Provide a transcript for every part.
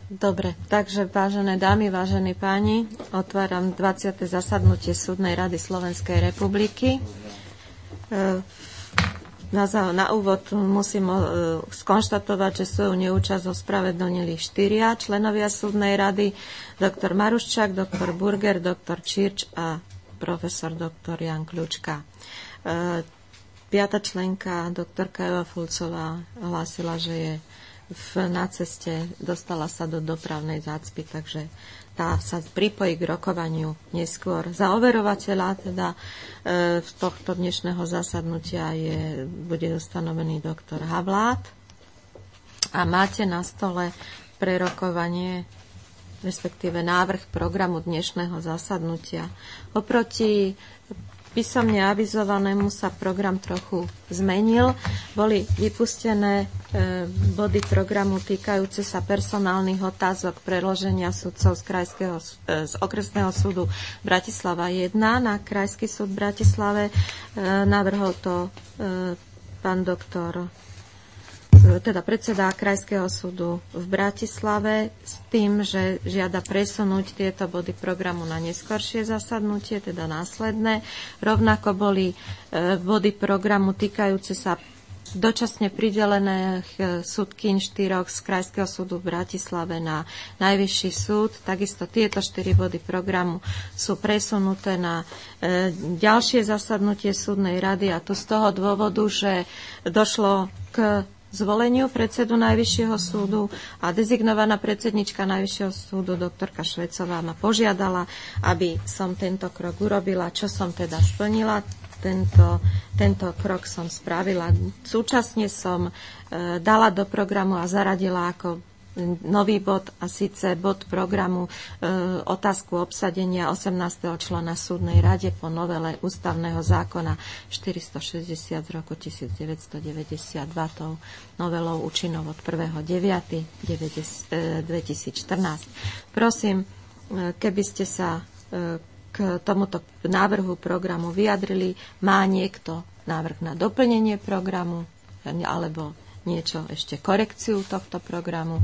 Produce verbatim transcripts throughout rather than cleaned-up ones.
Dobre, takže vážené dámy, vážení páni, otváram dvadsiate zasadnutie Súdnej rady Slovenskej republiky. Na, na úvod musím skonštatovať, že svoju neúčasť ospravedlnili štyria členovia Súdnej rady, doktor Maruščák, doktor Burger, doktor Čirč a profesor doktor Jan Kľučka. Piata členka, doktorka Eva Fulcová, hlásila, že je v, na ceste, dostala sa do dopravnej zácpy, takže tá sa pripojí k rokovaniu neskôr. Za overovateľa teda e, v tohto dnešného zasadnutia je, bude ustanovený doktor Havlát a máte na stole pre rokovanie, respektíve návrh programu dnešného zasadnutia. Oproti písomne avizovanému sa program trochu zmenil. Boli vypustené e, body programu týkajúce sa personálnych otázok preloženia sudcov z, krajského, e, z okresného súdu Bratislava jeden na Krajský súd v Bratislave. E, navrhol to e, pán doktor teda predseda Krajského súdu v Bratislave s tým, že žiada presunúť tieto body programu na neskoršie zasadnutie, teda následné. Rovnako boli e, body programu týkajúce sa dočasne pridelených súdkyň štyroch z Krajského súdu v Bratislave na Najvyšší súd. Takisto tieto štyri body programu sú presunuté na e, ďalšie zasadnutie súdnej rady, a to z toho dôvodu, že došlo k zvoleniu predsedu Najvyššieho súdu a dezignovaná predsednička Najvyššieho súdu doktorka Švecová ma požiadala, aby som tento krok urobila, čo som teda splnila. Tento, tento krok som spravila. Súčasne som e, dala do programu a zaradila ako nový bod, a síce bod programu e, otázku obsadenia osemnásteho člena súdnej rade po novele ústavného zákona štyristošesťdesiat z roku devätnásťstodeväťdesiatdva, tou novelou účinnou od prvého deviateho dvetisícštrnásť. Prosím, e, keby ste sa e, k tomuto návrhu programu vyjadrili, má niekto návrh na doplnenie programu alebo niečo, ešte korekciu tohto programu.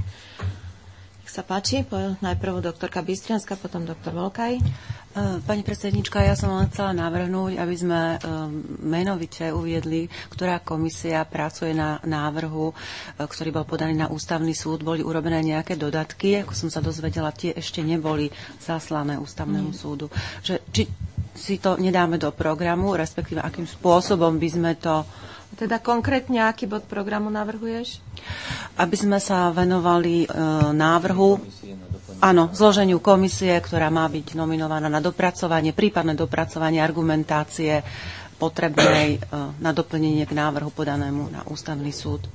Nech sa páči, najprv doktorka Bystrianská, potom doktor Volkaj. Pani predsednička, ja som len chcela navrhnúť, aby sme menovite uviedli, ktorá komisia pracuje na návrhu, ktorý bol podaný na ústavný súd. Boli urobené nejaké dodatky, ako som sa dozvedela, tie ešte neboli zaslané ústavnému mm. súdu. Že, či si to nedáme do programu, respektíve akým spôsobom by sme to... Teda konkrétne, aký bod programu navrhuješ? Aby sme sa venovali e, návrhu, áno, zloženiu komisie, ktorá má byť nominovaná na dopracovanie, prípadné dopracovanie argumentácie potrebnej e, na doplnenie k návrhu podanému na ústavný súd.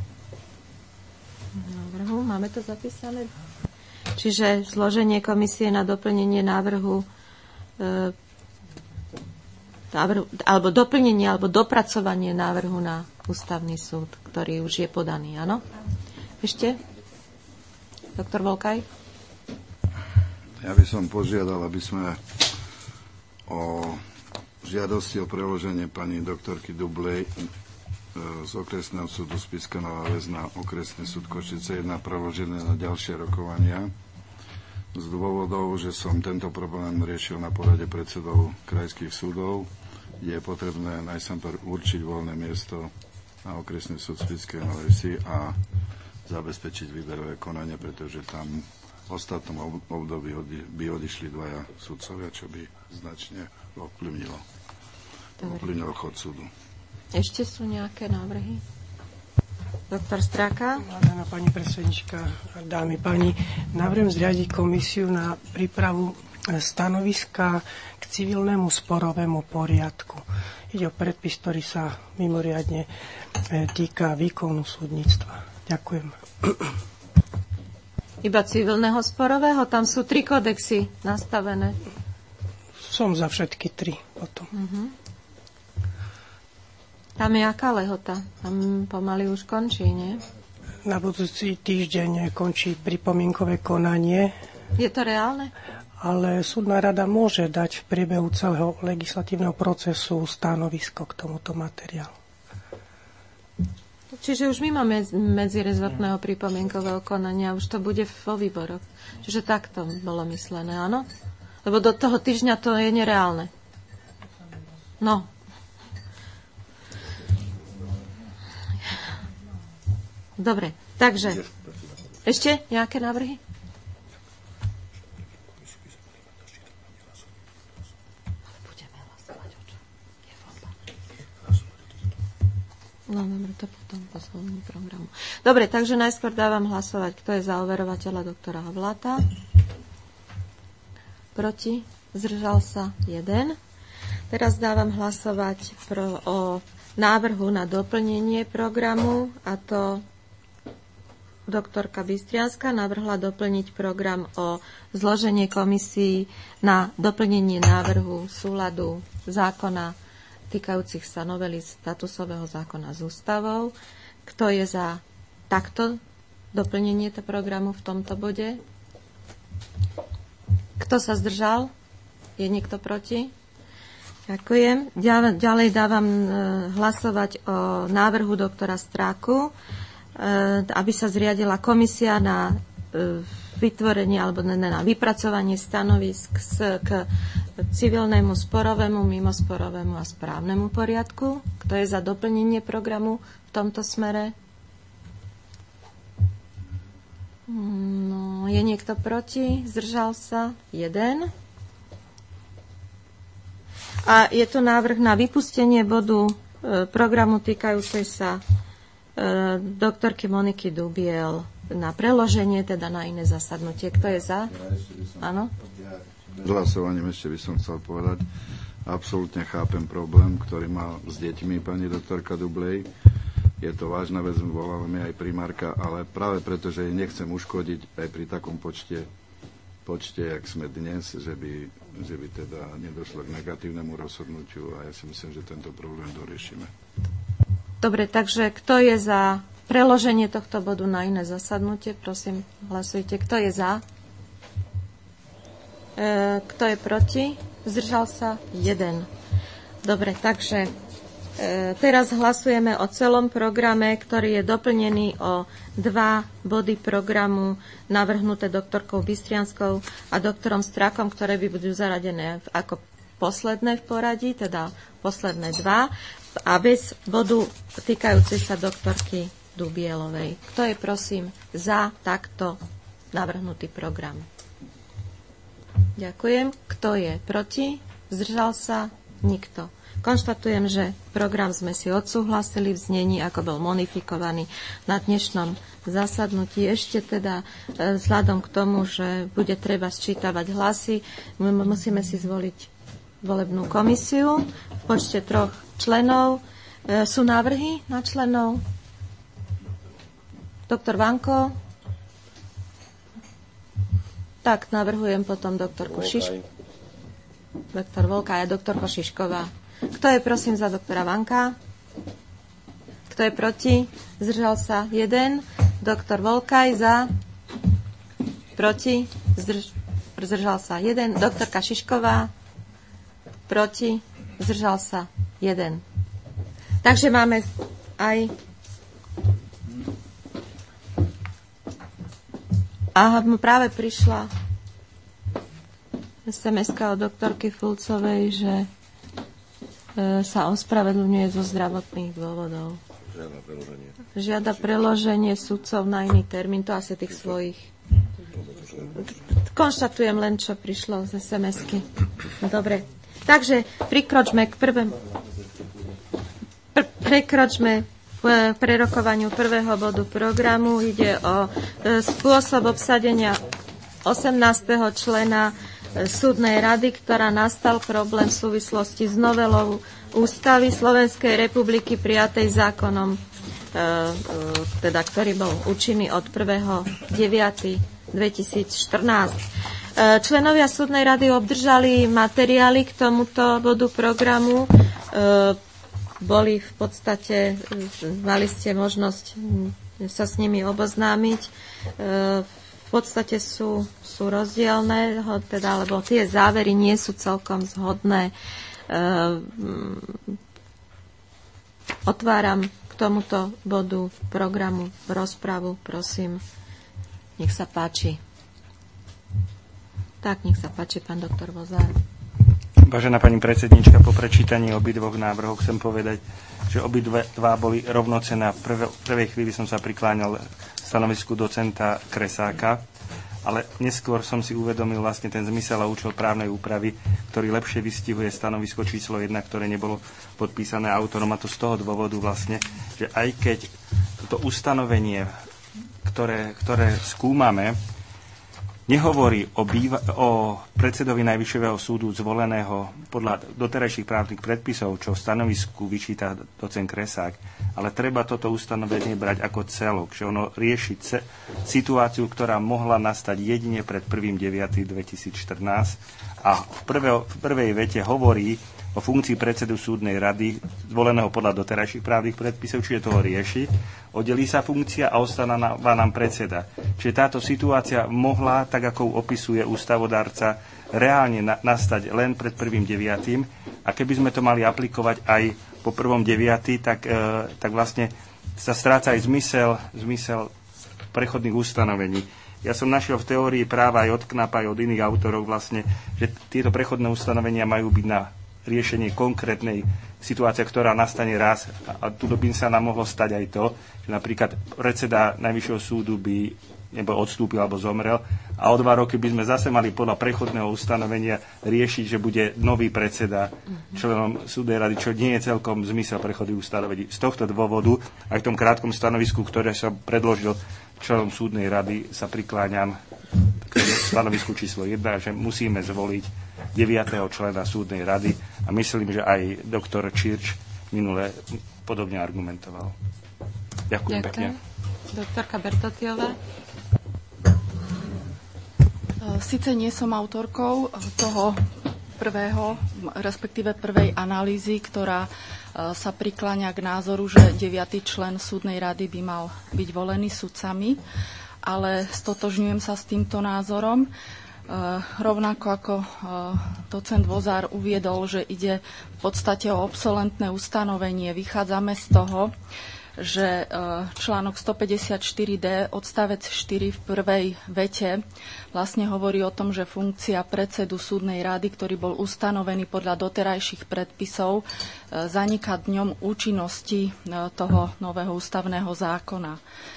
Návrhu, máme to zapísané? Čiže zloženie komisie na doplnenie návrhu e, Návrhu, alebo doplnenie, alebo dopracovanie návrhu na ústavný súd, ktorý už je podaný, áno? Ešte? Doktor Volkaj? Ja by som požiadal, aby sme o žiadosti o preloženie pani doktorky Dublej z okresného súdu Spišská Nová Ves na okresný súd Košice jedna preložené na ďalšie rokovania. Z dôvodov, že som tento problém riešil na porade predsedov krajských súdov, je potrebné najskôr určiť voľné miesto na okresný súd Spišskej Novej Vsi a zabezpečiť výberové konanie, pretože tam v ostatnom období by odišli dvaja sudcovia, čo by značne ovplyvnilo, ovplyvnilo chod súdu. Ešte sú nejaké návrhy? Doktor Stráka. Vážená pani predsednička, dámy, páni, navrhujem zriadiť komisiu na prípravu stanoviska k civilnému sporovému poriadku. Ide o predpis, ktorý sa mimoriadne týka výkonu súdnictva. Ďakujem. Iba civilného sporového? Tam sú tri kodexy nastavené. Som za všetky tri potom. Uh-huh. Tam je aká lehota? Tam pomaly už končí, nie? Na budúci týždeň končí pripomienkové konanie. Je to reálne? Ale súdna rada môže dať v priebehu celého legislatívneho procesu stanovisko k tomuto materiálu. Čiže už mimo medzirezortného pripomienkového konania, už to bude vo výboroch. Čiže takto bolo myslené, áno? Lebo do toho týždňa to je nereálne. No. Dobre, takže ešte nejaké návrhy? No, dobre, to potom posledný programu. Dobre, takže najskôr dávam hlasovať, kto je za overovateľa doktora Havláta. Proti? Zdržal sa? jeden. Teraz dávam hlasovať pro, o návrhu na doplnenie programu, a to doktorka Bystrianská navrhla doplniť program o zloženie komisí na doplnenie návrhu súladu zákona týkajúcich sa novely statusového zákona s ústavou. Kto je za takto doplnenie toho programu v tomto bode? Kto sa zdržal? Je niekto proti? Ďakujem. Ďalej dávam hlasovať o návrhu doktora Stráku, aby sa zriadila komisia na vytvorenie alebo na vypracovanie stanovisk k civilnému, sporovému, mimosporovému a správnemu poriadku. Kto je za doplnenie programu v tomto smere? No, je niekto proti? Zdržal sa? Jeden. A je tu návrh na vypustenie bodu e, programu týkajúcej sa e, doktorky Moniky Dubiel na preloženie, teda na iné zasadnutie. Kto je za? Áno? Hlasovaním ešte by som chcel povedať, absolútne chápem problém, ktorý má s deťmi pani doktorka Dublej. Je to vážna vec, volala mi aj primárka, ale práve preto, že jej nechcem uškodiť aj pri takom počte, počte, jak sme dnes, že by, že by teda nedošlo k negatívnemu rozhodnutiu, a ja si myslím, že tento problém doriešime. Dobre, takže kto je za preloženie tohto bodu na iné zasadnutie? Prosím, hlasujte. Kto je za? E, kto je proti? Zdržal sa? Jeden. Dobre, takže e, teraz hlasujeme o celom programe, ktorý je doplnený o dva body programu navrhnuté doktorkou Bystrianskou a doktorom Strakom, ktoré by budú zaradené ako posledné v poradí, teda posledné dva, a bez bodu týkajúcej sa doktorky Dubielovej. Kto je, prosím, za takto navrhnutý program? Ďakujem. Kto je proti? Zdržal sa? Nikto. Konštatujem, že program sme si odsúhlasili v znení, ako bol modifikovaný na dnešnom zasadnutí. Ešte teda vzhľadom k tomu, že bude treba sčítavať hlasy, musíme si zvoliť volebnú komisiu v počte troch členov. Sú návrhy na členov? Doktor Vanko? Tak, navrhujem potom doktorku Šišková. Doktor Volkaj a doktorka Šišková. Kto je, prosím, za doktora Vanka? Kto je proti? Zdržal sa? Jeden. Doktor Volkaj za? Proti? Zdrž... Zdržal sa? Jeden. Doktorka Šišková? Proti? Zdržal sa? Jeden. Takže máme aj... Aha, práve prišla es em eska od doktorky Fulcovej, že e, sa ospravedlňuje zo zdravotných dôvodov. Žiada preloženie. Žiada preloženie sudcov na iný termín, to asi tých svojich. Konštatujem len, čo prišlo z es em esky. Dobre, takže prikročme k prvému. Pr- prekročme k prerokovaniu prvého bodu programu. Ide o e, spôsob obsadenia osemnásteho člena e, súdnej rady, ktorá nastal problém v súvislosti s novelou ústavy Slovenskej republiky prijatej zákonom, e, e, teda, ktorý bol účinný od prvého deviateho dvetisícštrnásť. E, členovia súdnej rady obdržali materiály k tomuto bodu programu. E, boli v podstate, mali ste možnosť sa s nimi oboznámiť. V podstate sú, sú rozdielne, teda, lebo tie závery nie sú celkom zhodné. Otváram k tomuto bodu programu rozpravu. Prosím, nech sa páči. Tak, nech sa páči, pán doktor Vozár. Vážená pani predsednička, po prečítaní obidvoch návrhov chcem povedať, že obidva boli rovnocenné. V prvej chvíli som sa prikláňal stanovisku docenta Kresáka, ale neskôr som si uvedomil vlastne ten zmysel a účel právnej úpravy, ktorý lepšie vystihuje stanovisko číslo jedna, ktoré nebolo podpísané autorom, a to z toho dôvodu vlastne, že aj keď toto ustanovenie, ktoré, ktoré skúmame, nehovorí o, býva- o predsedovi Najvyššieho súdu zvoleného podľa doterajších právnych predpisov, čo v stanovisku vyčíta docent Kresák, ale treba toto ustanovenie brať ako celok, že ono rieši ce- situáciu, ktorá mohla nastať jedine pred prvým deviatym dvetisícštrnásť a v, prvé- v prvej vete hovorí o funkcii predsedu súdnej rady zvoleného podľa doterajších právnych predpisov, čiže toho rieši, oddelí sa funkcia a ostáva nám predseda. Čiže táto situácia mohla, tak ako opisuje ústavodárca, reálne na, nastať len pred prvým deviatým a keby sme to mali aplikovať aj po prvom deviatý, tak, e, tak vlastne sa stráca aj zmysel, zmysel prechodných ustanovení. Ja som našiel v teórii práva aj od Knapa, aj od iných autorov vlastne, že tieto prechodné ustanovenia majú byť na riešenie konkrétnej situácie, ktorá nastane raz. A tu by sa nám mohlo stať aj to, že napríklad predseda Najvyššieho súdu by nebo odstúpil alebo zomrel a o dva roky by sme zase mali podľa prechodného ustanovenia riešiť, že bude nový predseda členom súdnej rady, čo nie je celkom zmysel prechodných ustanovení. Z tohto dôvodu aj v tom krátkom stanovisku, ktoré som predložil členom súdnej rady, sa prikláňam k stanovisku číslo jedna, že musíme zvoliť deviateho člena súdnej rady a myslím, že aj doktor Čirč minule podobne argumentoval. Ďakujem, Ďakujem. pekne. Doktorka Bertotiová. Sice nie som autorkou toho prvého, respektíve prvej analýzy, ktorá sa prikláňa k názoru, že deviaty člen súdnej rady by mal byť volený sudcami, ale stotožňujem sa s týmto názorom. Rovnako ako docent Vozár uviedol, že ide v podstate o obsolentné ustanovenie. Vychádzame z toho, že článok stopäťdesiatštyri dé odstavec štyri v prvej vete vlastne hovorí o tom, že funkcia predsedu súdnej rady, ktorý bol ustanovený podľa doterajších predpisov, zaniká dňom účinnosti toho nového ústavného zákona.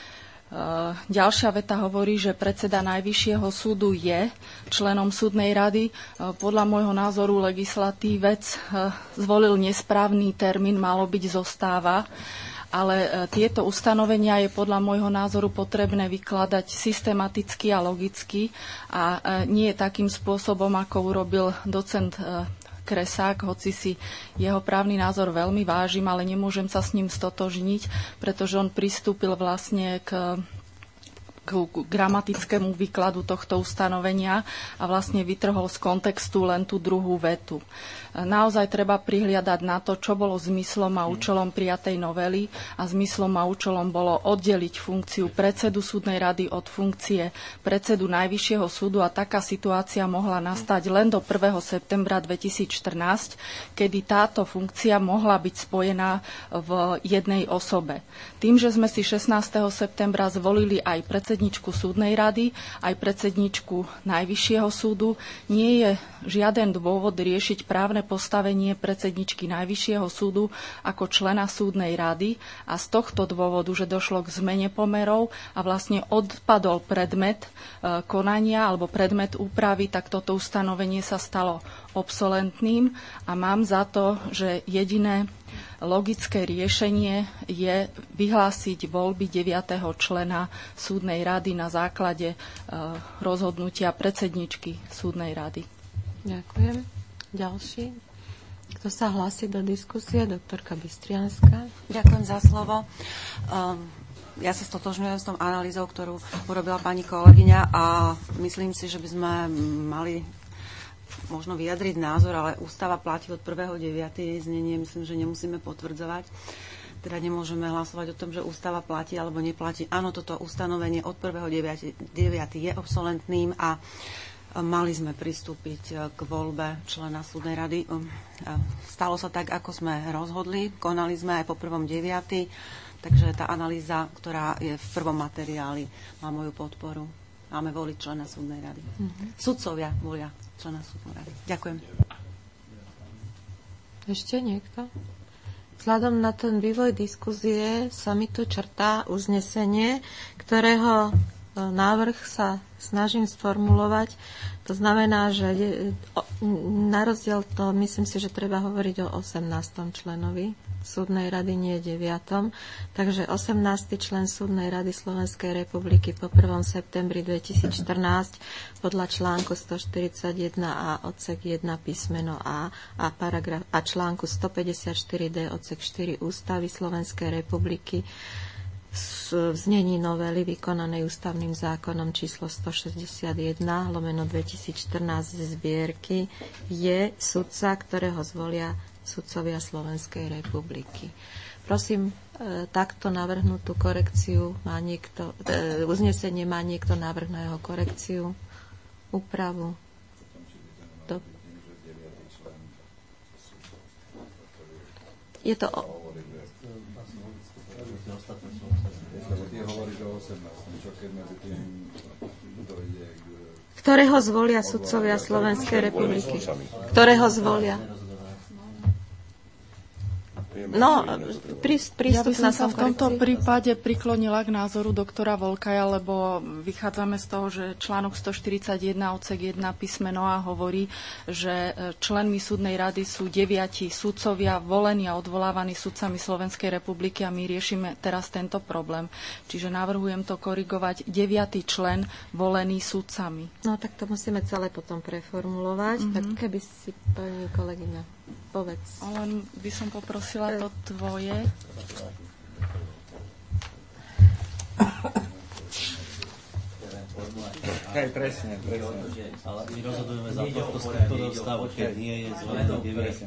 Ďalšia veta hovorí, že predseda Najvyššieho súdu je členom súdnej rady. Podľa môjho názoru legislatívec zvolil nesprávny termín, malo byť zostáva, ale tieto ustanovenia je podľa môjho názoru potrebné vykladať systematicky a logicky a nie takým spôsobom, ako urobil docent Kresák, hoci si jeho právny názor veľmi vážim, ale nemôžem sa s ním stotožniť, pretože on pristúpil vlastne k, k gramatickému výkladu tohto ustanovenia a vlastne vytrhol z kontextu len tú druhú vetu. Naozaj treba prihliadať na to, čo bolo zmyslom a účelom prijatej novely a zmyslom a účelom bolo oddeliť funkciu predsedu súdnej rady od funkcie predsedu Najvyššieho súdu a taká situácia mohla nastať len do prvého septembra dvetisícštrnásť, kedy táto funkcia mohla byť spojená v jednej osobe. Tým, že sme si šestnásteho septembra zvolili aj predsedničku súdnej rady, aj predsedničku Najvyššieho súdu, nie je žiaden dôvod riešiť právne postavenie predsedničky Najvyššieho súdu ako člena súdnej rady a z tohto dôvodu, že došlo k zmene pomerov a vlastne odpadol predmet konania alebo predmet úpravy, tak toto ustanovenie sa stalo obsolentným a mám za to, že jediné logické riešenie je vyhlásiť voľby deviateho člena súdnej rady na základe rozhodnutia predsedničky súdnej rady. Ďakujem. Ďalší. Kto sa hlási do diskusie? Doktorka Bystrianská. Ďakujem za slovo. Ja sa stotožňujem s tou analýzou, ktorú urobila pani kolegyňa a myslím si, že by sme mali možno vyjadriť názor, ale ústava platí od prvého deviateho znenie, myslím, že nemusíme potvrdzovať. Teda nemôžeme hlasovať o tom, že ústava platí alebo neplatí. Áno, toto ustanovenie od prvého deviateho je obsolentným a Mali sme pristúpiť k voľbe člena súdnej rady. Stalo sa tak, ako sme rozhodli. Konali sme aj po prvom deviaty, takže tá analýza, ktorá je v prvom materiáli, má moju podporu. Máme voliť člena súdnej rady. Mm-hmm. Sudcovia volia člena súdnej rady. Ďakujem. Ešte niekto? Vzhľadom na ten vývoj diskuzie sa mi tu črtá uznesenie, ktorého návrh sa snažím sformulovať. To znamená, že na rozdiel to, myslím si, že treba hovoriť o osemnástom členovi súdnej rady, nie deviatom. Takže osemnásty člen súdnej rady Slovenskej republiky po prvom septembri dvetisícštrnásť podľa článku stoštyridsaťjeden a odsek jeden písmeno A a, paragraf, a článku stopäťdesiatštyri d odsek štyri Ústavy Slovenskej republiky v znení novely vykonanej ústavným zákonom číslo stošesťdesiatjeden lomeno dvetisícštrnásť zbierky je sudca, ktorého zvolia sudcovia Slovenskej republiky. Prosím, e, takto navrhnutú korekciu má niekto, e, uznesenie má niekto návrh na jeho korekciu, úpravu? Do... Je to... O... Ktorého zvolia sudcovia Slovenskej republiky? Ktorého zvolia? No, prístup ja by som sa v tomto prípade priklonila k názoru doktora Volkaja, lebo vychádzame z toho, že článok stoštyridsaťjeden odsek jeden písmeno A hovorí, že členmi súdnej rady sú deviati sudcovia volení a odvolávaní sudcami Slovenskej republiky a my riešime teraz tento problém. Čiže navrhujem to korigovať deviaty člen volený sudcami. No tak to musíme celé potom preformulovať. Mm-hmm. Tak keby si pani kolegyňa povedz. Len by som poprosila to tvoje. Hej, presne, presne. Ale my rozhodujeme za tohto strukturného stavu, keď nie je zvolený deviaty.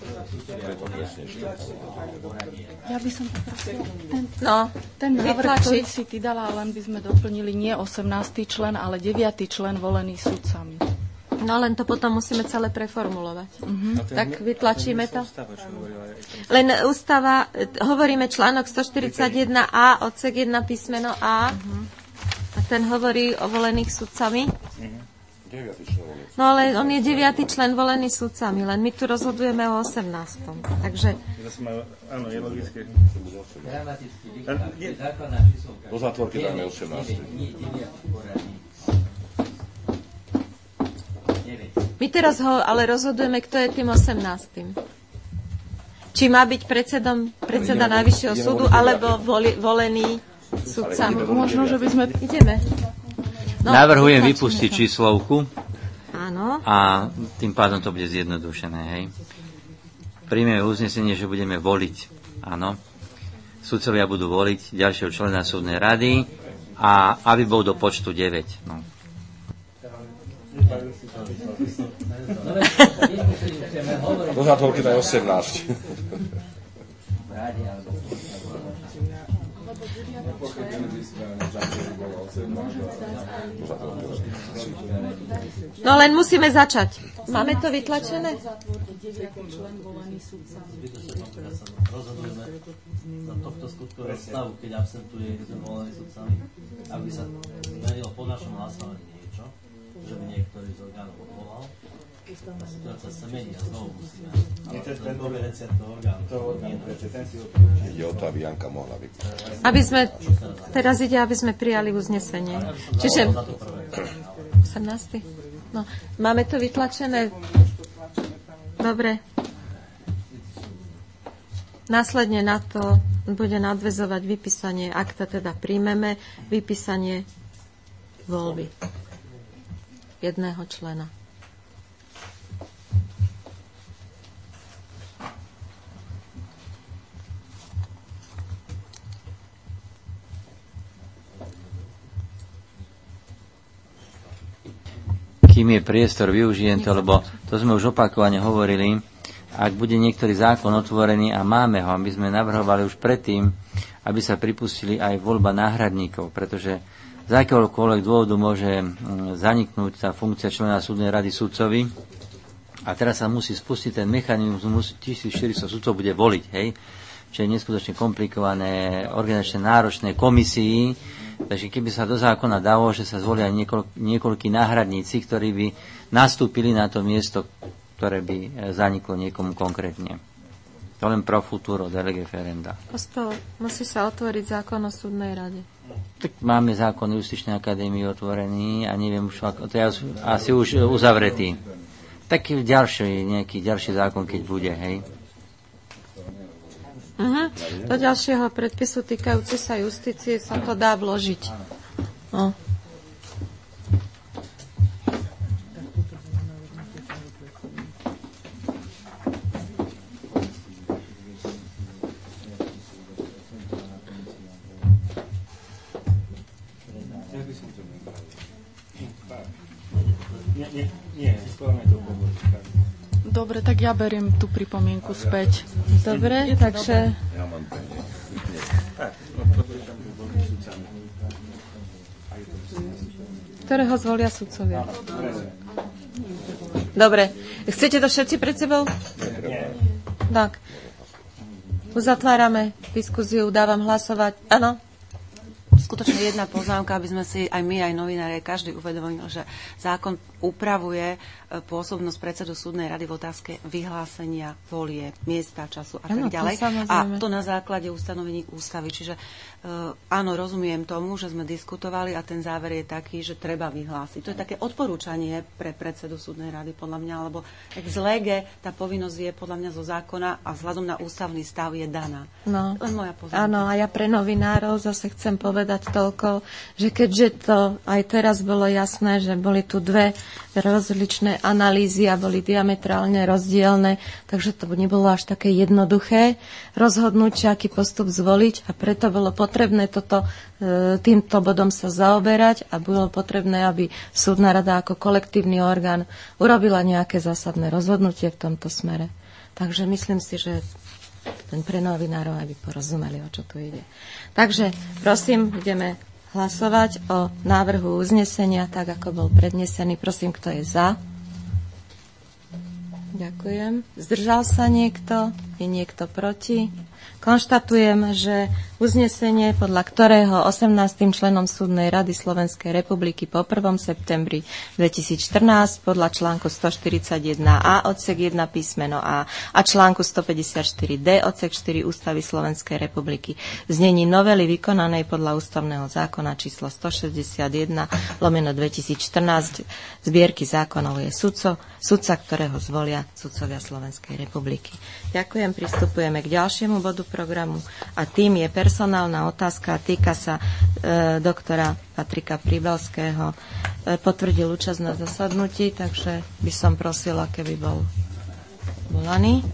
Ja by som poprosila ten, no, ten návrh, ktorý si ty dala, len by sme doplnili nie osemnásty člen, ale deviaty člen volený sudcami. No len to potom musíme celé preformulovať. Uh-huh. Tak vytlačíme to. Len ústava, hovoríme článok stoštyridsaťjeden a, odsek jeden písmeno A. Uh-huh. A ten hovorí o volených sudcami. Uh-huh. No ale on je deviaty člen volený sudcami, len my tu rozhodujeme o osemnástom. Takže... Áno, je logické. Do zátvorky dáme osemnásty. My teraz ho ale rozhodujeme, kto je tým osemnástym. Či má byť predsedom, predseda Najvyššieho súdu, alebo voli, volený sudca. Možno, že by sme... Ideme. No, navrhujem vypustiť číslovku. Áno. A tým pádom to bude zjednodušené, hej. Príjmeme uznesenie, že budeme voliť, áno. Sudcovia budú voliť ďalšieho člena súdnej rady a aby bol do počtu deväť, no. Do zátvorky daj osemnásť. No len musíme začať. Máme to vytlačené? Rozhodujeme za tohto skutkového stavu, keď absentuje jeden volený sudcami, aby sa zmenilo po našom hlasovaní niečo, že by niektorý z orgánov odvolal. Tá situácia sa mení a znovu musíme. Ale ten poverecia toho orgánu. Ide o to, aby Janka mohla byť. Aby sme, teraz ide, aby sme prijali uznesenie. Čiže... osemnásty No, máme to vytlačené. Dobre. Následne na to bude nadväzovať vypísanie, ak to teda príjmeme, vypísanie voľby jedného člena. Kým je priestor, využijem to, lebo to sme už opakovane hovorili. Ak bude niektorý zákon otvorený a máme ho, aby sme navrhovali už predtým, aby sa pripustili aj voľba náhradníkov, pretože z akéhokoľvek dôvodu môže zaniknúť tá funkcia člena súdnej rady sudcovi a teraz sa musí spustiť ten mechanizmus, tisícštyristo sudcov bude voliť, hej, čo je neskutočne komplikované, organizačne náročné komisii, takže keby sa do zákona dalo, že sa zvolia niekoľ, niekoľkí náhradníci, ktorí by nastúpili na to miesto, ktoré by zaniklo niekomu konkrétne. To len pro futuro de lege ferenda. Postol, musí sa otvoriť zákon o súdnej rade. Tak máme zákon Justičnej akadémie otvorený a neviem, už, to je asi už uzavretý. Tak ďalší, nejaký ďalší zákon, keď bude, hej. Uh-huh. Do ďalšieho predpisu týkajúce sa justície sa to dá vložiť. No. Nie, nie, nie, to Dobre, tak ja beriem tú pripomienku späť. Dobre, takže... Ktorého zvolia sudcovia? Dobre. Chcete to všetci pred sebou? Nie. Tak. Uzatvárame diskuziu, dávam hlasovať. Áno? Skutočne jedna poznámka, aby sme si aj my, aj novinári, aj každý uvedomil, že zákon upravuje pôsobnosť predsedu súdnej rady v otázke vyhlásenia volie, miesta, času a tak ďalej. A to na základe ustanovení ústavy. Čiže áno, rozumiem tomu, že sme diskutovali a ten záver je taký, že treba vyhlásiť. To je také odporúčanie pre predsedu súdnej rady, podľa mňa, lebo z lege tá povinnosť je podľa mňa zo zákona a vzhľadom na ústavný stav je daná. No, len moja poznámka. Áno, a ja pre novinárov zase chcem povedať toľko, že keďže to aj teraz bolo jasné, že boli tu dve rozličné analýzy a boli diametrálne rozdielne, takže to nebolo až také jednoduché rozhodnúť, aký postup zvoliť a preto bolo potrebné toto, týmto bodom sa zaoberať a bolo potrebné, aby súdna rada ako kolektívny orgán urobila nejaké zásadné rozhodnutie v tomto smere. Takže myslím si, že ten pre novinárov, aby porozumeli, o čo tu ide. Takže prosím, ideme hlasovať o návrhu uznesenia, tak ako bol prednesený. Prosím, kto je za? Ďakujem. Zdržal sa niekto? Je niekto proti? Konštatujem, že uznesenie, podľa ktorého osemnástym členom súdnej rady Slovenskej republiky po prvom septembri dvetisícštrnásť podľa článku stoštyridsaťjeden a odsek jeden písmeno A a článku stopäťdesiatštyri d odsek štyri Ústavy Slovenskej republiky v znení novely vykonanej podľa ústavného zákona číslo stošesťdesiatjeden lomeno dvetisícštrnásť zbierky zákonov je sudco, sudca, ktorého zvolia sudcovia Slovenskej republiky. Ďakujem, pristupujeme k ďalšiemu bodu programu a tým je personálna otázka, týka sa e, doktora Patrika Príbalského. E, potvrdil účasť na zasadnutí, takže by som prosila, keby bol volaný.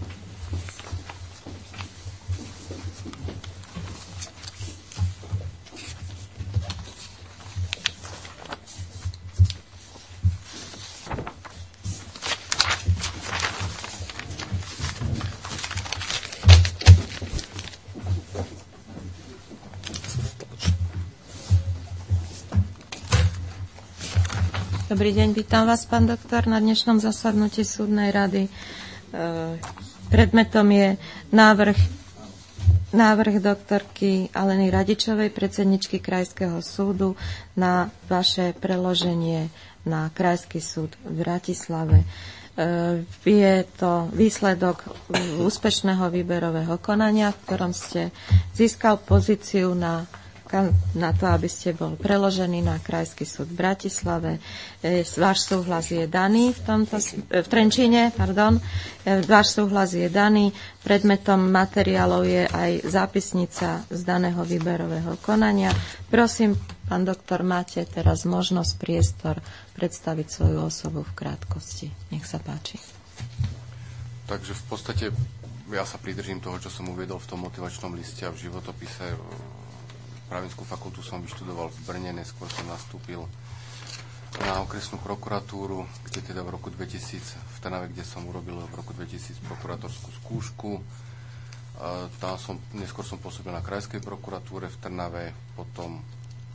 Dobrý deň, vítam vás, pán doktor, na dnešnom zasadnutí súdnej rady. Predmetom je návrh, návrh doktorky Aleny Radičovej, predsedničky Krajského súdu, na vaše preloženie na Krajský súd v Bratislave. Je to výsledok úspešného výberového konania, v ktorom ste získal pozíciu na na to, aby ste bol preložený na Krajský súd v Bratislave. Váš súhlas je daný v, tomto, v Trenčíne, pardon. Váš súhlas je daný. Predmetom materiálov je aj zápisnica z daného výberového konania. Prosím, pán doktor, máte teraz možnosť, priestor predstaviť svoju osobu v krátkosti. Nech sa páči. Takže v podstate ja sa pridržím toho, čo som uviedol v tom motivačnom liste a v životopise. Právnickú fakultu som vyštudoval v Brne, neskôr som nastúpil na okresnú prokuratúru, kde teda v roku dvetisíc, v Trnave, kde som urobil v roku dvetisíc prokurátorskú skúšku. Tam som, neskôr som pôsobil na krajskej prokuratúre v Trnave, potom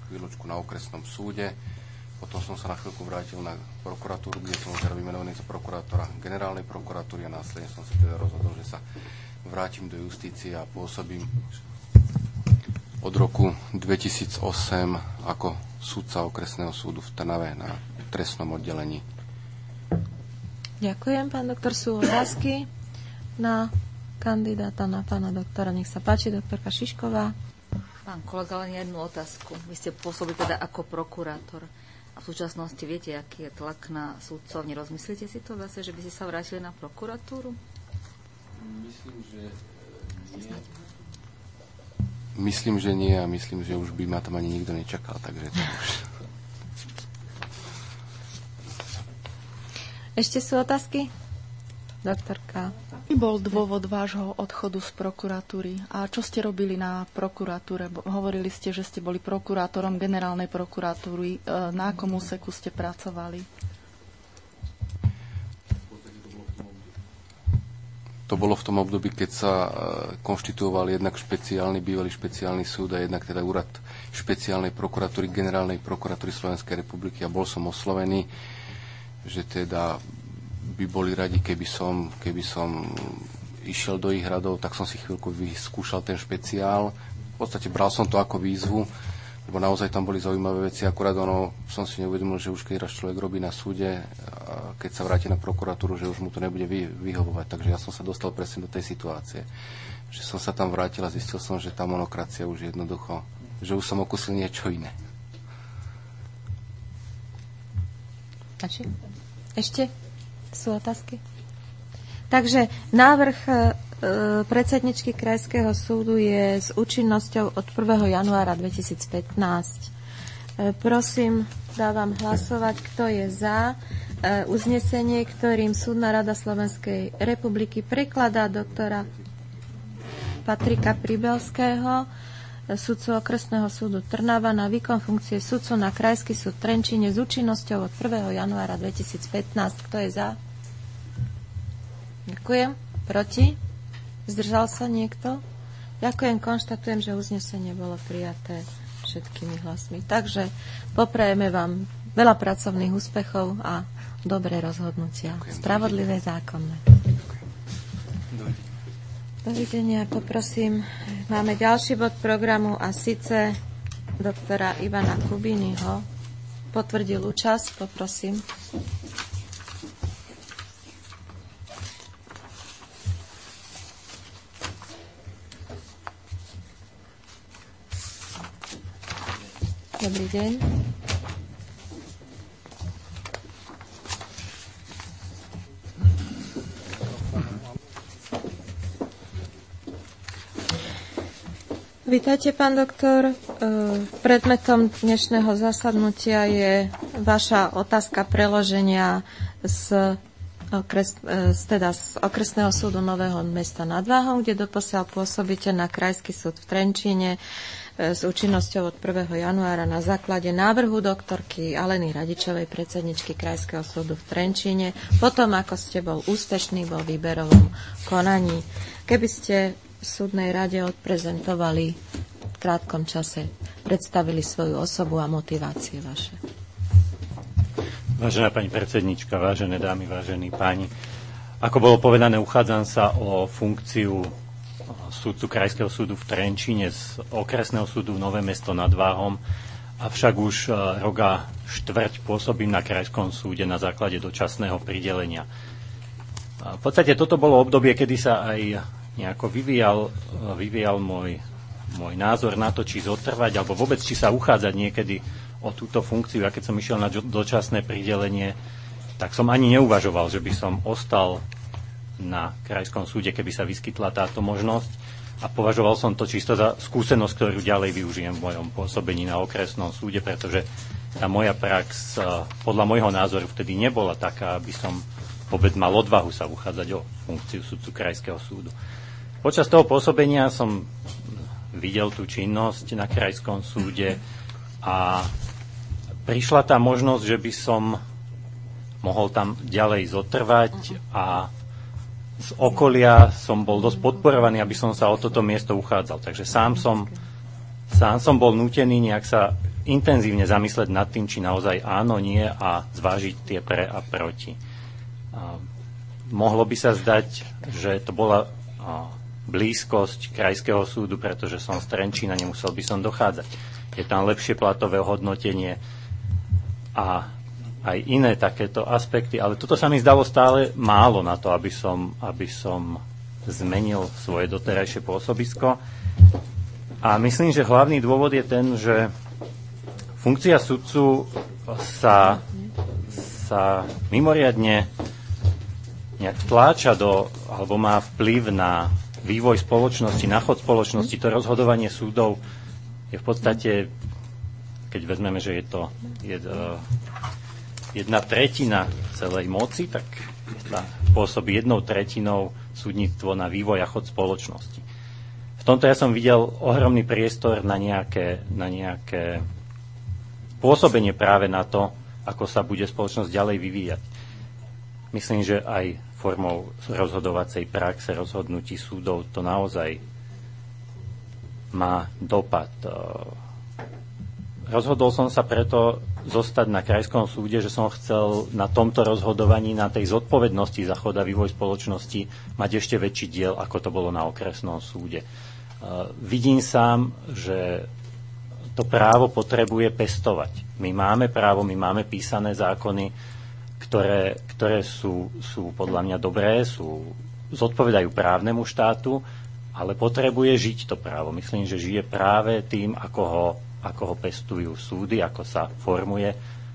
chvíľočku na okresnom súde. Potom som sa na chvíľku vrátil na prokuratúru, kde som teda vymenovaný za prokurátora generálnej prokuratúry a následne som sa teda rozhodol, že sa vrátim do justície a pôsobím od roku dvetisícosem ako sudca okresného súdu v Trnave na trestnom oddelení. Ďakujem, pán doktor. Sú otázky na kandidáta, na pána doktora? Nech sa páči, doktorka Šišková. Pán kolega, len jednu otázku. Vy ste pôsobili teda ako prokurátor. A v súčasnosti viete, aký je tlak na súdcov? Nerozmyslíte si to zase, že by ste sa vrátili na prokuratúru? Myslím, že nie. Myslím, že nie a myslím, že už by ma tam ani nikto nečakal, takže to už... Ešte sú otázky? Doktorka. Aký bol dôvod vášho odchodu z prokuratúry? A čo ste robili na prokuratúre? Hovorili ste, že ste boli prokurátorom generálnej prokuratúry. Na akom úseku ste pracovali? To bolo v tom období, keď sa konštituoval jednak špeciálny, bývalý špeciálny súd a jednak teda úrad špeciálnej prokuratúry, generálnej prokuratúry Slovenskej republiky a bol som oslovený, že teda by boli radi, keby som, keby som išiel do ich radov, tak som si chvíľku vyskúšal ten špeciál. V podstate bral som to ako výzvu, lebo naozaj tam boli zaujímavé veci, akurát ono, som si neuvedomil, že už keď raz človek robí na súde, a keď sa vráti na prokuratúru, že už mu to nebude vy, vyhovovať. Takže ja som sa dostal presne do tej situácie, že som sa tam vrátil a zistil som, že tá monokracia už jednoducho, že už som okusil niečo iné. A či? Ešte sú otázky? Takže návrh e, predsedničky Krajského súdu je s účinnosťou od prvého januára dvetisícpätnásť. E, prosím, dávam hlasovať, kto je za e, uznesenie, ktorým Súdna rada Slovenskej republiky prekladá doktora Patrika Pribelského, sudcu okresného súdu Trnava, na výkon funkcie sudcu na Krajský súd v Trenčíne s účinnosťou od prvého januára dvetisícpätnásť. Kto je za? Ďakujem. Proti? Zdržal sa niekto? Ďakujem. Konštatujem, že uznesenie bolo prijaté všetkými hlasmi. Takže poprajeme vám veľa pracovných úspechov a dobré rozhodnutia. Spravodlivé, zákonné. Dovidenia, poprosím. Máme ďalší bod programu a síce doktora Ivana Kubínyho. Potvrdil účasť, poprosím. Dobrý deň. Vítajte, pán doktor. Predmetom dnešného zasadnutia je vaša otázka preloženia z, okres, teda z okresného súdu Nového Mesta nad Váhom, kde doposiaľ pôsobíte na Krajský súd v Trenčíne s účinnosťou od prvého januára na základe návrhu doktorky Aleny Radičovej, predsedničky Krajského súdu v Trenčíne, potom ako ste bol úspešný vo výberovom konaní. Keby ste v súdnej rade odprezentovali v krátkom čase, predstavili svoju osobu a motivácie vaše. Vážená pani predsednička, vážené dámy, vážení páni, ako bolo povedané, uchádzam sa o funkciu súdcu Krajského súdu v Trenčíne z okresného súdu Nové Mesto nad Váhom, avšak už rok a štvrť pôsobím na Krajskom súde na základe dočasného pridelenia. V podstate toto bolo obdobie, kedy sa aj nejako vyvíjal, vyvíjal môj, môj názor na to, či zotrvať, alebo vôbec, či sa uchádzať niekedy o túto funkciu. A keď som išiel na dočasné pridelenie, tak som ani neuvažoval, že by som ostal na Krajskom súde, keby sa vyskytla táto možnosť. A považoval som to čisto za skúsenosť, ktorú ďalej využijem v mojom pôsobení na okresnom súde, pretože tá moja prax podľa môjho názoru vtedy nebola taká, aby som vôbec mal odvahu sa uchádzať o funkciu sudcu Krajského súdu. Počas toho pôsobenia som videl tú činnosť na Krajskom súde a prišla tá možnosť, že by som mohol tam ďalej zotrvať a z okolia som bol dosť podporovaný, aby som sa o toto miesto uchádzal. Takže sám som, sám som bol nútený nejak sa intenzívne zamyslieť nad tým, či naozaj áno, nie a zvážiť tie pre a proti. A mohlo by sa zdať, že to bola a, blízkosť krajského súdu, pretože som z Trenčína, nemusel by som dochádzať. Je tam lepšie platové hodnotenie a aj iné takéto aspekty, ale toto sa mi zdalo stále málo na to, aby som, aby som zmenil svoje doterajšie pôsobisko. A myslím, že hlavný dôvod je ten, že funkcia sudcu sa, sa mimoriadne nejak tláča do, alebo má vplyv na vývoj spoločnosti, na chod spoločnosti. To rozhodovanie súdov je v podstate, keď vezmeme, že je to je, jedna tretina celej moci, tak pôsobí jednou tretinou súdnictvo na vývoj a chod spoločnosti. V tomto ja som videl ohromný priestor na nejaké, na nejaké pôsobenie práve na to, ako sa bude spoločnosť ďalej vyvíjať. Myslím, že aj formou rozhodovacej praxe, rozhodnutí súdov to naozaj má dopad. Rozhodol som sa preto zostať na krajskom súde, že som chcel na tomto rozhodovaní, na tej zodpovednosti za chod a vývoj spoločnosti mať ešte väčší diel, ako to bolo na okresnom súde. Uh, vidím sám, že to právo potrebuje pestovať. My máme právo, my máme písané zákony, ktoré, ktoré sú, sú podľa mňa dobré, sú, zodpovedajú právnemu štátu, ale potrebuje žiť to právo. Myslím, že žije práve tým, ako ho ako ho pestujú súdy, ako sa formuje.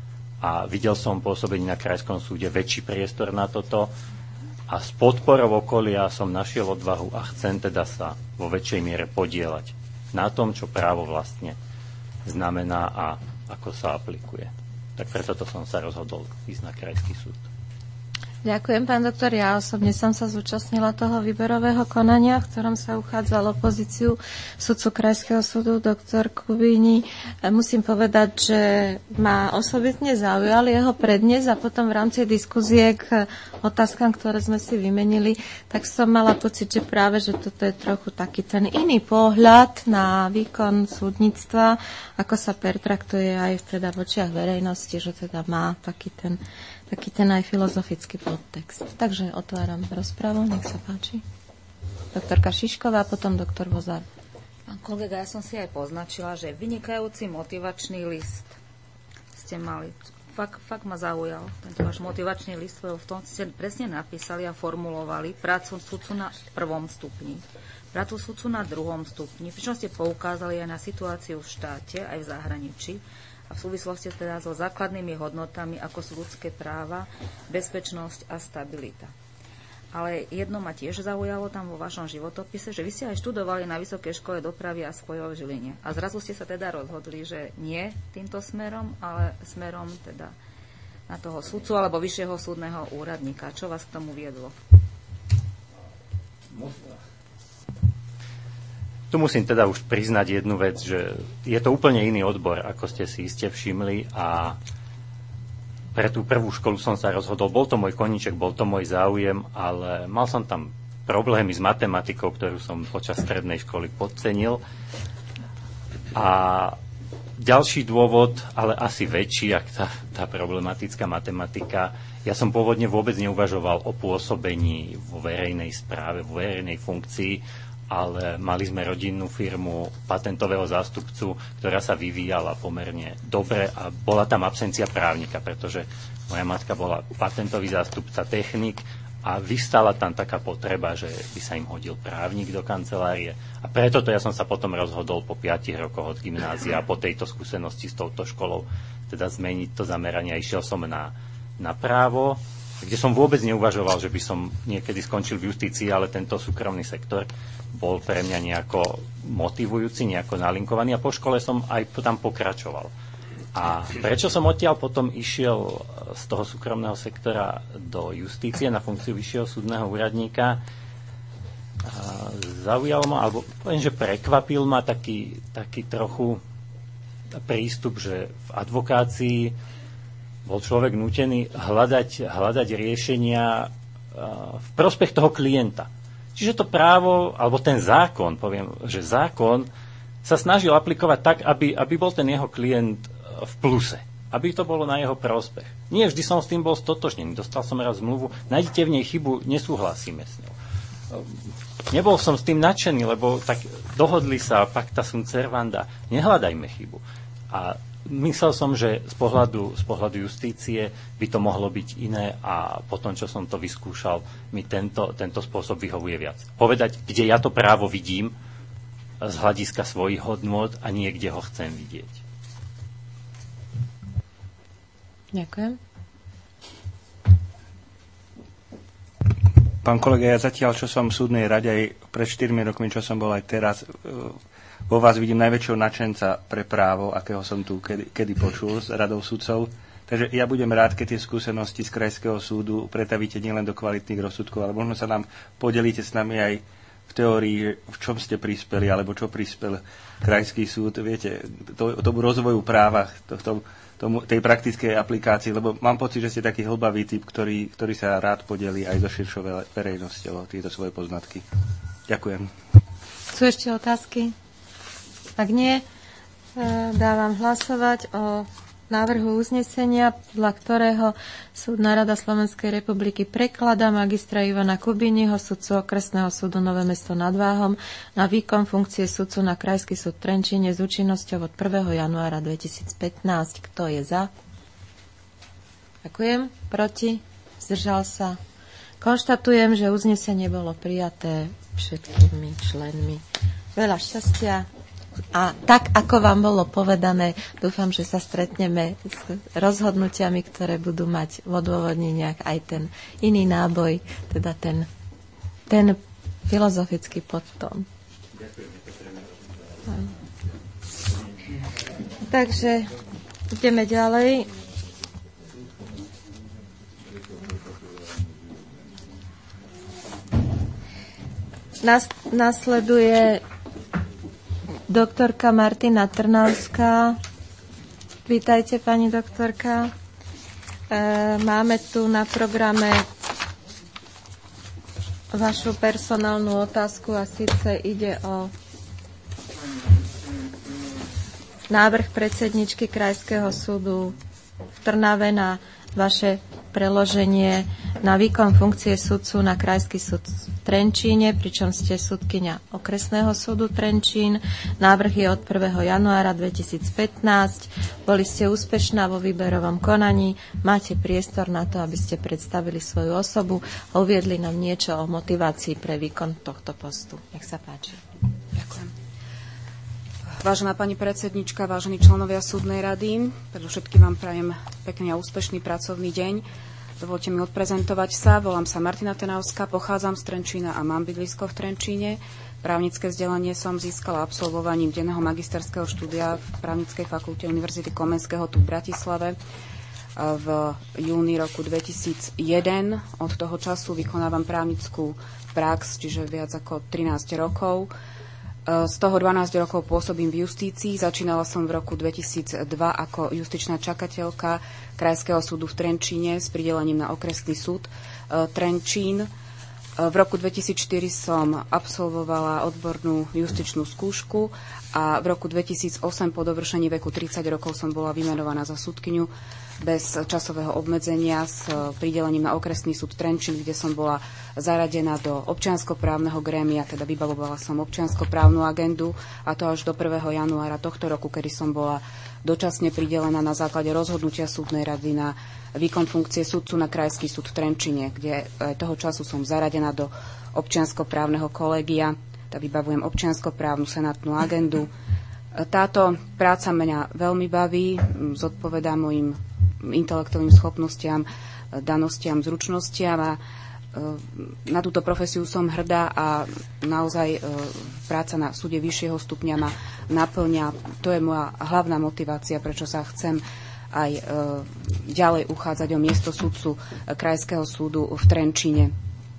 A videl som pôsobení na krajskom súde väčší priestor na toto. A s podporou okolia som našiel odvahu a chcem teda sa vo väčšej miere podieľať na tom, čo právo vlastne znamená a ako sa aplikuje. Tak preto to som sa rozhodol ísť na krajský súd. Ďakujem, pán doktor. Ja osobne som sa zúčastnila toho výberového konania, v ktorom sa uchádzal o pozíciu sudcu Krajského súdu doktor Kubíni. Musím povedať, že ma osobitne zaujal jeho prednes a potom v rámci diskuzie k otázkam, ktoré sme si vymenili, tak som mala pocit, že práve, že toto je trochu taký ten iný pohľad na výkon súdnictva, ako sa pertraktuje aj teda v očiach verejnosti, že teda má taký ten taký ten aj filozofický podtext. Takže otváram rozpravu, nech sa páči. Doktorka Šišková, potom doktor Vozár. Pán kolega, ja som si aj poznačila, že vynikajúci motivačný list ste mali. Fakt, fakt ma zaujal tento váš motivačný list, lebo v tom ste presne napísali a formulovali prácu sudcu na prvom stupni, prácu sudcu na druhom stupni, pričom ste poukázali aj na situáciu v štáte, aj v zahraničí, a v súvislosti teda so základnými hodnotami, ako sú ľudské práva, bezpečnosť a stabilita. Ale jedno ma tiež zaujalo tam vo vašom životopise, že vy ste aj študovali na Vysokej škole dopravy a spojov v Žiline. A zrazu ste sa teda rozhodli, že nie týmto smerom, ale smerom teda na toho sudcu alebo vyššieho súdneho úradníka. Čo vás k tomu viedlo? Tu musím teda už priznať jednu vec, že je to úplne iný odbor, ako ste si iste všimli, a pre tú prvú školu som sa rozhodol. Bol to môj koníček, bol to môj záujem, ale mal som tam problémy s matematikou, ktorú som počas strednej školy podcenil. A ďalší dôvod, ale asi väčší, ak tá, tá problematická matematika, ja som pôvodne vôbec neuvažoval o pôsobení vo verejnej správe, vo verejnej funkcii, ale mali sme rodinnú firmu patentového zástupcu, ktorá sa vyvíjala pomerne dobre a bola tam absencia právnika, pretože moja matka bola patentový zástupca, technik a vystala tam taká potreba, že by sa im hodil právnik do kancelárie. A preto to ja som sa potom rozhodol po piatich rokoch od gymnázia a po tejto skúsenosti s touto školou teda zmeniť to zameranie. Išiel som na, na právo, kde som vôbec neuvažoval, že by som niekedy skončil v justícii, ale tento súkromný sektor bol pre mňa nejako motivujúci, nejako nalinkovaný a po škole som aj tam pokračoval. A prečo som odtiaľ potom išiel z toho súkromného sektora do justície na funkciu vyššieho súdneho úradníka? Zaujalo ma, alebo poviem, že prekvapil ma taký, taký trochu prístup, že v advokácii bol človek nútený hľadať, hľadať riešenia v prospech toho klienta. Čiže to právo, alebo ten zákon, poviem, že zákon sa snažil aplikovať tak, aby, aby bol ten jeho klient v pluse. Aby to bolo na jeho prospech. Nie vždy som s tým bol stotožnený. Dostal som raz zmluvu, nájdete v nej chybu, nesúhlasíme s ňou. Nebol som s tým nadšený, lebo tak dohodli sa, pacta sunt servanda, nehľadajme chybu. A myslel som, že z pohľadu, z pohľadu justície by to mohlo byť iné a potom, čo som to vyskúšal, mi tento, tento spôsob vyhovuje viac. Povedať, kde ja to právo vidím z hľadiska svojich hodnôt a nie kde ho chcem vidieť. Ďakujem. Pán kolega, ja zatiaľ, čo som v súdnej rade aj pred štyrmi rokmi, čo som bol aj teraz, vo vás vidím najväčšieho nadšenca pre právo, akého som tu kedy, kedy počul s radou sudcov. Takže ja budem rád, keď tie skúsenosti z Krajského súdu pretavíte nielen do kvalitných rozsudkov, ale možno sa nám podelíte s nami aj v teórii, v čom ste prispeli, alebo čo prispel Krajský súd, viete, to, tomu rozvoju práva, to, to, tomu, tej praktickej aplikácii, lebo mám pocit, že ste taký hlbavý typ, ktorý, ktorý sa rád podelí aj so širšou verejnosťou o tieto svoje poznatky. Ďakujem. Sú ešte otázky? Ak nie, dávam hlasovať o návrhu uznesenia, podľa ktorého Súdna rada Slovenskej republiky prekladá magistra Ivana Kubínyho, sudcu okresného súdu Nové Mesto nad Váhom, na výkon funkcie sudcu na Krajský súd v Trenčíne s účinnosťou od prvého januára dvetisícpätnásť. Kto je za? Ďakujem. Proti? Zdržal sa? Konštatujem, že uznesenie bolo prijaté všetkými členmi. Veľa šťastia. A tak, ako vám bolo povedané, dúfam, že sa stretneme s rozhodnutiami, ktoré budú mať v odôvodneniach aj ten iný náboj, teda ten, ten filozofický podtón. Takže ideme ďalej. Nas, nasleduje doktorka Martina Trnavská. Vítajte, pani doktorka. E, máme tu na programe vašu personálnu otázku a síce ide o návrh predsedničky Krajského súdu v Trnave na vaše preloženie na výkon funkcie sudcu na Krajský súd v Trenčíne, pričom ste sudkyňa okresného súdu Trenčín. Návrh je od prvého januára dvetisícpätnásť. Boli ste úspešná vo výberovom konaní. Máte priestor na to, aby ste predstavili svoju osobu a uviedli nám niečo o motivácii pre výkon tohto postu. Nech sa páči. Ďakujem. Vážená pani predsednička, vážení členovia súdnej rady, predovšetkým vám prajem pekný a úspešný pracovný deň. Dovolte mi odprezentovať sa. Volám sa Martina Trnavská, pochádzam z Trenčína a mám bydlisko v Trenčíne. Právnické vzdelanie som získala absolvovaním denného magisterského štúdia v Právnickej fakulte Univerzity Komenského tu v Bratislave v júni roku dvetisícjeden. Od toho času vykonávam právnickú prax, čiže viac ako trinásť rokov. Z toho dvanásť rokov pôsobím v justícii. Začínala som v roku dvetisícdva ako justičná čakateľka Krajského súdu v Trenčíne s pridelením na okresný súd Trenčín. V roku dvetisícštyri som absolvovala odbornú justičnú skúšku a v roku dvetisícosem po dovršení veku tridsať rokov som bola vymenovaná za sudkyňu bez časového obmedzenia s pridelením na okresný súd Trenčín, kde som bola zaradená do občianskoprávneho grémia, teda vybavovala som občianskoprávnu agendu, a to až do prvého januára tohto roku, kedy som bola dočasne pridelená na základe rozhodnutia súdnej rady na výkon funkcie sudcu na Krajský súd v Trenčine, kde aj toho času som zaradená do občianskoprávneho kolégia, teda vybavujem občianskoprávnu senátnu agendu. Táto práca mňa veľmi baví, zodpovedá mojim intelektovým schopnostiam, danostiam, zručnostiam a na túto profesiu som hrdá a naozaj práca na súde vyššieho stupňa ma naplňa. To je moja hlavná motivácia, prečo sa chcem aj ďalej uchádzať o miesto sudcu Krajského súdu v Trenčíne.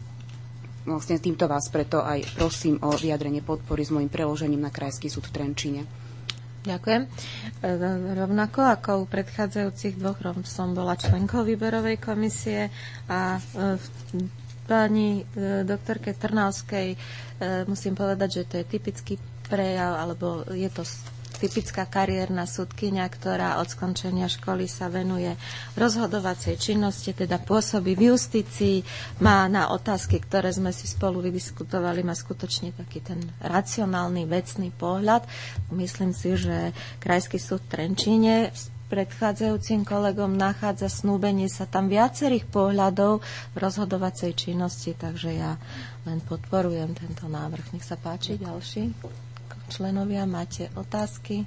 Vlastne týmto vás preto aj prosím o vyjadrenie podpory s mojim preložením na Krajský súd v Trenčíne. Ďakujem. Rovnako ako u predchádzajúcich dvoch som bola členkou výberovej komisie a pani doktorke Trnavskej musím povedať, že to je typický prejav, alebo je to typická kariérna sudkyňa, ktorá od skončenia školy sa venuje rozhodovacej činnosti, teda pôsobí v justícii, má na otázky, ktoré sme si spolu vydiskutovali, má skutočne taký ten racionálny, vecný pohľad. Myslím si, že Krajský súd v Trenčíne s predchádzajúcim kolegom nachádza snúbenie sa tam viacerých pohľadov v rozhodovacej činnosti, takže ja len podporujem tento návrh. Nech sa páči, ďalší. Členovia, máte otázky?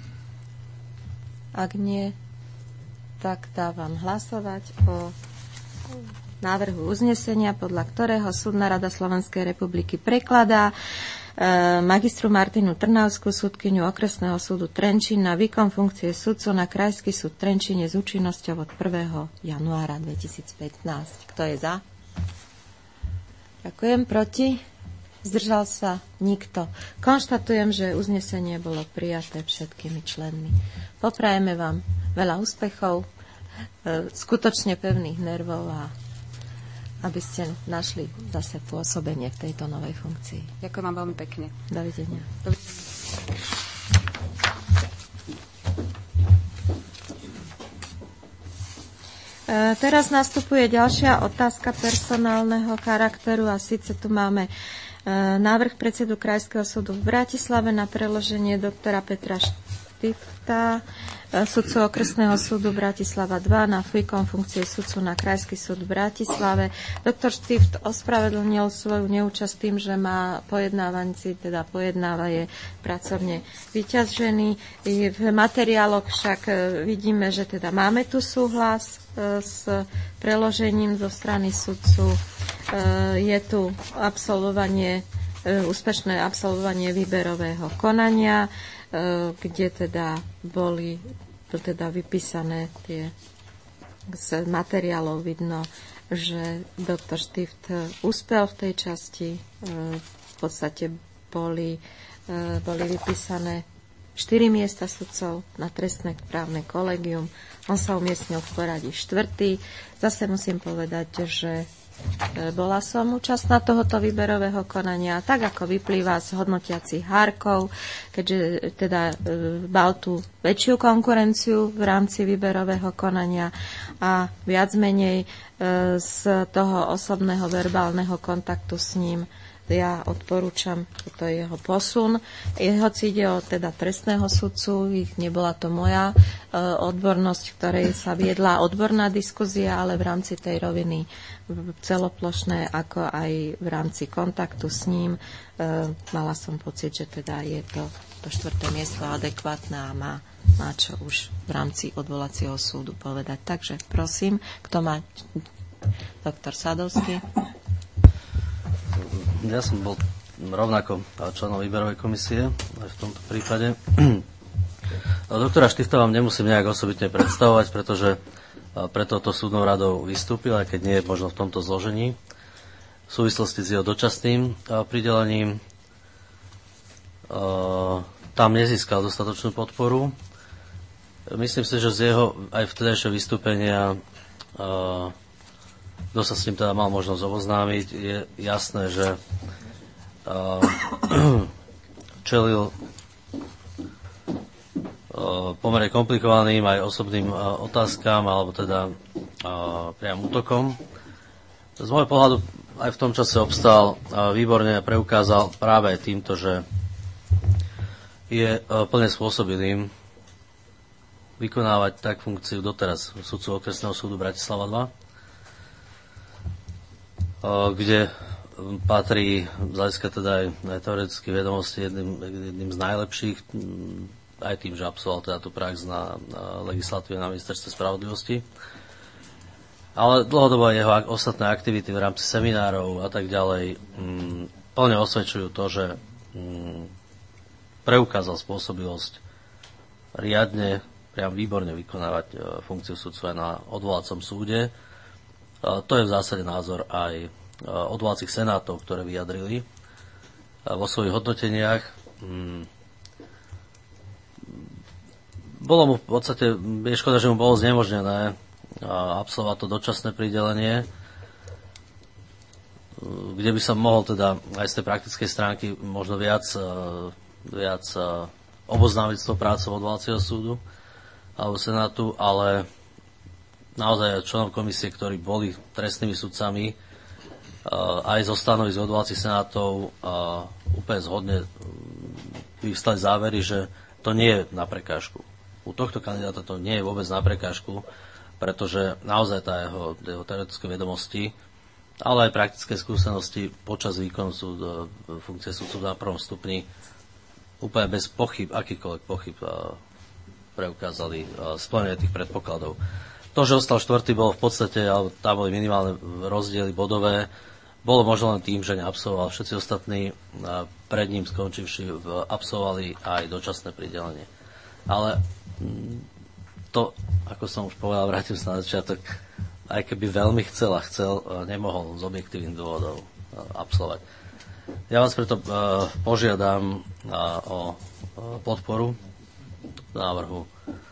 Ak nie, tak dávam hlasovať o návrhu uznesenia, podľa ktorého Súdna rada Slovenskej republiky prekladá e, magistru Martinu Trnavskú, súdkyňu okresného súdu Trenčín, na výkon funkcie sudcu na Krajský súd Trenčíne s účinnosťou od prvého januára dvetisícpätnásť. Kto je za? Ďakujem. Proti? Zdržal sa nikto. Konštatujem, že uznesenie bolo prijaté všetkými členmi. Poprajeme vám veľa úspechov, skutočne pevných nervov a aby ste našli zase pôsobenie v tejto novej funkcii. Ďakujem vám veľmi pekne. Dovidenia. Dovidenia. Teraz nastupuje ďalšia otázka personálneho charakteru a síce tu máme návrh predsedu Krajského súdu v Bratislave na preloženie doktora Petra Štifta, sudcu okresného súdu Bratislava dva, na výkon funkcie sudcu na Krajský súd v Bratislave. Doktor Štift ospravedlnil svoju neúčasť tým, že má pojednávanci, teda pojednáva je pracovne vyťažený. V materiáloch však vidíme, že teda máme tu súhlas s preložením zo strany sudcu. Je tu absolvovanie, úspešné absolvovanie výberového konania, kde teda boli teda vypísané tie z materiálov vidno, že doktor Štift uspel v tej časti. V podstate boli, boli vypísané štyri miesta sudcov na trestné právne kolegium. On sa umiestnil v poradí štvrtý. Zase musím povedať, že bola som účastná tohoto výberového konania, tak ako vyplýva z hodnotiacich hárkov, keďže teda mal tú väčšiu konkurenciu v rámci výberového konania a viac menej z toho osobného verbálneho kontaktu s ním ja odporúčam toto jeho posun. Hoci ide o teda trestného sudcu, nebola to moja e, odbornosť, v ktorej sa viedla odborná diskuzia, ale v rámci tej roviny celoplošné, ako aj v rámci kontaktu s ním, e, mala som pocit, že teda je to, to štvrté miesto adekvátne a má, má čo už v rámci odvolacieho súdu povedať. Takže prosím, kto má doktor Sadovský. Ja som bol rovnako členom výberovej komisie, aj v tomto prípade. Doktora Štifta vám nemusím nejak osobitne predstavovať, pretože pre touto súdnou radou vystúpil, aj keď nie je možno v tomto zložení. V súvislosti s jeho dočasným pridelením tam nezískal dostatočnú podporu. Myslím si, že z jeho aj vtedajšieho vystúpenia, kto sa s ním teda mal možnosť oboznámiť, je jasné, že uh, čelil uh, pomerne komplikovaným aj osobným uh, otázkam, alebo teda uh, priam útokom. Z môjho pohľadu aj v tom čase obstál uh, výborne a preukázal práve týmto, že je uh, plne spôsobilým vykonávať tak funkciu doteraz sudcu okresného súdu Bratislava dva, kde patrí z hľadiska teda aj, aj teoretické vedomosti jedným, jedným z najlepších, aj tým, že absolvoval teda tú prax na, na legislatíve na ministerstve spravodlivosti. Ale dlhodobo jeho ostatné aktivity v rámci seminárov a tak ďalej m, plne osvedčujú to, že m, preukázal spôsobilosť riadne, priam výborne vykonávať e, funkciu sudcu aj na odvolacom súde. To je v zásade názor aj odvolacích senátov, ktoré vyjadrili vo svojich hodnoteniach. Bolo mu v podstate, je škoda, že mu bolo znemožnené absolvovať to dočasné pridelenie, kde by sa mohol teda aj z tej praktickej stránky možno viac viac oboznámiť s tou prácou odvolacieho súdu alebo Senátu, ale naozaj členov komisie, ktorí boli trestnými sudcami, aj zo stanovisk odvolacích senátov úplne zhodne vyvstali závery, že to nie je na prekážku. U tohto kandidáta to nie je vôbec na prekážku, pretože naozaj tá jeho, jeho teoretické vedomosti, ale aj praktické skúsenosti počas výkonu súd, funkcie sudcu na prvom stupni úplne bez pochyb, akýkoľvek pochyb preukázali splnenie tých predpokladov. To, že ostal štvrtý, bolo v podstate, ale tam boli minimálne rozdiely bodové, bolo možno len tým, že neabsolvoval. Všetci ostatní pred ním skončivši absolvovali aj dočasné pridelenie. Ale to, ako som už povedal, vrátim sa na začiatok, aj keby veľmi chcel a chcel, nemohol z objektívnych dôvodov absolvovať. Ja vás preto požiadam o podporu návrhu.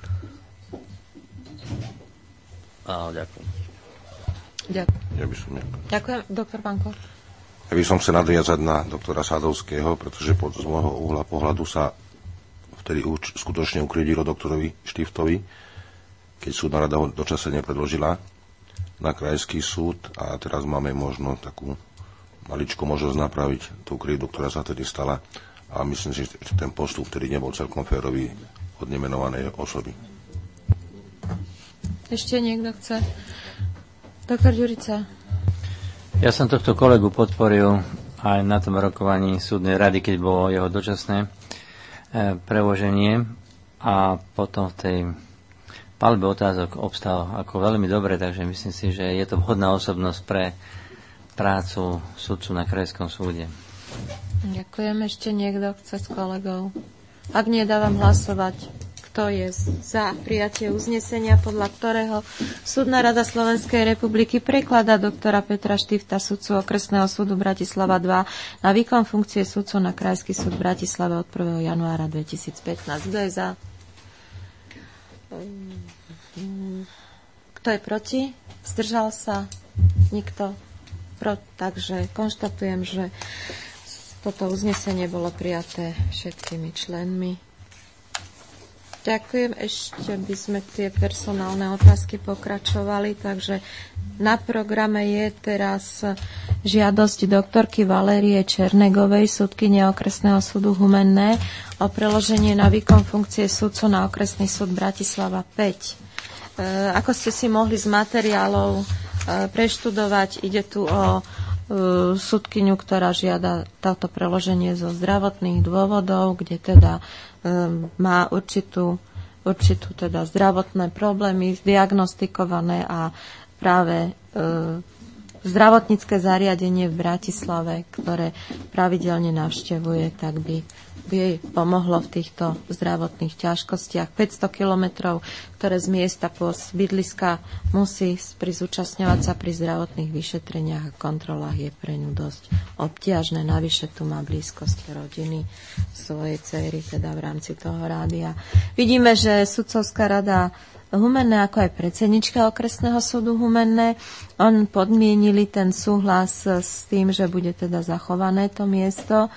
Áno, ďakujem. Ďakujem. Ja by som... Ďakujem, doktor Banko. Ja by som chcel nadviazať na doktora Sadovského, pretože pod, z môjho uhla pohľadu sa vtedy uč, skutočne ukrivdilo doktorovi Štiftovi, keď súdna rada ho dočasne nepredložila na krajský súd a teraz máme možno takú maličku možnosť napraviť tú krivdu, ktorá sa vtedy stala a myslím si, že ten postup, ktorý nebol celkom férový od nemenovanej osoby. Ešte niekto chce? Doktor Ďurica. Ja som tohto kolegu podporil aj na tom rokovaní súdnej rady, keď bolo jeho dočasné e, preloženie a potom v tej palbe otázok obstal ako veľmi dobre, takže myslím si, že je to vhodná osobnosť pre prácu sudcu na krajskom súde. Ďakujem. Ešte niekto chce s kolegou? Ak nie, dávam hlasovať. Kto je za prijatie uznesenia, podľa ktorého Súdna rada Slovenskej republiky prekladá doktora Petra Štifta, sudcu Okresného súdu Bratislava dva, na výkon funkcie sudcu na Krajský súd v Bratislave od prvého januára dvetisícpätnásť. Kto je za? Kto je proti? Zdržal sa? Nikto? Pro, takže konštatujem, že toto uznesenie bolo prijaté všetkými členmi. Ďakujem. Ešte by sme tie personálne otázky pokračovali, takže na programe je teraz žiadosť doktorky Valérie Černegovej, sudkyne Okresného súdu Humenné, o preloženie na výkon funkcie sudcu na Okresný súd Bratislava päť. E, ako ste si mohli z materiálov e, preštudovať, ide tu o e, sudkyňu, ktorá žiada toto preloženie zo zdravotných dôvodov, kde teda má určitú, určitú teda zdravotné problémy diagnostikované a práve e, zdravotnícke zariadenie v Bratislave, ktoré pravidelne navštevuje, tak by, by jej pomohlo v týchto zdravotných ťažkostiach. päťsto kilometrov, ktoré z miesta po bydliska musí pri zúčastňovať sa pri zdravotných vyšetreniach a kontrolách, je pre ňu dosť obťažné. Navyše tu má blízkosť rodiny svojej dcery, teda v rámci toho rádia. Vidíme, že sudcovská rada Humenné, ako aj predsednička Okresného súdu Humenné, on podmienili ten súhlas s tým, že bude teda zachované to miesto.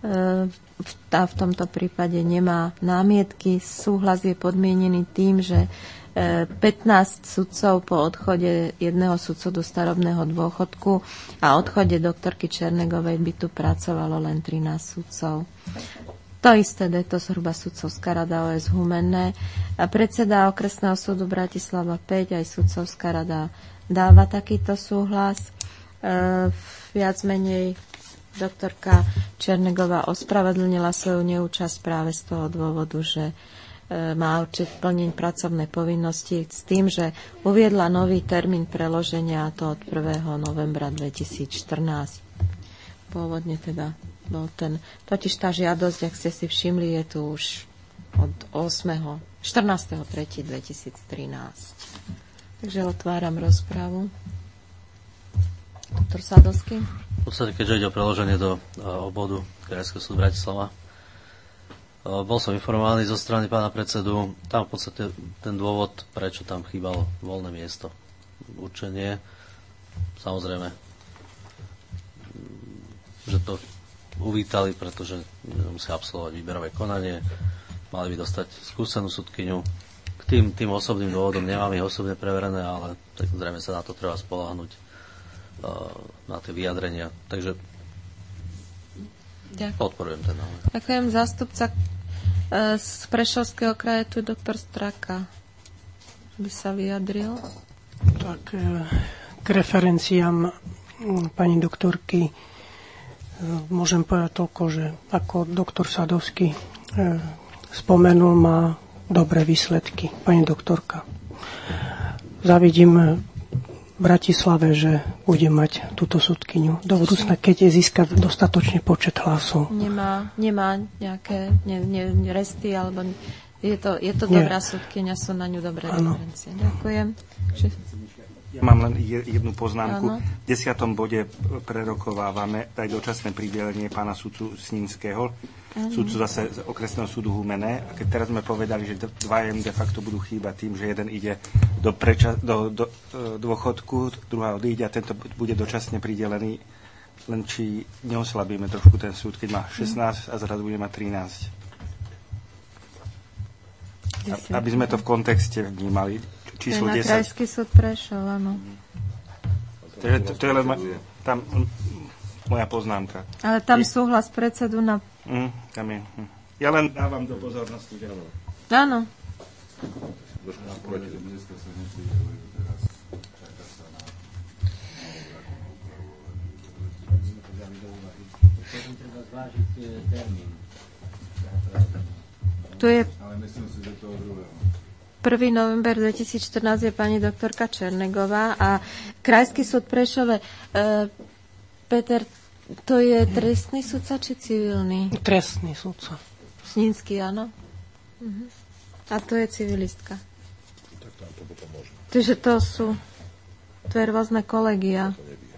A v tomto prípade nemá námietky. Súhlas je podmienený tým, že pätnásť sudcov po odchode jedného sudcu do starobného dôchodku a odchode doktorky Černegovej by tu pracovalo len trinásť sudcov. To isté, je to zhruba sudcovská rada ó es Humenné. A predseda Okresného súdu Bratislava päť, aj sudcovská rada dáva takýto súhlas. E, viac menej doktorka Černegová ospravedlnila svoju neúčasť práve z toho dôvodu, že e, má určite plniť pracovné povinnosti s tým, že uviedla nový termín preloženia, a to od prvého novembra dvetisícštrnásť. Pôvodne teda bol ten, totiž tá žiadosť, ak ste si všimli, je tu už od ôsmeho štrnásteho tretieho dvetisíctrinásť. Takže otváram rozpravu. Doktor Sadovský. V podstate, keďže ide o preloženie do uh, obvodu Krajského súdu Bratislava, uh, bol som informovaný zo strany pána predsedu, tam v podstate ten dôvod, prečo tam chýbalo voľné miesto. Určenie, samozrejme, že to uvítali, pretože musia absolvovať výberové konanie, mali by dostať skúsenú sudkyňu. K tým, tým osobným dôvodom nemám ich osobne preverené, ale tak zrejme sa na to treba spoľahnúť, na tie vyjadrenia. Takže ďakujem. Podporujem ten návrh. Ďakujem. Zástupca z Prešovského kraja, tu je doktor Straka, by sa vyjadril. Tak k referenciám pani doktorky môžem povedať toľko, že ako doktor Sadovský spomenul, má dobré výsledky, pani doktorka. Zavidím v Bratislave, že bude mať túto sudkyňu do budúcna, keď je získa dostatočný počet hlasov. Nemá, nemá nejaké ne, ne, resty, alebo je to, je to dobrá sudkyňa, sú na ňu dobré referencie. Ďakujem. Ja mám len jednu poznámku. Áno. V desiatom bode prerokovávame aj dočasné pridelenie pána sudcu Snímskeho, sudcu zase z okresného súdu Humenné. A keď teraz sme povedali, že dva de facto budú chýbať tým, že jeden ide do, preča, do, do, do dôchodku, druhá odíde a tento bude dočasne pridelený, len či neoslabíme trošku ten súd, keď má šestnásť a zrazu bude mať trinásť. Aby sme to v kontexte vnímali. Číslo to je na desať. Krajský súd Prešov, áno. To je, to, to je len tam moja poznámka. Ale tam je, súhlas predsedu na... Mm, tam je. Ja len dávam do pozornosti. Že... Áno. Tu je prvého novembra dvetisícštrnásť je pani doktorka Černegová a Krajský súd Prešove. E, Peter, to je trestný sudca či civilný? Trestný sudca. Snínsky, áno. Uh-huh. A to je civilistka. Tak tam to potom môže. Takže to sú to je rôzne kolegia.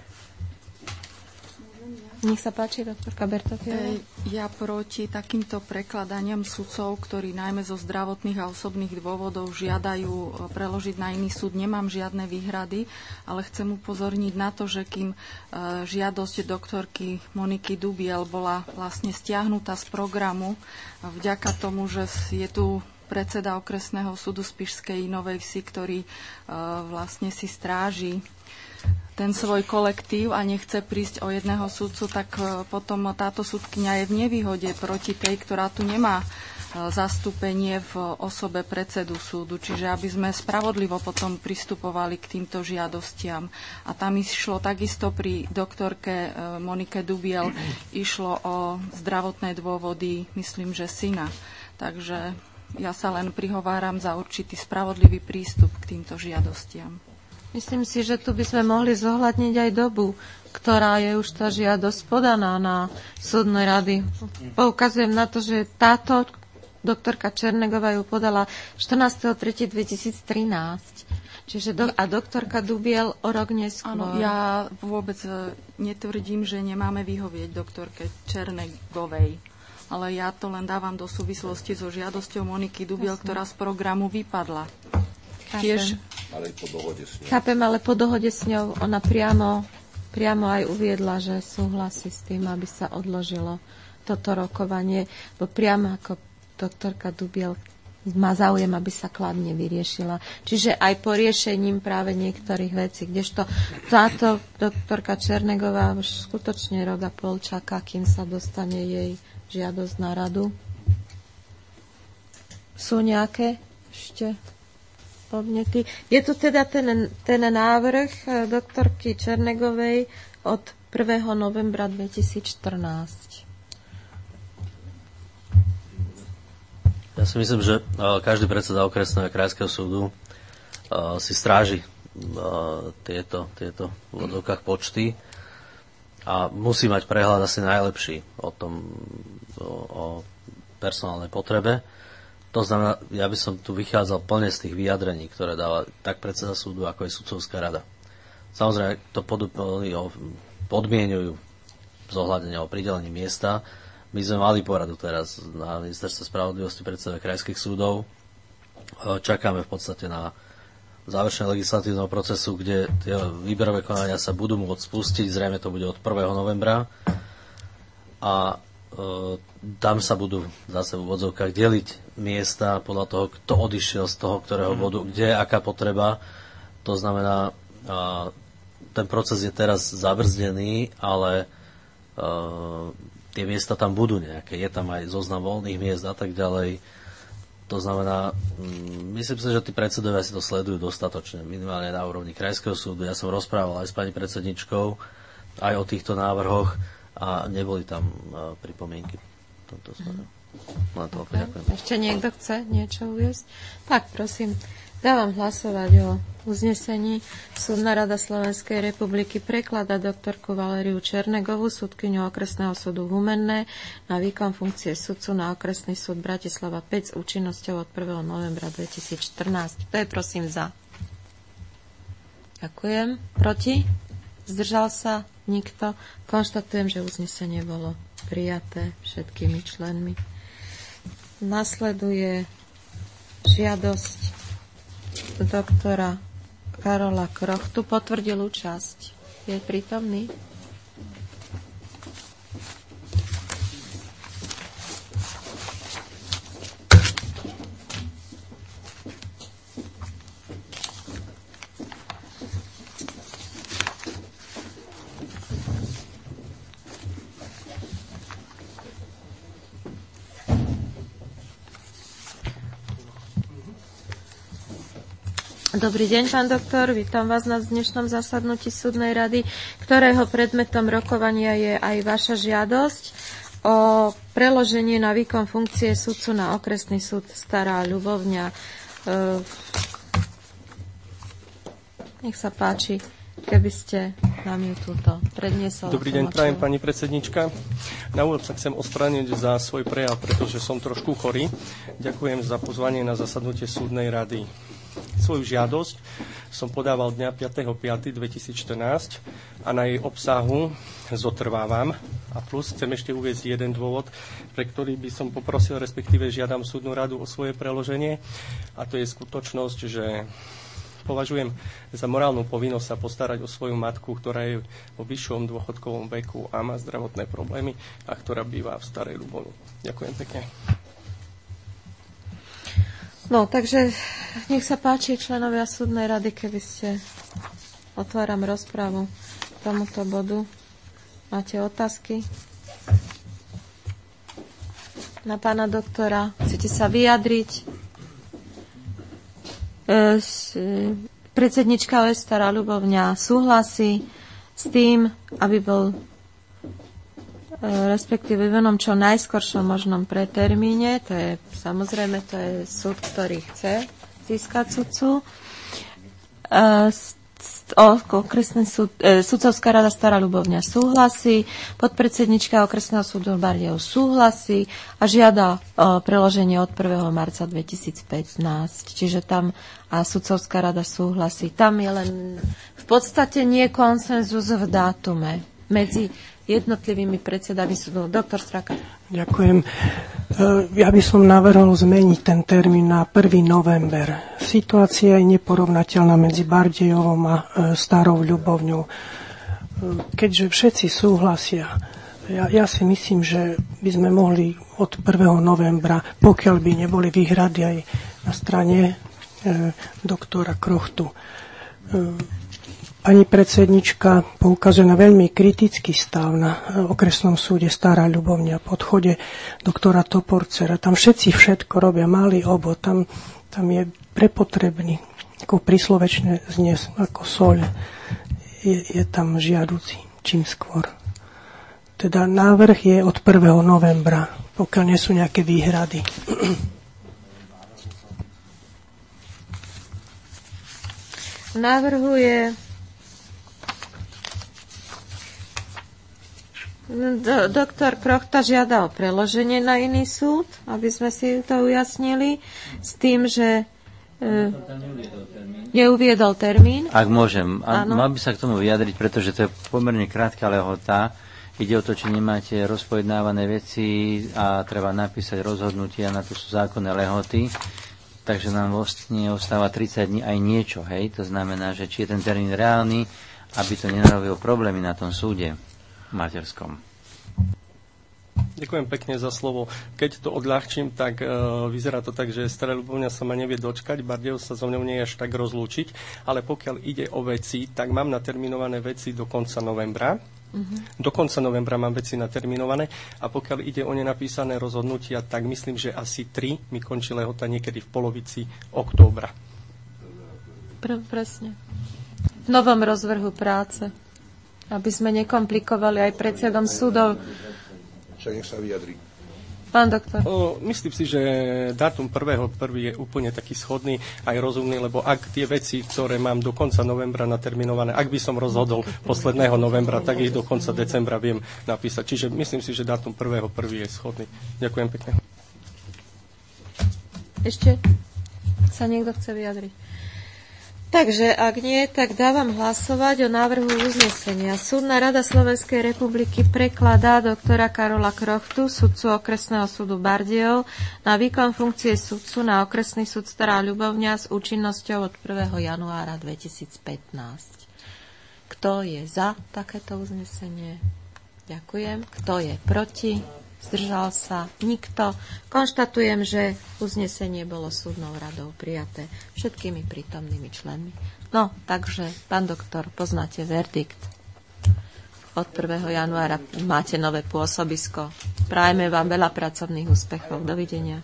Nech sa páči, doktorka Bertofiová. Ja proti takýmto prekladaniam sudcov, ktorí najmä zo zdravotných a osobných dôvodov žiadajú preložiť na iný súd, nemám žiadne výhrady, ale chcem upozorniť na to, že kým žiadosť doktorky Moniky Dubiel bola vlastne stiahnutá z programu vďaka tomu, že je tu predseda okresného súdu Spišskej Novej Vsi, ktorý vlastne si stráži ten svoj kolektív a nechce prísť o jedného sudcu, tak potom táto sudkyňa je v nevýhode proti tej, ktorá tu nemá zastúpenie v osobe predsedu súdu. Čiže aby sme spravodlivo potom pristupovali k týmto žiadostiam. A tam išlo takisto pri doktorke Monike Dubiel, išlo o zdravotné dôvody, myslím, že syna. Takže ja sa len prihováram za určitý spravodlivý prístup k týmto žiadostiam. Myslím si, že tu by sme mohli zohľadniť aj dobu, ktorá je už tá žiadosť podaná na súdnej rady. Poukazujem na to, že táto doktorka Černegová ju podala štrnásteho tretieho dvetisíctrinásť. Čiže do, a doktorka Dubiel o rok neskôr. Áno, ja vôbec netvrdím, že nemáme vyhovieť doktorke Černegovej. Ale ja to len dávam do súvislosti so žiadosťou Moniky Dubiel, Jasne. ktorá z programu vypadla. Tiež... Ale po dohode s ňou. Chápem, ale po dohode s ňou ona priamo, priamo aj uviedla, že súhlasí s tým, aby sa odložilo toto rokovanie, bo priamo ako doktorka Dubiel má záujem, aby sa kladne vyriešila. Čiže aj po riešením práve niektorých vecí, kdežto táto doktorka Černegová už skutočne rok a pol čaká, kým sa dostane jej žiadosť na radu. Sú nejaké ešte podnety? Je tu teda ten, ten návrh doktorky Černegovej od prvého novembra dvetisícštrnásť. Ja si myslím, že každý predseda okresného a krajského súdu si stráži tieto, tieto v odovkách počty a musí mať prehľad asi najlepší o tom, o, o personálnej potrebe. To znamená, ja by som tu vychádzal plne z tých vyjadrení, ktoré dáva tak predseda súdu, ako aj sudcovská rada. Samozrejme, to podmienujú zohľadenie o pridelení miesta. My sme mali poradu teraz na Ministerstve spravodlivosti predseda krajských súdov. Čakáme v podstate na završenie legislatívneho procesu, kde tie výberové konania sa budú môcť spustiť. Zrejme to bude od prvého novembra. a tam sa budú zase v úvodzovkách deliť miesta podľa toho, kto odišiel z toho, ktorého bodu, kde je aká potreba. To znamená, ten proces je teraz zabrzdený, ale tie miesta tam budú nejaké. Je tam aj zoznam voľných miest a tak ďalej. To znamená, myslím si, že tí predsedovia si to sledujú dostatočne, minimálne na úrovni Krajského súdu. Ja som rozprával aj s pani predsedničkou aj o týchto návrhoch a neboli tam uh, pripomienky v tomto smere. Na to opäť ďakujem. Ešte niekto chce niečo uviesť? Tak, prosím, dávam hlasovať o uznesení. Súdna rada Slovenskej republiky prekladá doktorku Valériu Černegovú, súdkyňu okresného súdu v Humenné, na výkon funkcie sudcu na okresný súd Bratislava päť s účinnosťou od prvého novembra dvetisícštrnásť. Kto je prosím za? Ďakujem. Proti? Zdržal sa? Nikto. Konštatujem, že uznesenie bolo prijaté všetkými členmi. Nasleduje žiadosť doktora Karola Krochtu. Potvrdil účasť. Je prítomný? Dobrý deň, pán doktor. Vítam vás na dnešnom zasadnutí súdnej rady, ktorého predmetom rokovania je aj vaša žiadosť o preloženie na výkon funkcie sudcu na okresný súd Stará Ľubovňa. Nech sa páči, keby ste nám ju túto predniesol. Dobrý deň, prajem pani predsednička. Na úvod sa chcem ospravedlniť za svoj prejav, pretože som trošku chorý. Ďakujem za pozvanie na zasadnutie súdnej rady. Svoju žiadosť som podával dňa piateho piateho dvetisícštrnásť a na jej obsahu zotrvávam. A plus chcem ešte uviesť jeden dôvod, pre ktorý by som poprosil, respektíve žiadam súdnu radu o svoje preloženie. A to je skutočnosť, že považujem za morálnu povinnosť sa postarať o svoju matku, ktorá je vo vyššom dôchodkovom veku a má zdravotné problémy a ktorá býva v Starej Ľubovni. Ďakujem pekne. No, takže nech sa páči, členovia súdnej rady, keby ste... Otváram rozpravu k tomuto bodu. Máte otázky na pána doktora? Chcete sa vyjadriť? E, predsednička O S Stará Ľubovňa súhlasí s tým, aby bol respektíve v onom čo najskoršom možnom pretermíne. To je, samozrejme, to je súd, ktorý chce získať sudcu. Okresný súd, e, sudcovská rada Stará Ľubovňa súhlasí, podpredsednička okresného súdu Bardejov súhlasí a žiada o preloženie od prvého marca dvetisícpätnásť. Čiže tam a sudcovská rada súhlasí. Tam je len v podstate nie konsenzus v dátume medzi jednotlivými predsedami súdov. Doktor Straka. Ďakujem. Ja by som navrhol zmeniť ten termín na prvý november. Situácia je neporovnateľná medzi Bardejovom a Starou Ľubovňou. Keďže všetci súhlasia, ja, ja si myslím, že by sme mohli od prvého novembra, pokiaľ by neboli výhrady aj na strane e, doktora Krochtu. E, Pani predsednička poukazuje na veľmi kritický stav na okresnom súde Stará Ľubovňa po odchode doktora Toporcera. Tam všetci všetko robia, malý obod, tam, tam je prepotrebný, ako príslovečné znes, ako soľ. Je, je tam žiaduci, čím skôr. Teda návrh je od prvého novembra, pokiaľ nie sú nejaké výhrady. Návrhu je Do, doktor Krochta žiada o preloženie na iný súd, aby sme si to ujasnili, s tým, že e, neuviedol termín. Ak môžem, a mal by sa k tomu vyjadriť, pretože to je pomerne krátka lehota. Ide o to, či nemáte rozpojednávané veci a treba napísať rozhodnutia, na to sú zákonné lehoty. Takže nám vlastne ostáva tridsať dní aj niečo, hej? To znamená, že či je ten termín reálny, aby to nenarobilo problémy na tom súde materskom. Ďakujem pekne za slovo. Keď to odľahčím, tak uh, vyzerá to tak, že Stará Ľubovňa sa ma nevie dočkať, Bardejov sa so mnou nie je až tak rozlúčiť, ale pokiaľ ide o veci, tak mám naterminované veci do konca novembra. Uh-huh. Do konca novembra mám veci naterminované a pokiaľ ide o nenapísané rozhodnutia, tak myslím, že asi tri mi končí lehota niekedy v polovici októbra. Pr- presne. V novom rozvrhu práce, aby sme nekomplikovali aj predsedom súdov. Však nech sa vyjadri. Pán doktor. O, myslím si, že dátum prvého prvý je úplne taký schodný aj rozumný, lebo ak tie veci, ktoré mám do konca novembra naterminované, ak by som rozhodol posledného novembra, tak ich do konca decembra viem napísať. Čiže myslím si, že dátum prvého prvý je schodný. Ďakujem pekne. Ešte sa niekto chce vyjadriť? Takže, ak nie, tak dávam hlasovať o návrhu uznesenia. Súdna rada Slovenskej republiky prekladá doktora Karola Krochtu, sudcu okresného súdu Bardejov, na výkon funkcie sudcu na okresný súd Stará Ľubovňa s účinnosťou od prvého januára dvetisícpätnásť. Kto je za takéto uznesenie? Ďakujem. Kto je proti? Zdržal sa? Nikto. Konštatujem, že uznesenie bolo súdnou radou prijaté všetkými prítomnými členmi. No, takže, pán doktor, poznáte verdikt. Od prvého januára máte nové pôsobisko. Prajme vám veľa pracovných úspechov. Dovidenia.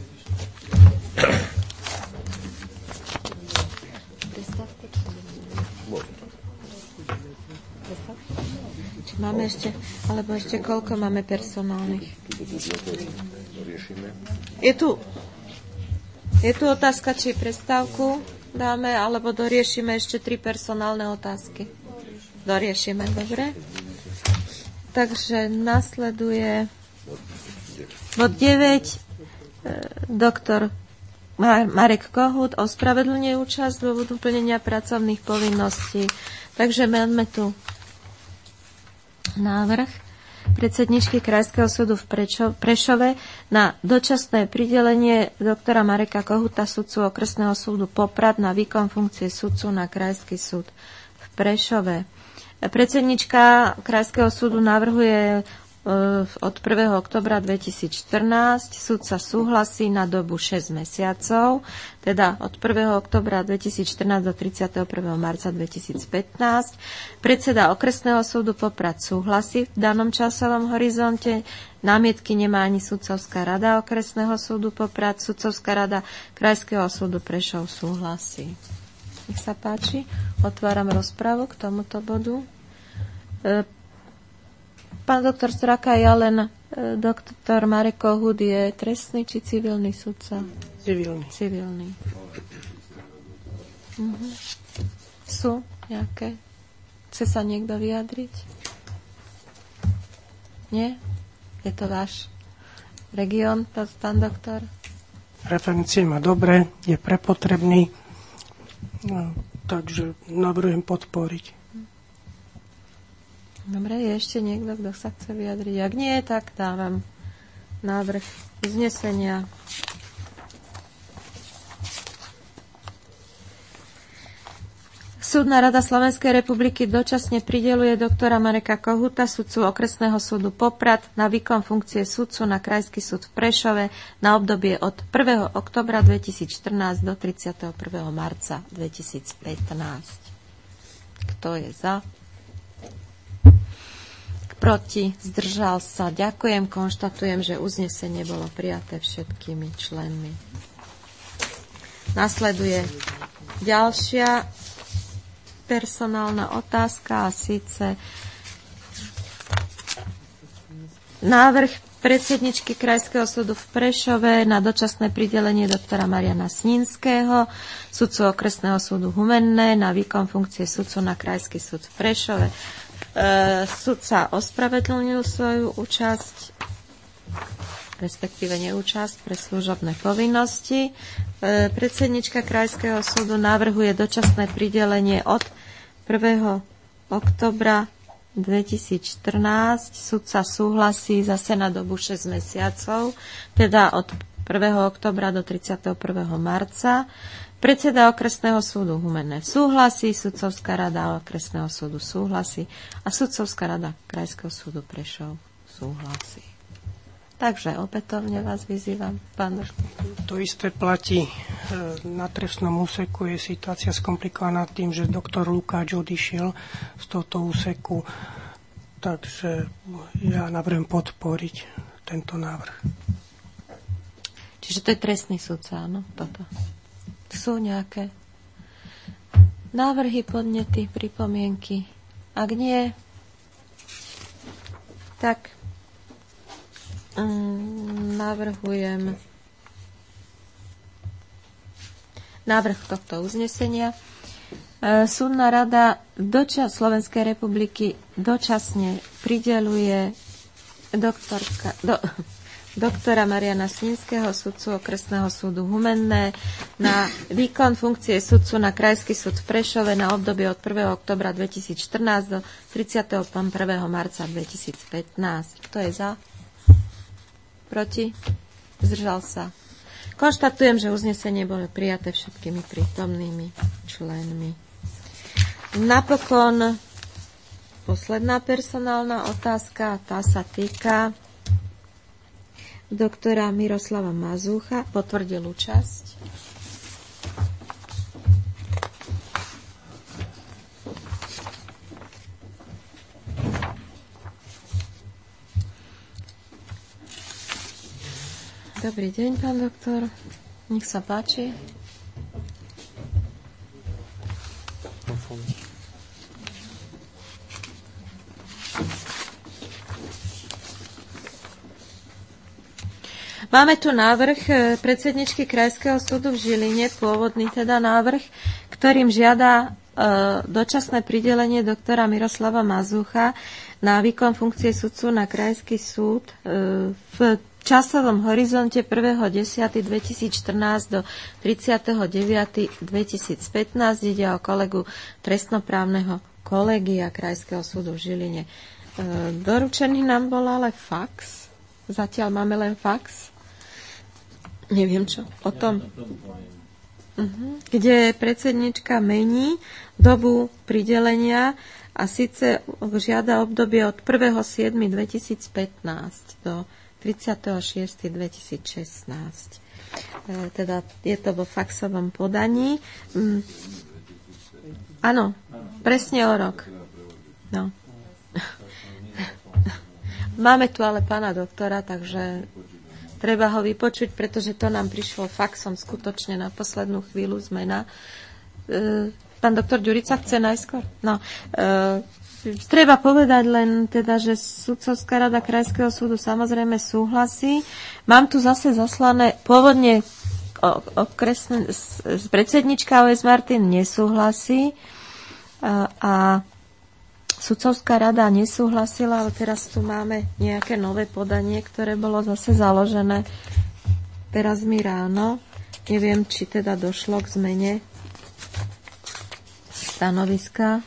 Máme ešte, alebo ešte koľko máme personálnych? Je tu, je tu otázka, či prestávku dáme, alebo doriešime ešte tri personálne otázky. Doriešime, dobre? Takže nasleduje bod deväť. Doktor Marek Kohút ospravedlňuje účasť vo plnenia pracovných povinností. Takže máme tu návrh predsedničky Krajského súdu v Prešove na dočasné pridelenie doktora Mareka Kohuta, sudcu okresného súdu Poprad, na výkon funkcie sudcu na Krajský súd v Prešove. Predsednička Krajského súdu navrhuje od prvého októbra dvetisícštrnásť, sudca súhlasí na dobu šesť mesiacov, teda od prvého októbra dvetisícštrnásť do tridsiateho prvého marca dvetisícpätnásť. Predseda okresného súdu Poprad súhlasí v danom časovom horizonte. Námietky nemá ani sudcovská rada okresného súdu Poprad. Sudcovská rada Krajského súdu Prešov súhlasí. Nech sa páči. Otváram rozpravu k tomuto bodu. Pán doktor Straka, ja len e, doktor Marek Kohút je trestný či civilný sudca? Civilný. Civilný. Mhm. Sú nejaké? Chce sa niekto vyjadriť? Nie? Je to váš región, pán doktor? Referencie má dobre, je prepotrebný, no, takže navrhujem podporiť. Dobre, je ešte niekto, kto sa chce vyjadriť? Ak nie, tak dávam návrh uznesenia. Súdna rada Slovenskej republiky dočasne prideľuje doktora Mareka Kohuta, sudcu okresného súdu Poprad, na výkon funkcie sudcu na Krajský súd v Prešove na obdobie od prvého októbra dvetisícštrnásť do tridsiateho prvého marca dvetisícpätnásť. Kto je za? Proti, zdržal sa. Ďakujem, konštatujem, že uznesenie bolo prijaté všetkými členmi. Nasleduje ďalšia personálna otázka, a síce návrh predsedničky Krajského súdu v Prešove na dočasné pridelenie doktora Mariana Sninského, sudcu okresného súdu Humenné, na výkon funkcie sudcu na Krajský súd v Prešove. E, sudca ospravedlnil svoju účasť, respektíve neúčasť pre služobné povinnosti. E, predsednička Krajského súdu navrhuje dočasné pridelenie od prvého októbra dvetisícštrnásť. Sudca súhlasí zase na dobu šesť mesiacov, teda od prvého októbra do tridsiateho prvého marca. Predseda okresného súdu Humenné súhlasí, sudcovská rada okresného súdu súhlasí a sudcovská rada Krajského súdu Prešov súhlasí. Takže opätovne vás vyzývam, pán doktor. To isté platí. Na trestnom úseku je situácia skomplikovaná tým, že doktor Lukáč odišiel z tohto úseku, takže ja navrhujem podporiť tento návrh. Čiže to je trestný sudca, áno, toto. Sú nejaké návrhy, podnety, pripomienky? Ak nie, tak mm, navrhujem návrh tohto uznesenia. E, Súdna rada dočas Slovenskej republiky dočasne prideľuje doktorka, do, doktora Mariana Snímskeho, sudcu okresného súdu Humenné, na výkon funkcie sudcu na Krajský súd v Prešove na obdobie od prvého októbra dvetisícštrnásť do tridsiateho prvého marca dvetisícpätnásť. Kto je za? Proti? Zdržal sa? Konštatujem, že uznesenie bolo prijaté všetkými prítomnými členmi. Napokon posledná personálna otázka, tá sa týka doktora Miroslava Mazúcha. Potvrdil účasť. Dobrý deň, pán doktor. Nech sa páči. Máme tu návrh predsedničky Krajského súdu v Žiline, pôvodný teda návrh, ktorým žiada e, dočasné pridelenie doktora Miroslava Mazúcha na výkon funkcie sudcu na Krajský súd e, v časovom horizonte prvého októbra dvetisícštrnásť do tridsiateho deviateho dvetisícpätnásť. Ide o kolegu trestnoprávneho kolegia Krajského súdu v Žiline. E, doručený nám bol ale fax. Zatiaľ máme len fax. Neviem čo o tom. Uh-huh. Kde predsednička mení dobu pridelenia a síce žiada obdobie od prvého siedmeho dvetisícpätnásť do tridsiateho šiesteho dvetisícšestnásť. E, teda je to vo faxovom podaní. Mm. Áno, presne o rok. No. Máme tu ale pána doktora, takže treba ho vypočuť, pretože to nám prišlo faxom skutočne na poslednú chvíľu zmena. E, pán doktor Ďurica chce najskôr? No. E, treba povedať len teda, že sudcovská rada Krajského súdu samozrejme súhlasí. Mám tu zase zaslané pôvodne okresné, predsednička ó es Martin nesúhlasí a, a sudcovská rada nesúhlasila, ale teraz tu máme nejaké nové podanie, ktoré bolo zase založené teraz mi ráno. Neviem, či teda došlo k zmene stanoviska.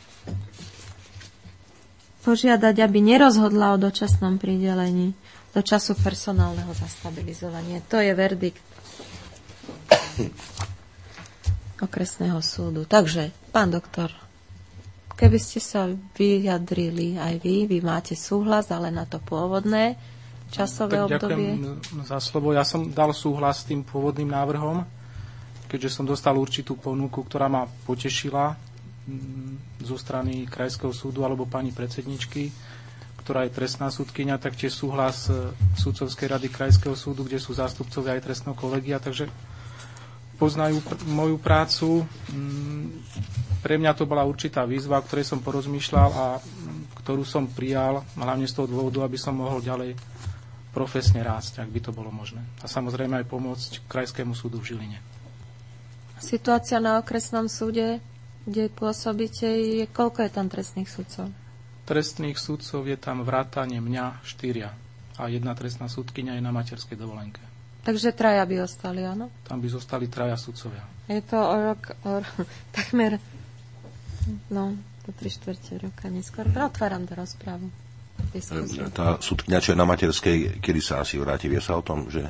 Požiadať, aby nerozhodla o dočasnom pridelení do času personálneho zastabilizovania. To je verdikt okresného súdu. Takže, pán doktor, keby ste sa vyjadrili aj vy, vy máte súhlas, ale na to pôvodné časové tak obdobie. Ďakujem za slovo. Ja som dal súhlas s tým pôvodným návrhom, keďže som dostal určitú ponuku, ktorá ma potešila zo strany Krajského súdu alebo pani predsedničky, ktorá je trestná súdkyňa, tak tiež súhlas sudcovskej rady Krajského súdu, kde sú zástupcovia aj trestného kolegia, takže poznajú pr- moju prácu. Pre mňa to bola určitá výzva, o ktorej som porozmýšľal a ktorú som prijal, hlavne z toho dôvodu, aby som mohol ďalej profesne rásť, ak by to bolo možné. A samozrejme aj pomôcť Krajskému súdu v Žiline. Situácia na okresnom súde, kde pôsobíte, je, koľko je tam trestných sudcov? Trestných sudcov je tam vrátane mňa štyria a jedna trestná súdkyňa je na materskej dovolenke. Takže traja by ostali, áno? Tam by zostali traja sudcovia. Je to o rok, o, takmer, no, do tri štvrte roka neskôr. Otváram do rozprávu. Tá súdkyňa, čo je na materskej, kedy sa asi vráti? Vie sa o tom, že...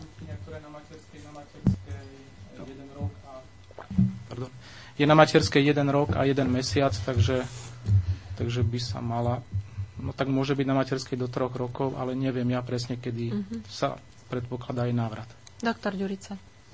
Pardon. Je na materskej jeden rok a jeden mesiac, takže, takže by sa mala no tak môže byť na materskej do troch rokov, ale neviem ja presne, kedy uh-huh. sa predpokladá aj návrat. Doktor Ďurica.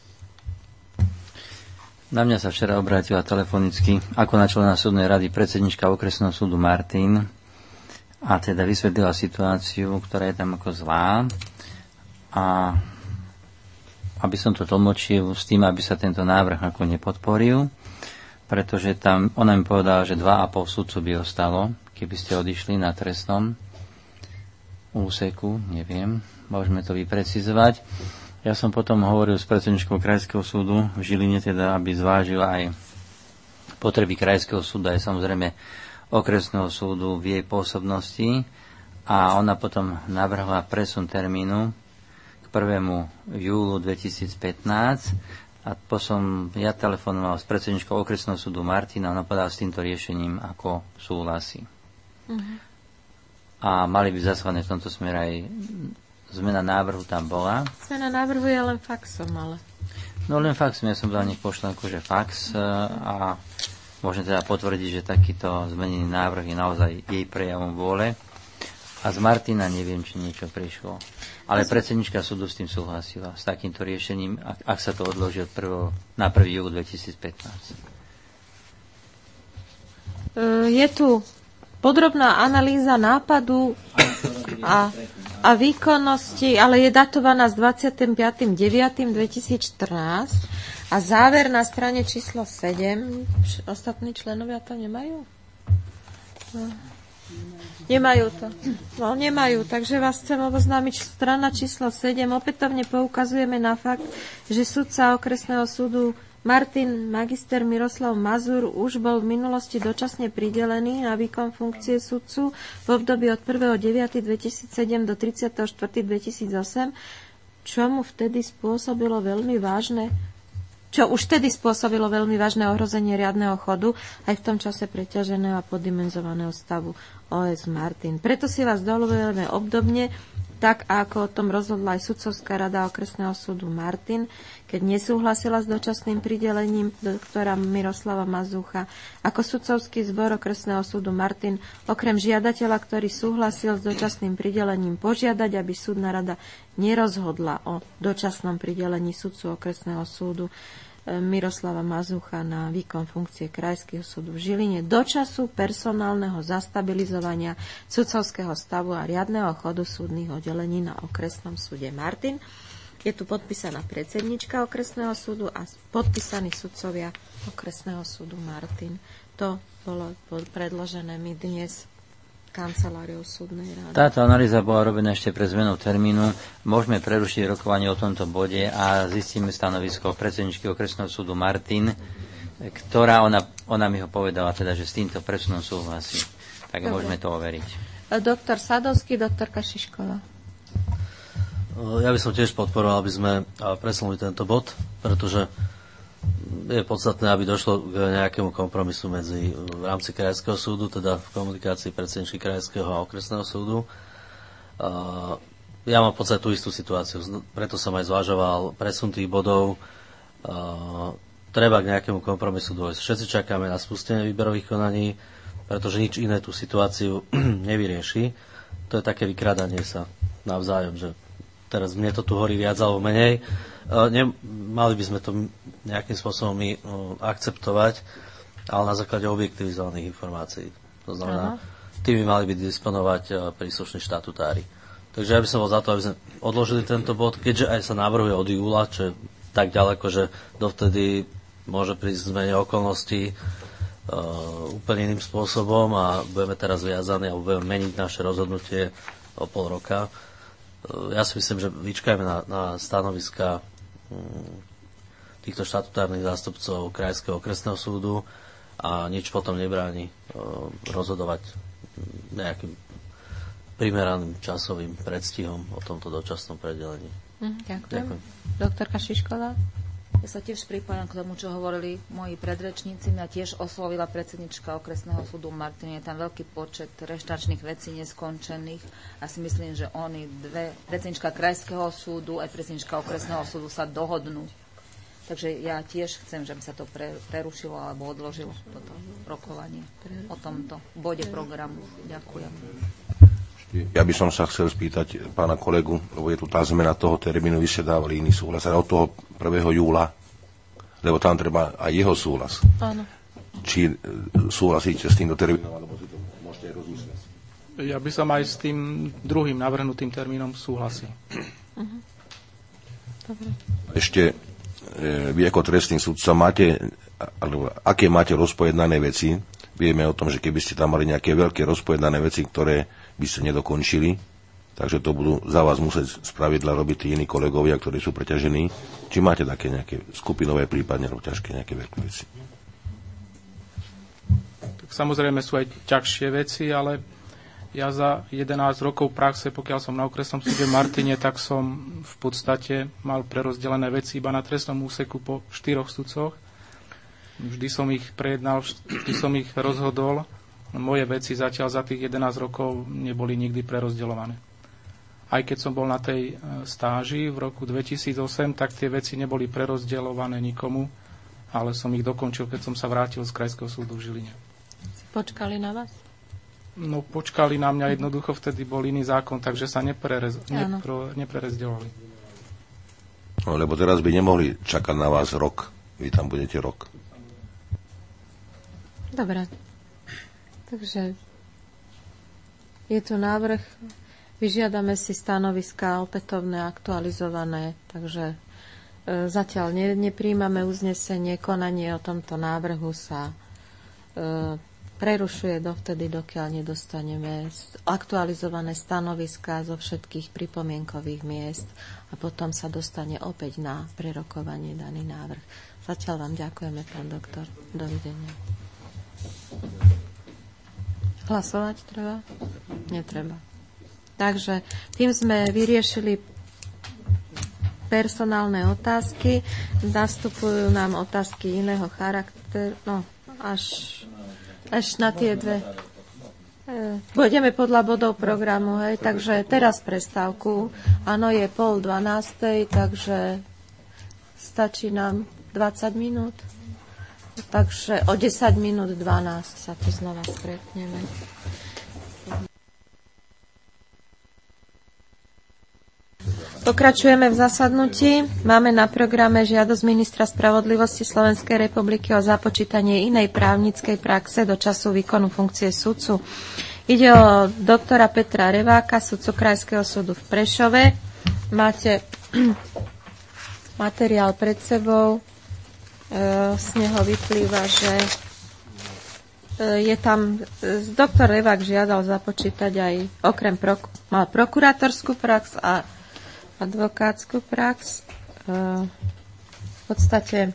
Na mňa sa včera obrátila telefonicky ako na člena súdnej rady predsednička okresného súdu Martin a teda vysvetlila situáciu, ktorá je tam ako zlá, a aby som to tlmočil s tým, aby sa tento návrh ako nepodporil, pretože tam ona mi povedala, že dva a pol sudcu by ostalo, keby ste odišli na trestnom úseku, neviem, môžeme to vyprecizovať. Ja som potom hovoril s predsedničkou Krajského súdu v Žiline, teda aby zvážila aj potreby Krajského súdu, aj samozrejme okresného súdu v jej pôsobnosti, a ona potom navrhla presun termínu k prvému júlu dvetisícpätnásť, a potom ja telefonoval s predsedničkou okresného súdu Martina, ona povedala s týmto riešením ako súhlasí. Uh-huh. A mali by zaslané v tomto smere aj zmena návrhu tam bola. Zmena návrhu je len faxom, ale... No len faxom, ja som dal nech pošlem akože fax a môžem teda potvrdiť, že takýto zmenený návrh je naozaj jej prejavom vôle. A z Martina neviem, či niečo prišlo. Ale predsednička súdu s tým súhlasila, s takýmto riešením, ak, ak sa to odloží od prvého, na prvý júl dvetisícpätnásť. Je tu podrobná analýza nápadu a, a výkonnosti, ale je datovaná s dvadsiatym piatym deviatym dvetisícštrnásť a záver na strane číslo sedem. Ostatní členovia to nemajú? No. Nemajú to. No, nemajú, takže vás chcem oboznámiť. Strana číslo sedem. Opätovne poukazujeme na fakt, že sudca okresného súdu Martin magister Miroslav Mazur už bol v minulosti dočasne pridelený na výkon funkcie sudcu v období od prvého deviateho dvetisícsedem do tridsiateho štvrtého dvetisícosem, čo mu vtedy spôsobilo veľmi vážne čo už vtedy spôsobilo veľmi vážne ohrozenie riadneho chodu aj v tom čase preťaženého a poddimenzovaného stavu ó es Martin. Preto si vás doľujeme obdobne, tak ako o tom rozhodla aj sudcovská rada okresného súdu Martin, keď nesúhlasila s dočasným pridelením doktora Miroslava Mazúcha. Ako sudcovský zbor okresného súdu Martin, okrem žiadateľa, ktorý súhlasil s dočasným pridelením, požiadať, aby súdna rada nerozhodla o dočasnom pridelení sudcu okresného súdu Miroslava Mazúcha na výkon funkcie Krajského súdu v Žiline do času personálneho zastabilizovania sudcovského stavu a riadneho chodu súdnych oddelení na okresnom súde Martin. Je tu podpísaná predsednička okresného súdu a podpísaní sudcovia okresného súdu Martin. To bolo predložené mi dnes kanceláriou súdnej rady. Táto analýza bola robená ešte pre zmenu termínu. Môžeme prerušiť rokovanie o tomto bode a zistíme stanovisko predsedničky okresného súdu Martin, ktorá, ona, ona mi ho povedala, teda, že s týmto presunom súhlasí. Tak Dobre. Môžeme to overiť. Doktor Sadovský, doktorka Šišková. Ja by som tiež podporoval, aby sme presunuli tento bod, pretože je podstatné, aby došlo k nejakému kompromisu medzi v rámci Krajského súdu, teda v komunikácii predsedničky Krajského a okresného súdu. Ja mám v podstate tú istú situáciu, preto som aj zvažoval presun tých bodov. Treba k nejakému kompromisu dôjsť. Všetci čakáme na spustenie výberových konaní, pretože nič iné tú situáciu nevyrieši. To je také vykrádanie sa navzájom, že teraz mne to tu horí viac alebo menej. Ne, mali by sme to nejakým spôsobom my akceptovať, ale na základe objektivizovaných informácií. To znamená, Aha. tými mali by disponovať príslušní štatutári. Takže ja by som bol za to, aby sme odložili tento bod, keďže aj sa navrhuje od júla, čo je tak ďaleko, že dovtedy môže prísť zmene okolností uh, úplne iným spôsobom a budeme teraz viazaní a budeme meniť naše rozhodnutie o pol roka. Uh, ja si myslím, že vyčkajme na, na stanoviska týchto štatutárnych zástupcov Krajského okresného súdu a nič potom nebráni rozhodovať nejakým primeraným časovým predstihom o tomto dočasnom predelení. Mm, ďakujem. ďakujem. Doktorka Šišková. Ja sa tiež pripájam k tomu, čo hovorili moji predrečníci. Mňa tiež oslovila predsednička okresného súdu Martin. Je tam veľký počet reštačných vecí neskončených a si myslím, že oni dve, predsednička krajského súdu a predsednička okresného súdu sa dohodnú. Takže ja tiež chcem, že by sa to pre, prerušilo alebo odložilo toto rokovanie o tomto bode programu. Ďakujem. Ja by som sa chcel spýtať pána kolegu, lebo je tu tá zmena toho termínu, vy ste dávali iný súhlas, ale od toho prvého júla, lebo tam treba aj jeho súhlas. Áno. Či súhlasíte s týmto termínom, alebo si to môžete rozmyslieť? Ja by som aj s tým druhým navrhnutým termínom súhlasil. Uh-huh. Dobre. Ešte e, vy ako trestný sudca máte, alebo aké máte rozpojednané veci? Vieme o tom, že keby ste tam mali nejaké veľké rozpojednané veci, ktoré by ste nedokončili, takže to budú za vás musieť spravidla robiť tí iní kolegovia, ktorí sú preťažení. Či máte také nejaké skupinové prípadne, alebo ťažké nejaké veľké veci? Tak samozrejme sú aj ťažšie veci, ale ja za jedenásť rokov praxe, pokiaľ som na okresnom súde v Martine, tak som v podstate mal prerozdelené veci iba na trestnom úseku po štyroch sudcoch. Vždy som ich prejednal, vždy som ich rozhodol. Moje veci zatiaľ za tých jedenásť rokov neboli nikdy prerozdeľované. Aj keď som bol na tej stáži v roku dvetisícosem, tak tie veci neboli prerozdeľované nikomu, ale som ich dokončil, keď som sa vrátil z Krajského súdu v Žiline. Počkali na vás? No, počkali na mňa, jednoducho vtedy bol iný zákon, takže sa neprerez, nepro, neprerezdeľovali. No, lebo teraz by nemohli čakať na vás rok. Vy tam budete rok. Dobre. Takže je tu návrh, vyžiadame si stanoviská opätovné, aktualizované, takže e, zatiaľ ne, nepríjmame uznesenie, konanie o tomto návrhu sa e, prerušuje dovtedy, dokiaľ nedostaneme aktualizované stanoviská zo všetkých pripomienkových miest a potom sa dostane opäť na prerokovanie daný návrh. Zatiaľ vám ďakujeme, pán doktor. Dovidenia. Hlasovať treba? Netreba. Takže tým sme vyriešili personálne otázky. Nastupujú nám otázky iného charakteru. No, až, až na tie dve. Pôjdeme podľa bodov programu, hej, takže teraz prestávku. Áno, je pol dvanástej, takže stačí nám dvadsať minút. Takže o desať minút dvanásť sa tu znova stretneme. Pokračujeme v zasadnutí. Máme na programe žiadosť ministra spravodlivosti Slovenskej republiky o započítanie inej právnickej praxe do času výkonu funkcie sudcu. Ide o doktora Petra Reváka, sudcu Krajského súdu v Prešove. Máte materiál pred sebou. Z neho vyplýva, že je tam, doktor Revák žiadal započítať aj okrem prok- mal prokurátorskú prax a advokátsku prax. V podstate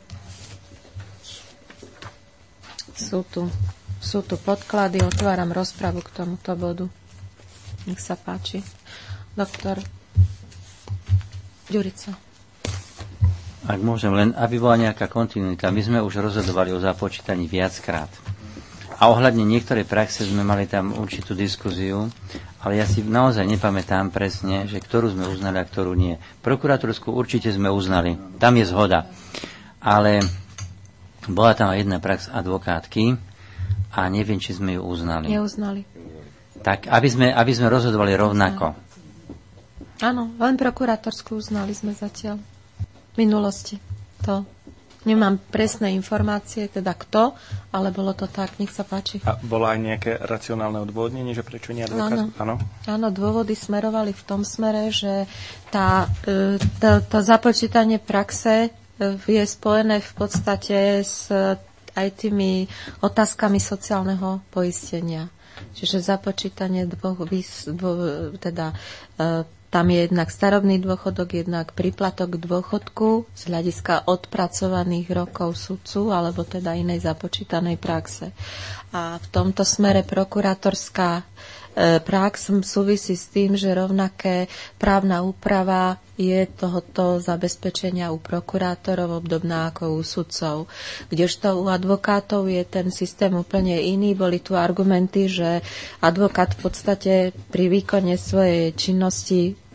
sú tu, sú tu podklady, otváram rozpravu k tomuto bodu. Nech sa páči. Doktor Ďurica. Ak môžem, len aby bola nejaká kontinuita. My sme už rozhodovali o započítaní viackrát. A ohľadne niektorej praxe sme mali tam určitú diskuziu, ale ja si naozaj nepamätám presne, že ktorú sme uznali a ktorú nie. Prokurátorskú určite sme uznali. Tam je zhoda. Ale bola tam aj jedna prax advokátky a neviem, či sme ju uznali. Neuznali. Tak, aby sme, aby sme rozhodovali rovnako. Áno, len prokurátorskú uznali sme zatiaľ. Minulosti. To nemám presné informácie, teda kto, ale bolo to tak, nech sa páči. A bolo aj nejaké racionálne odôvodnenie, že prečo nie advokát? Áno. Áno, dôvody smerovali v tom smere, že tá, to, to započítanie praxe je spojené v podstate s aj tými otázkami sociálneho poistenia. Čiže započítanie dvoch, dvoch teda tam je jednak starobný dôchodok, jednak príplatok k dôchodku z hľadiska odpracovaných rokov sudcu, alebo teda inej započítanej praxe. A v tomto smere prokurátorská prax súvisí s tým, že rovnaké právna úprava je tohoto zabezpečenia u prokurátorov obdobná ako u sudcov. Kdežto u advokátov je ten systém úplne iný. Boli tu argumenty, že advokát v podstate pri výkone svojej činnosti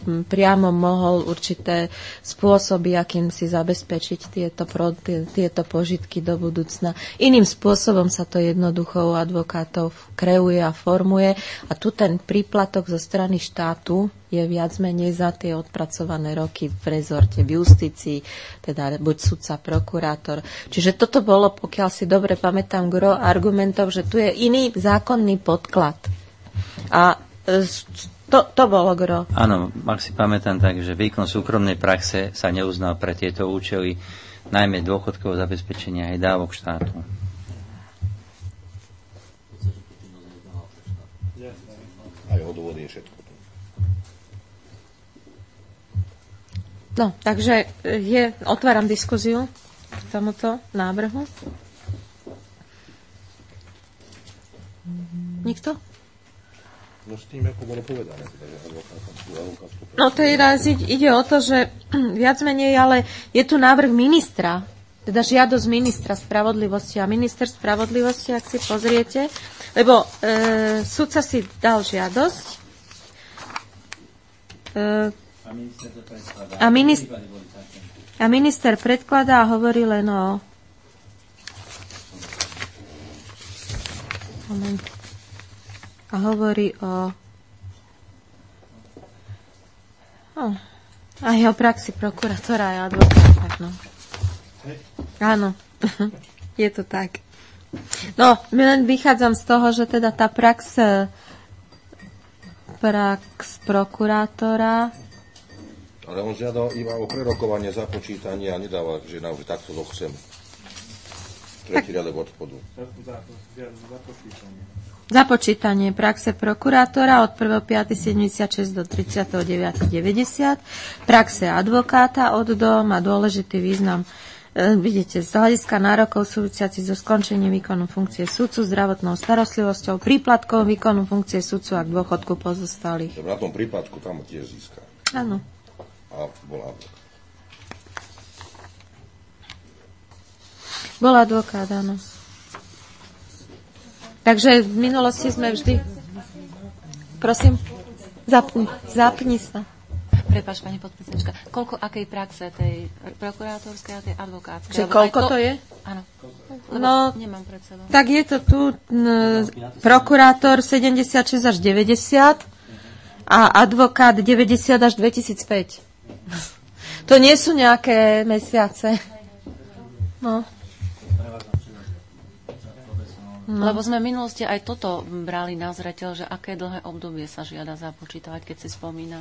priamo mohol určité spôsoby, akým si zabezpečiť tieto, pro, tieto požitky do budúcna. Iným spôsobom sa to jednoducho u advokátov kreuje a formuje a tu ten príplatok zo strany štátu je viac menej za tie odpracované roky v rezorte, v justícii, teda buď sudca, prokurátor. Čiže toto bolo, pokiaľ si dobre pamätám, gro argumentov, že tu je iný zákonný podklad. A to, to bolo gro. Áno, ak si pamätám tak, že výkon súkromnej praxe sa neuznal pre tieto účely, najmä dôchodkového zabezpečenia aj dávok štátu. Aj odvod je všetko. No, takže je, otváram diskuziu k tomuto návrhu. Nikto? No s tým, ako bolo povedané. No teraz ide o to, že viac menej, ale je tu návrh ministra, teda žiadosť ministra spravodlivosti. A minister spravodlivosti, ak si pozriete, lebo e, sudca si dal žiadosť, e, A minister, a minister predkladá a hovorí len o... Moment. A hovorí o... o aj o praxi prokurátora a advokáta. No. Áno, je to tak. No, len vychádzam z toho, že teda tá prax prax prokurátora. Ale on žiadal iba o prerokovanie, započítanie a nedáva, že nám takto to chcem. Tretí riadok od spodu. Započítanie praxe prokurátora od prvého piateho sedemdesiatšesť do tridsiateho deviateho deväťdesiat. Praxe advokáta od do má dôležitý význam. E, vidíte, z hľadiska nárokov súvisiacich so skončením výkonu funkcie sudcu, zdravotnou starostlivosťou, príplatkou výkonu funkcie sudcu a k dôchodku pozostalých. Na tom príplatku tam tiež získa. Áno. A bol advokát. Bol advokát, áno. Takže v minulosti sme vždy... Prosím, zapni, zapni sa. Prepáč, pani podpredsednička, koľko akej praxe tej prokurátorskej a tej advokátskej? Čiže koľko to, to je? Áno. No, nemám pred sebou. Tak je to tu n, prokurátor sedemdesiatšesť až deväťdesiat a advokát deväťdesiat až dvetisícpäť. To nie sú nejaké mesiace. No. No. Lebo sme v minulosti aj toto brali na zreteľ, že aké dlhé obdobie sa žiada započítavať, keď si spomínam.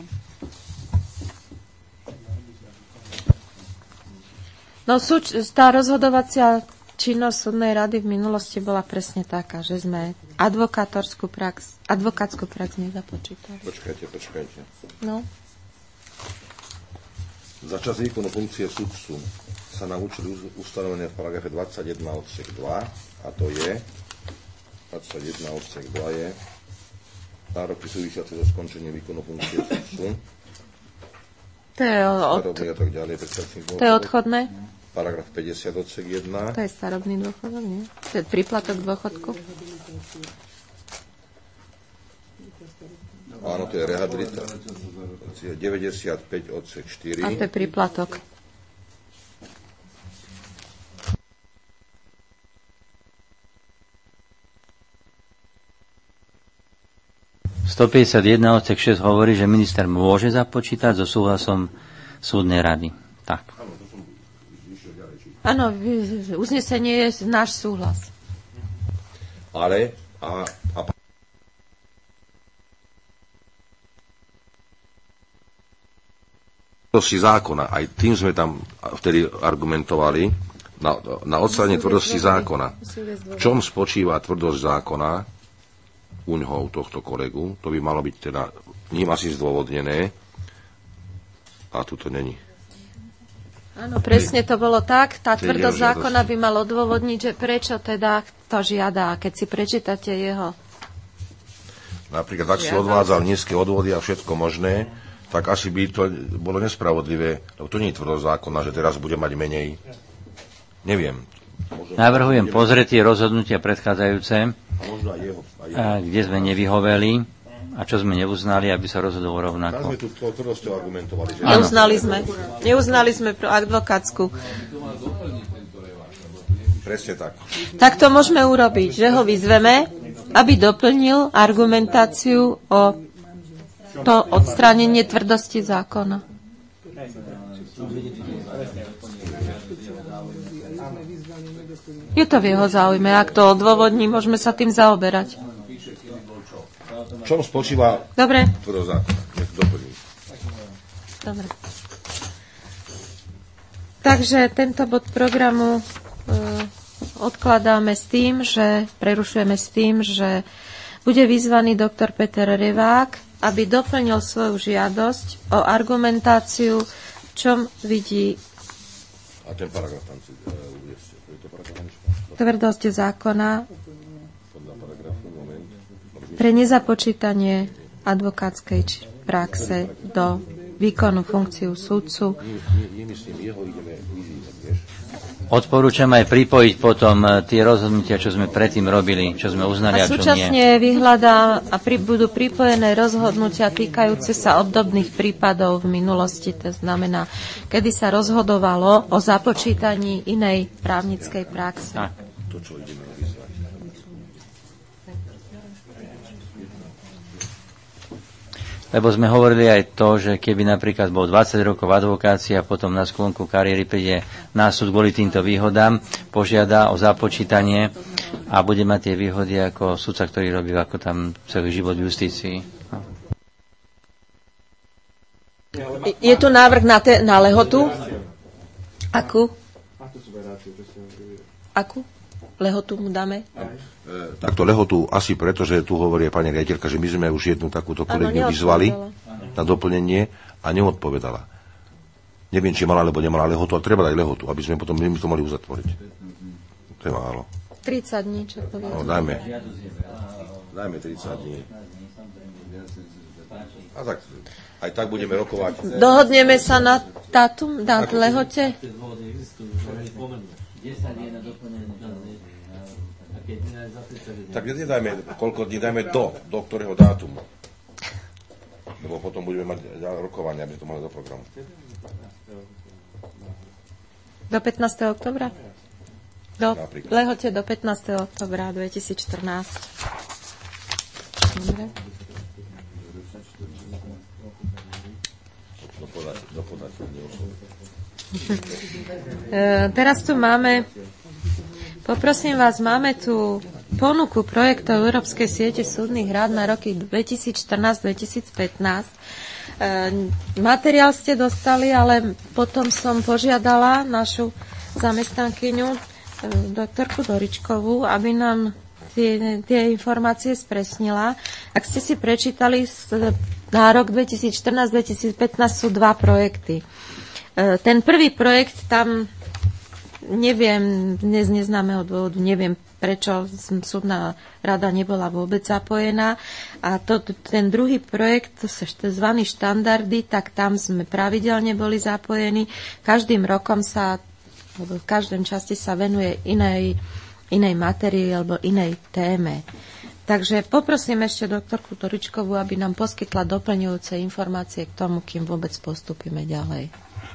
No súč, tá rozhodovacia činnosť súdnej rady v minulosti bola presne taká, že sme advokátorskú prax, advokátsku prax nezapočítali. Počkajte, počkajte. No. Za čas výkonu funkcie sudcu sa naučili ustanovené v paragrafe dvadsaťjeden odsek dva, a to je dvadsaťjeden odsek dva je nároky súvisiace so skončením výkonu funkcie sudcu. To je, od... starobný a tak ďalej. To je odchodné? Paragraf päťdesiat odsek jeden. To je starobný dôchodok, nie? To je príplatok dôchodku? Áno, to je rehabilitácia. deväťdesiatpäť odsek štyri. A to je príplatok. stopäťdesiatjeden odsek šesť hovorí, že minister môže započítať so súhlasom súdnej rady. Tak. Áno, uznesenie je náš súhlas. Ale a, a tvrdosti zákona, aj tým sme tam vtedy argumentovali, na, na odstránenie tvrdosti zákona. V čom spočíva tvrdosť zákona uňho, tohto kolegu? To by malo byť teda ním asi zdôvodnené a tu to není. Áno, presne to bolo tak. Tá tvrdosť zákona by mal odôvodniť, že prečo teda to žiada. Keď si prečítate jeho... Napríklad, ak si odvádzal nízke odvody a všetko možné, tak asi by to bolo nespravodlivé. Lebo to nie je tvrdosť zákona, že teraz bude mať menej. Neviem. Navrhujem pozrieť tie rozhodnutia predchádzajúce, kde sme nevyhoveli. A čo sme neuznali, aby sa rozhodlo rovnako? Tam sme tu tvrdosťou argumentovali. Že... Neuznali sme. Neuznali sme pro advokátsku. Presne tak. Tak to môžeme urobiť, že ho vyzveme, aby doplnil argumentáciu o to odstránenie tvrdosti zákona. Je to v jeho záujme. Ak to odôvodní, môžeme sa tým zaoberať. V čom spočíva Dobre. tvrdosť zákona? Nech doplní. Dobre. Takže tento bod programu odkladáme s tým, že prerušujeme s tým, že bude vyzvaný doktor Peter Revák, aby doplnil svoju žiadosť o argumentáciu, v čom vidí A ten paragraf tam si uvieste. tvrdosť zákona pre nezapočítanie advokátskej praxe do výkonu funkciu sudcu. Nemyslím jeho, ideme vyzývať, vieš? Odporúčam aj pripojiť potom tie rozhodnutia, čo sme predtým robili, čo sme uznali a, A čo nie. súčasne vyhľadá a pri, budú pripojené rozhodnutia týkajúce sa obdobných prípadov v minulosti. To znamená, kedy sa rozhodovalo o započítaní inej právnickej praxe. Tak. To, čo ideme vyzvať. Lebo sme hovorili aj to, že keby napríklad bol dvadsať rokov v advokácii a potom na sklonku kariéry príde na súd kvôli týmto výhodám, požiada o započítanie a bude mať tie výhody ako sudca, ktorý robil ako tam celý život v justícii. No. Je tu návrh na, te, na lehotu? Akú? Akú? Lehotu mu dáme? E, takto lehotu asi preto, že tu hovorí pani riaditeľka, že my sme už jednu takúto kolegyňu vyzvali na doplnenie a neodpovedala. Neviem, či mala alebo nemala lehotu, ale treba dať lehotu, aby sme potom my to mohli uzatvoriť. To je málo. tridsať dní, čo to no, dajme. Dajme tridsať dní. A tak, aj tak budeme rokovať. Dohodneme sa na dátum, na lehote? Tak nedajme, koľko dní dajme do, do ktorého dátumu. Lebo potom budeme mať rokovanie, aby to mohli do programu. Do pätnásteho októbra? Do Napríklad. lehote do pätnásteho októbra dvetisícštrnásť. Dobre. Dopodať, dopodať, e, teraz tu máme Poprosím vás, máme tu ponuku projektov Európskej siete súdnych rád na roky dvetisícštrnásť dvetisícpätnásť. E, materiál ste dostali, ale potom som požiadala našu zamestnankyňu, e, doktorku Doričkovú, aby nám tie, tie informácie spresnila. Ak ste si prečítali, na rok dvetisícštrnásť dvetisícpätnásť sú dva projekty. E, ten prvý projekt tam neviem, dnes neznámeho dôvodu, neviem, prečo súdna rada nebola vôbec zapojená. A to, ten druhý projekt, to sa zvaný štandardy, tak tam sme pravidelne boli zapojení. Každým rokom sa, v každom časti sa venuje inej, inej materii alebo inej téme. Takže poprosím ešte doktorku Toričkovú, aby nám poskytla doplňujúce informácie k tomu, kým vôbec postupíme ďalej.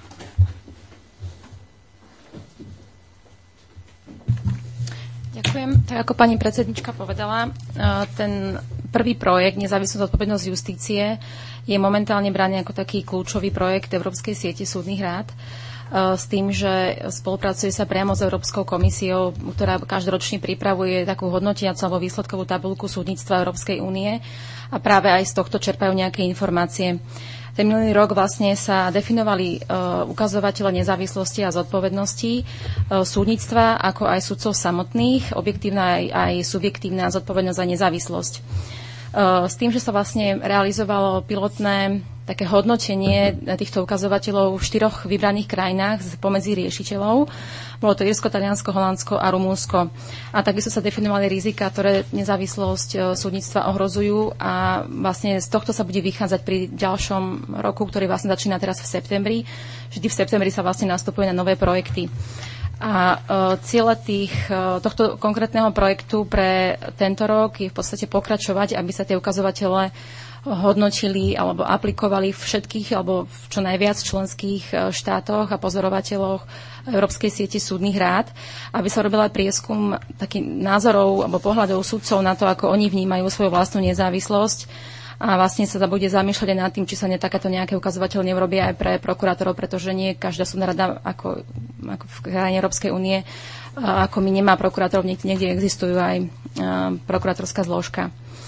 Ďakujem. Tak ako pani predsednička povedala, ten prvý projekt Nezávislosť zodpovednosť justície je momentálne braný ako taký kľúčový projekt Európskej siete súdnych rád s tým, že spolupracuje sa priamo s Európskou komisiou, ktorá každoročne pripravuje takú hodnotiacu alebo výsledkovú tabuľku súdnictva Európskej únie a práve aj z tohto čerpajú nejaké informácie. Ten minulý rok vlastne sa definovali uh, ukazovatele nezávislosti a zodpovednosti uh, súdnictva, ako aj sudcov samotných, objektívna aj, aj subjektívna zodpovednosť za nezávislosť. Uh, s tým, že sa vlastne realizovalo pilotné také hodnotenie týchto ukazovateľov v štyroch vybraných krajinách pomedzi riešiteľov. Bolo to Írsko, Taliansko, Holandsko a Rumunsko. A takisto sa definovali rizika, ktoré nezávislosť súdnictva ohrozujú a vlastne z tohto sa bude vychádzať pri ďalšom roku, ktorý vlastne začína teraz v septembri. Vždy v septembri sa vlastne nastupuje na nové projekty. A cieľe tých, tohto konkrétneho projektu pre tento rok je v podstate pokračovať, aby sa tie ukazovatele hodnotili alebo aplikovali v všetkých alebo v čo najviac členských štátoch a pozorovateľoch Európskej siete súdnych rád, aby sa robil aj prieskum takých názorov alebo pohľadov sudcov na to, ako oni vnímajú svoju vlastnú nezávislosť. A vlastne sa bude zamýšľať aj nad tým, či sa ne, takéto nejaké ukazovateľ neurobia aj pre prokurátorov, pretože nie každá súdna rada ako, ako v krajine Európskej únie, ako my nemá prokurátorov, niekde, niekde existujú aj prokurátorská zložka.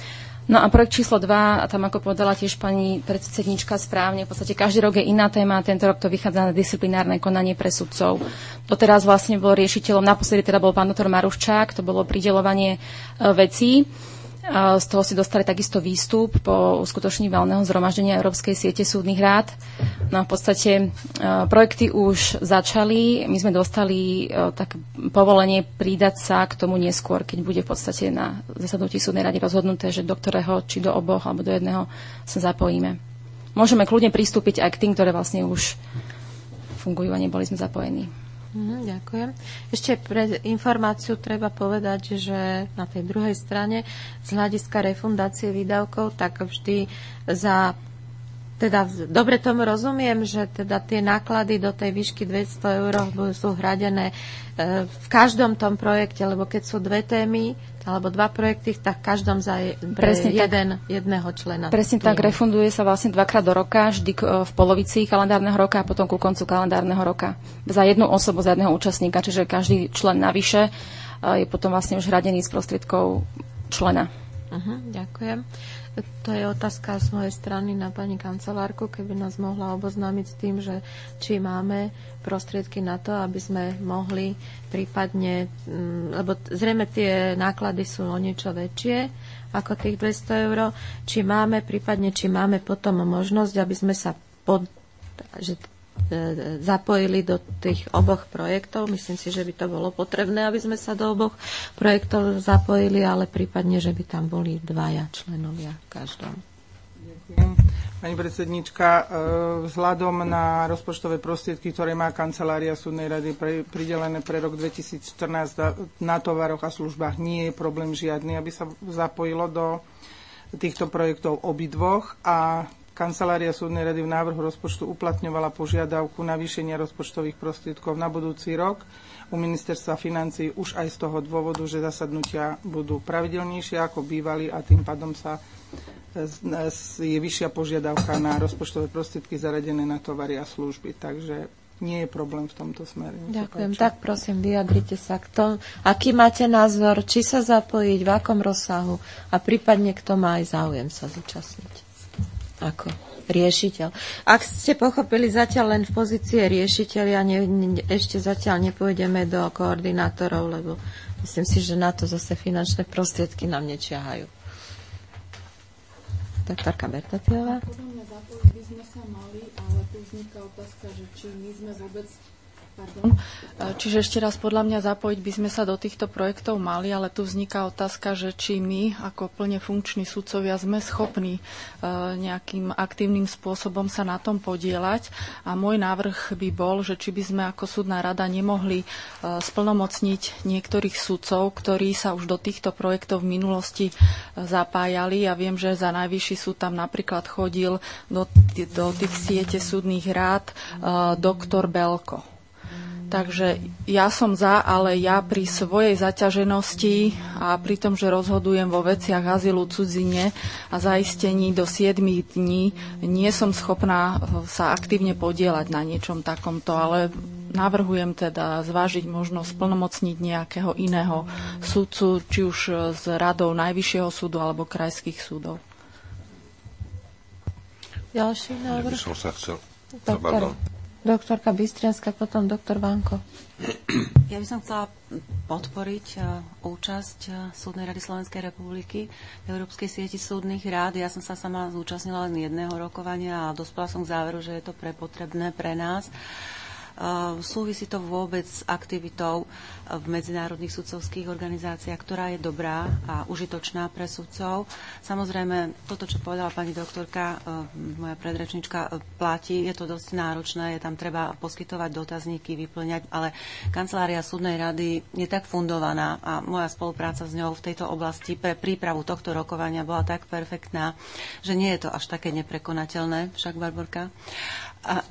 No a projekt číslo dva, a tam ako povedala tiež pani predsednička správne, v podstate každý rok je iná téma, a tento rok to vychádza na disciplinárne konanie pre sudcov. Doteraz vlastne bol riešiteľom, naposledy teda bol pán doktor Maruščák, to bolo prideľovanie vecí. Z toho si dostali takisto výstup po uskutočnení valného zhromaždenia Európskej siete súdnych rád. No a v podstate projekty už začali. My sme dostali tak povolenie pridať sa k tomu neskôr, keď bude v podstate na zasadnutí súdnej rady rozhodnuté, že do ktorého, či do oboch, alebo do jedného sa zapojíme. Môžeme kľudne pristúpiť aj k tým, ktoré vlastne už fungujú a neboli sme zapojení. Mm, ďakujem. Ešte pre informáciu treba povedať, že na tej druhej strane z hľadiska refundácie výdavkov, tak vždy za teda dobre tomu rozumiem, že teda tie náklady do tej výšky dvesto eur sú hradené e, v každom tom projekte, lebo keď sú dve témy alebo dva projekty, tak v každom za je, pre jeden, tak, jedného člena. Presne týmu. Tak, refunduje sa vlastne dvakrát do roka, vždy v polovici kalendárneho roka a potom ku koncu kalendárneho roka. Za jednu osobu, za jedného účastníka, čiže každý člen navyše je potom vlastne už hradený z prostriedkov člena. Uh-huh, ďakujem. To je otázka z mojej strany na pani kancelárku, keby nás mohla oboznámiť s tým, že či máme prostriedky na to, aby sme mohli prípadne, lebo zrejme tie náklady sú o niečo väčšie ako tých dvesto eur, či máme prípadne, či máme potom možnosť, aby sme sa pod, že, e, zapojili do tých oboch projektov. Myslím si, že by to bolo potrebné, aby sme sa do oboch projektov zapojili, ale prípadne, že by tam boli dvaja členovia v každom. Ďakujem. Pani predsednička, vzhľadom na rozpočtové prostriedky, ktoré má kancelária súdnej rady pre, pridelené pre rok dvetisícštrnásť na tovaroch a službách, nie je problém žiadny, aby sa zapojilo do týchto projektov obidvoch a kancelária súdnej rady v návrhu rozpočtu uplatňovala požiadavku navýšenia rozpočtových prostriedkov na budúci rok. U ministerstva financií už aj z toho dôvodu, že zasadnutia budú pravidelnejšie ako bývali a tým pádom sa je vyššia požiadavka na rozpočtové prostriedky zaradené na tovary a služby. Takže nie je problém v tomto smere. Ďakujem. Tak prosím, vyjadrite sa k tomu. Aký máte názor, či sa zapojiť, v akom rozsahu a prípadne kto má aj záujem sa zúčastniť? Ako riešiteľ. Ak ste pochopili zatiaľ len v pozície riešiteľa, ne, ne, ešte zatiaľ nepôjdeme do koordinátorov, lebo myslím si, že na to zase finančné prostriedky nám nečiahajú. Doktorka Bertatiová. Podľa mňa zapojiť by sme sa mali, ale tu vzniká otázka, že či my sme vôbec... Pardon. Čiže ešte raz, podľa mňa zapojiť by sme sa do týchto projektov mali, ale tu vzniká otázka, že či my ako plne funkční sudcovia sme schopní nejakým aktívnym spôsobom sa na tom podieľať. A môj návrh by bol, že či by sme ako súdna rada nemohli splnomocniť niektorých sudcov, ktorí sa už do týchto projektov v minulosti zapájali. Ja viem, že za Najvyšší súd tam napríklad chodil do, do tých siete súdnych rád doktor Belko. Takže ja som za, ale ja pri svojej zaťaženosti a pri tom, že rozhodujem vo veciach azylu cudzine a zaistení do siedmich dní, nie som schopná sa aktívne podieľať na niečom takomto, ale navrhujem teda zvážiť možnosť plnomocniť nejakého iného sudcu, či už z radou Najvyššieho súdu alebo krajských súdov. Ďalší návrh? By som sa chcel... Doktor. Doktorka Bystrianská, potom doktor Vanko. Ja by som chcela podporiť účasť Súdnej rady Slovenskej republiky v Európskej sieti súdnych rád. Ja som sa sama zúčastnila len jedného rokovania a dospela som k záveru, že je to prepotrebné pre nás. Súvisí to vôbec s aktivitou v medzinárodných sudcovských organizáciách, ktorá je dobrá a užitočná pre sudcov. Samozrejme, toto, čo povedala pani doktorka, moja predrečnička, platí, je to dosť náročné, je tam treba poskytovať dotazníky, vyplňať, ale kancelária súdnej rady je tak fundovaná a moja spolupráca s ňou v tejto oblasti pre prípravu tohto rokovania bola tak perfektná, že nie je to až také neprekonateľné, však Barborka. A,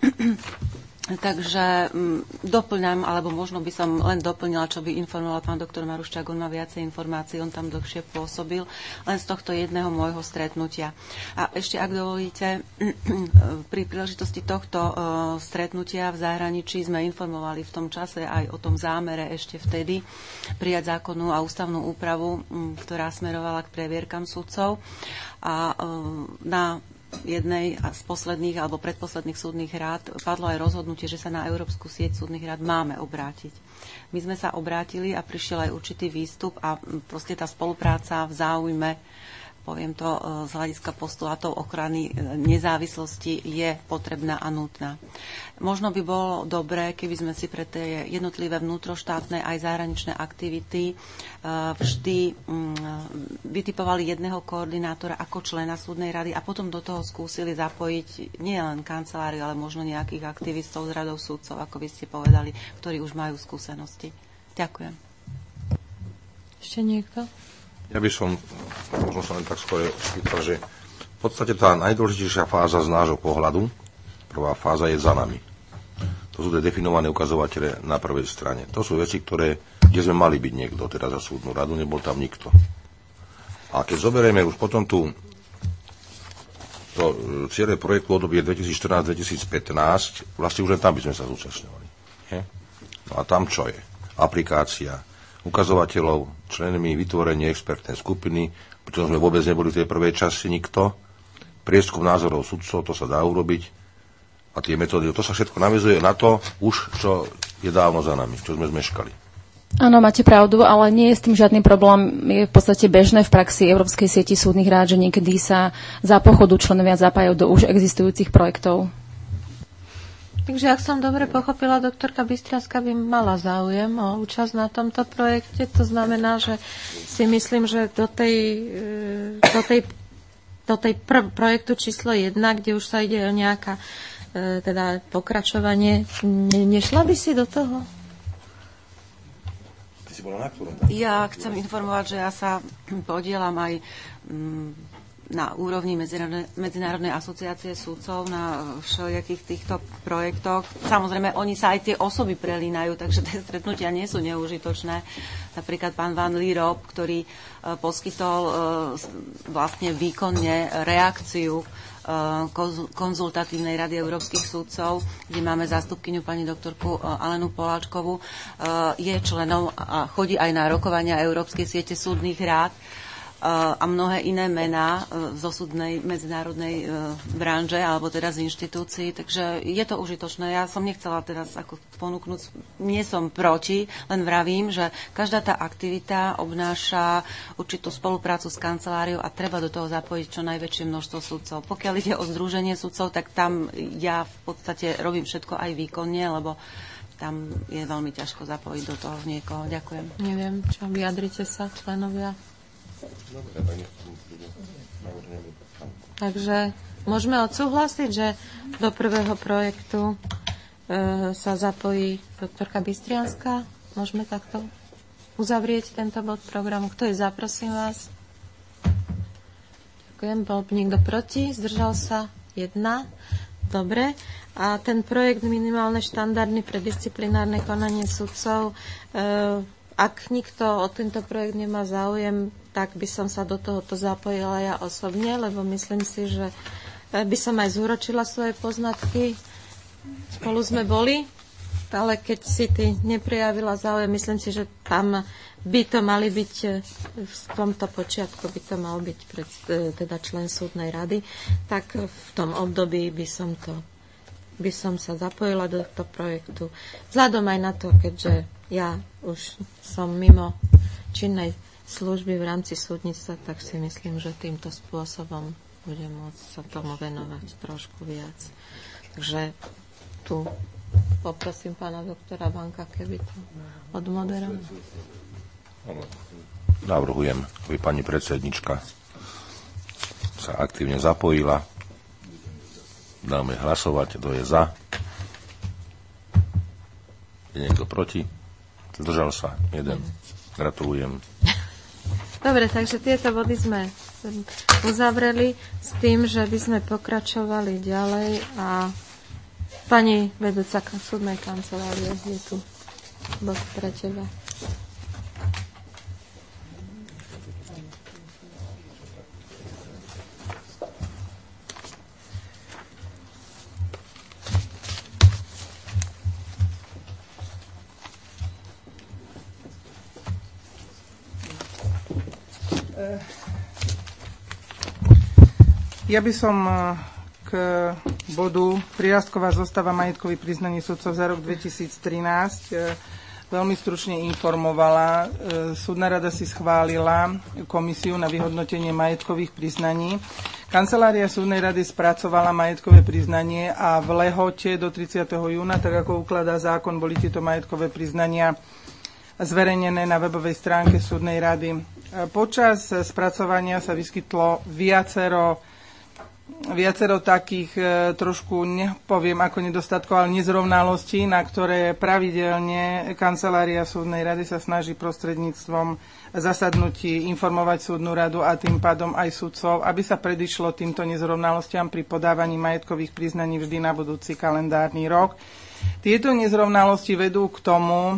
takže m, doplňam, alebo možno by som len doplnila, čo by informoval pán doktor Maruščák, on má viacej informácií, on tam dlhšie pôsobil, len z tohto jedného môjho stretnutia. A ešte, ak dovolíte, pri príležitosti tohto uh, stretnutia v zahraničí sme informovali v tom čase aj o tom zámere ešte vtedy prijať zákonnú a ústavnú úpravu, m, ktorá smerovala k previerkam sudcov. A uh, na jednej z posledných alebo predposledných súdnych rád padlo aj rozhodnutie, že sa na Európsku sieť súdnych rád máme obrátiť. My sme sa obrátili a prišiel aj určitý výstup a proste tá spolupráca v záujme, poviem to z hľadiska postulátov ochrany nezávislosti, je potrebná a nutná. Možno by bolo dobré, keby sme si pre tie jednotlivé vnútroštátne aj zahraničné aktivity vždy vytipovali jedného koordinátora ako člena súdnej rady a potom do toho skúsili zapojiť nie len kanceláriu, ale možno nejakých aktivistov z radou súdcov, ako by ste povedali, ktorí už majú skúsenosti. Ďakujem. Ešte niekto? Ja by som, možno sa len tak skôr spýtal, že v podstate tá najdôležitejšia fáza z nášho pohľadu, prvá fáza je za nami. To sú tie definované ukazovatele na prvej strane. To sú veci, ktoré, kde sme mali byť niekto, teda za súdnu radu, nebol tam nikto. A keď zoberieme už potom tú to ciele projektu obdobie dvetisícštrnásť dvetisícpätnásť, vlastne už len tam by sme sa zúčastňovali. Je? No a tam čo je? Aplikácia ukazovateľov, členmi vytvorenie expertnej skupiny, pričom sme vôbec neboli v tej prvej časti nikto, prieskum názorov sudcov, to sa dá urobiť, a tie metódy, to sa všetko naväzuje na to, už čo je dávno za nami, čo sme zmeškali. Áno, máte pravdu, ale nie je s tým žiadny problém. Je v podstate bežné v praxi Európskej sieti súdnych rád, že niekedy sa za pochodu členovia zapájajú do už existujúcich projektov. Takže ak som dobre pochopila, doktorka Bystrianská by mala záujem o účasť na tomto projekte. To znamená, že si myslím, že do tej, do tej, do tej prv, projektu číslo jedna, kde už sa ide o nejaká teda pokračovanie, ne, nešla by si do toho? Ty si bola na ktorom? Ja chcem informovať, že ja sa podielam aj na úrovni Medzinárodnej asociácie sudcov na všelijakých týchto projektoch. Samozrejme, oni sa aj tie osoby prelínajú, takže tie stretnutia nie sú neužitočné. Napríklad pán Van Lierop, ktorý poskytol vlastne výkonne reakciu konzultatívnej rady európskych súdcov, kde máme zástupkyňu pani doktorku Alenu Poláčkovú, je členom a chodí aj na rokovania Európskej siete súdnych rád a mnohé iné mená zo súdnej medzinárodnej branže, alebo teda z inštitúcií, takže je to užitočné. Ja som nechcela teraz ako ponúknuť, nie som proti, len vravím, že každá tá aktivita obnáša určitú spoluprácu s kanceláriou a treba do toho zapojiť čo najväčšie množstvo sudcov. Pokiaľ ide o združenie sudcov, tak tam ja v podstate robím všetko aj výkonne, lebo tam je veľmi ťažko zapojiť do toho niekoho. Ďakujem. Neviem, čo vyjadrite sa, členovia. Takže môžeme odsúhlasiť, že do prvého projektu e, sa zapojí doktorka Bystrianská. Môžeme takto uzavrieť tento bod programu. Kto je za, prosím vás? Ďakujem. Bol niekto proti? Zdržal sa? Jedna. Dobre. A ten projekt minimálne štandardy pre disciplinárne konanie sudcov, e, ak nikto o tento projekt nemá záujem, tak by som sa do tohoto zapojila ja osobne, lebo myslím si, že by som aj zúročila svoje poznatky. Spolu sme boli, ale keď si ty neprijavila záujem, myslím si, že tam by to mali byť, v tomto počiatku by to mal byť pred, teda člen súdnej rady, tak v tom období by som to by som sa zapojila do tohto projektu. Vzhľadom aj na to, keďže ja už som mimo činnej služby v rámci súdnictva, tak si myslím, že týmto spôsobom budem môcť sa tomu venovať trošku viac. Takže tu poprosím pána doktora Banka, keby to odmoderoval. Navrhujem, aby pani predsednička sa aktívne zapojila. Dáme hlasovať, kto je za. Je niekto proti? Zdržal sa jeden. Gratulujem. Dobre, takže tieto body sme uzavreli s tým, že by sme pokračovali ďalej a pani vedúca súdnej kancelárie je tu bod pre teba. Ja by som k bodu prírastková zostava majetkových priznaní sudcov za rok dvetisíctrinásť veľmi stručne informovala. Súdna rada si schválila komisiu na vyhodnotenie majetkových priznaní. Kancelária súdnej rady spracovala majetkové priznanie a v lehote do tridsiateho júna, tak ako ukladá zákon, boli tieto majetkové priznania zverejnené na webovej stránke súdnej rady. Počas spracovania sa vyskytlo viacero viacero takých e, trošku, nepoviem ako nedostatkov, ale nezrovnalostí, na ktoré pravidelne kancelária súdnej rady sa snaží prostredníctvom zasadnutí informovať súdnu radu a tým pádom aj sudcov, aby sa predišlo týmto nezrovnalostiam pri podávaní majetkových priznaní vždy na budúci kalendárny rok. Tieto nezrovnalosti vedú k tomu,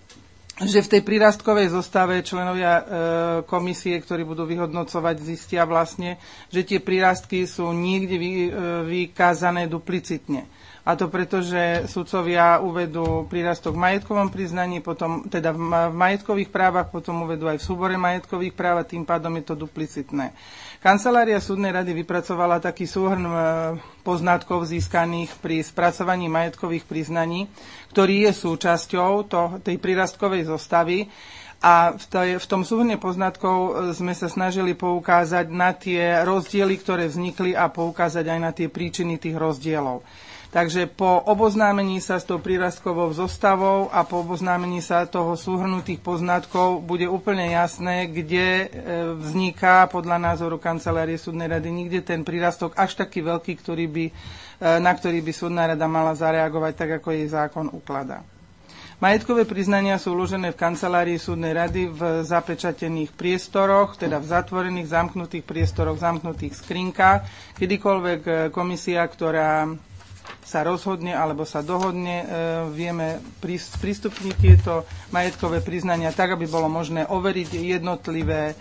že v tej prírastkovej zostave členovia e, komisie, ktorí budú vyhodnocovať, zistia vlastne, že tie prírastky sú niekde vy, e, vykázané duplicitne. A to preto, že sudcovia uvedú prírastok v majetkovom priznaní, potom, teda v, v majetkových právach, potom uvedú aj v súbore majetkových práv a tým pádom je to duplicitné. Kancelária súdnej rady vypracovala taký súhrn poznatkov získaných pri spracovaní majetkových priznaní, ktorý je súčasťou to, tej prírastkovej zostavy. A v, tej, v tom súhrne poznatkov sme sa snažili poukázať na tie rozdiely, ktoré vznikli a poukázať aj na tie príčiny tých rozdielov. Takže po oboznámení sa s tou prírastkovou zostavou a po oboznámení sa toho súhrnutých poznatkov bude úplne jasné, kde vzniká podľa názoru kancelárie súdnej rady nikde ten prírastok až taký veľký, ktorý by, na ktorý by súdna rada mala zareagovať tak, ako jej zákon ukladá. Majetkové priznania sú uložené v kancelárii súdnej rady v zapečatených priestoroch, teda v zatvorených, zamknutých priestoroch, zamknutých skrinkách. Kedykoľvek komisia, ktorá sa rozhodne alebo sa dohodne, vieme sprístupniť tieto majetkové priznania tak, aby bolo možné overiť jednotlivé,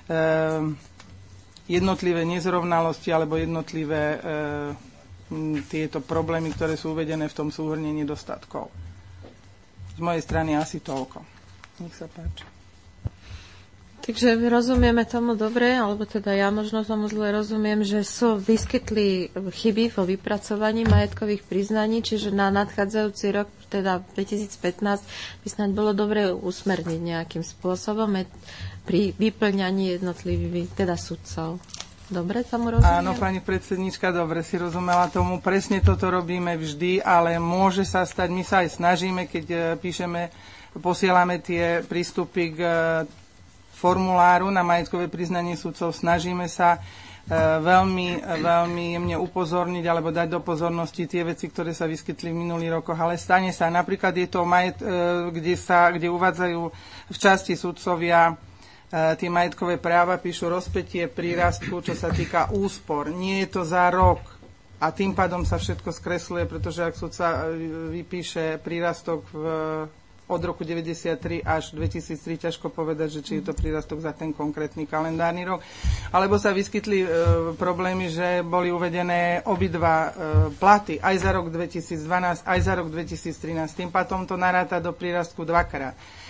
jednotlivé nezrovnalosti alebo jednotlivé tieto problémy, ktoré sú uvedené v tom súhrne nedostatkov. Z mojej strany asi toľko. Nech sa páči. Takže rozumieme tomu dobre, alebo teda ja možno tomu zle rozumiem, že sú vyskytli chyby vo vypracovaní majetkových priznaní, čiže na nadchádzajúci rok, teda dvetisícpätnásť, by snáď bolo dobre usmerniť nejakým spôsobom pri vyplňaní jednotlivých, teda sudcov. Dobre tomu rozumiem? Áno, pani predsednička, dobre si rozumela tomu. Presne toto robíme vždy, ale môže sa stať, my sa aj snažíme, keď píšeme, posielame tie prístupy k formuláru na majetkové priznanie sudcov, snažíme sa e, veľmi, veľmi jemne upozorniť alebo dať do pozornosti tie veci, ktoré sa vyskytli v minulých rokoch, ale stane sa. Napríklad je to majet, e, kde, sa, kde uvádzajú v časti sudcovia e, tie majetkové práva, píšu rozpätie prírastku, čo sa týka úspor. Nie je to za rok a tým pádom sa všetko skresluje, pretože ak sudca vypíše prírastok v od roku deväťdesiattri až dvetisíctri, ťažko povedať, že či je to prírastok za ten konkrétny kalendárny rok. Alebo sa vyskytli e, problémy, že boli uvedené obidva e, platy aj za rok dvetisícdvanásť, aj za rok dvetisíctrinásť. Tým pádom to naráta do prírastku dvakrát.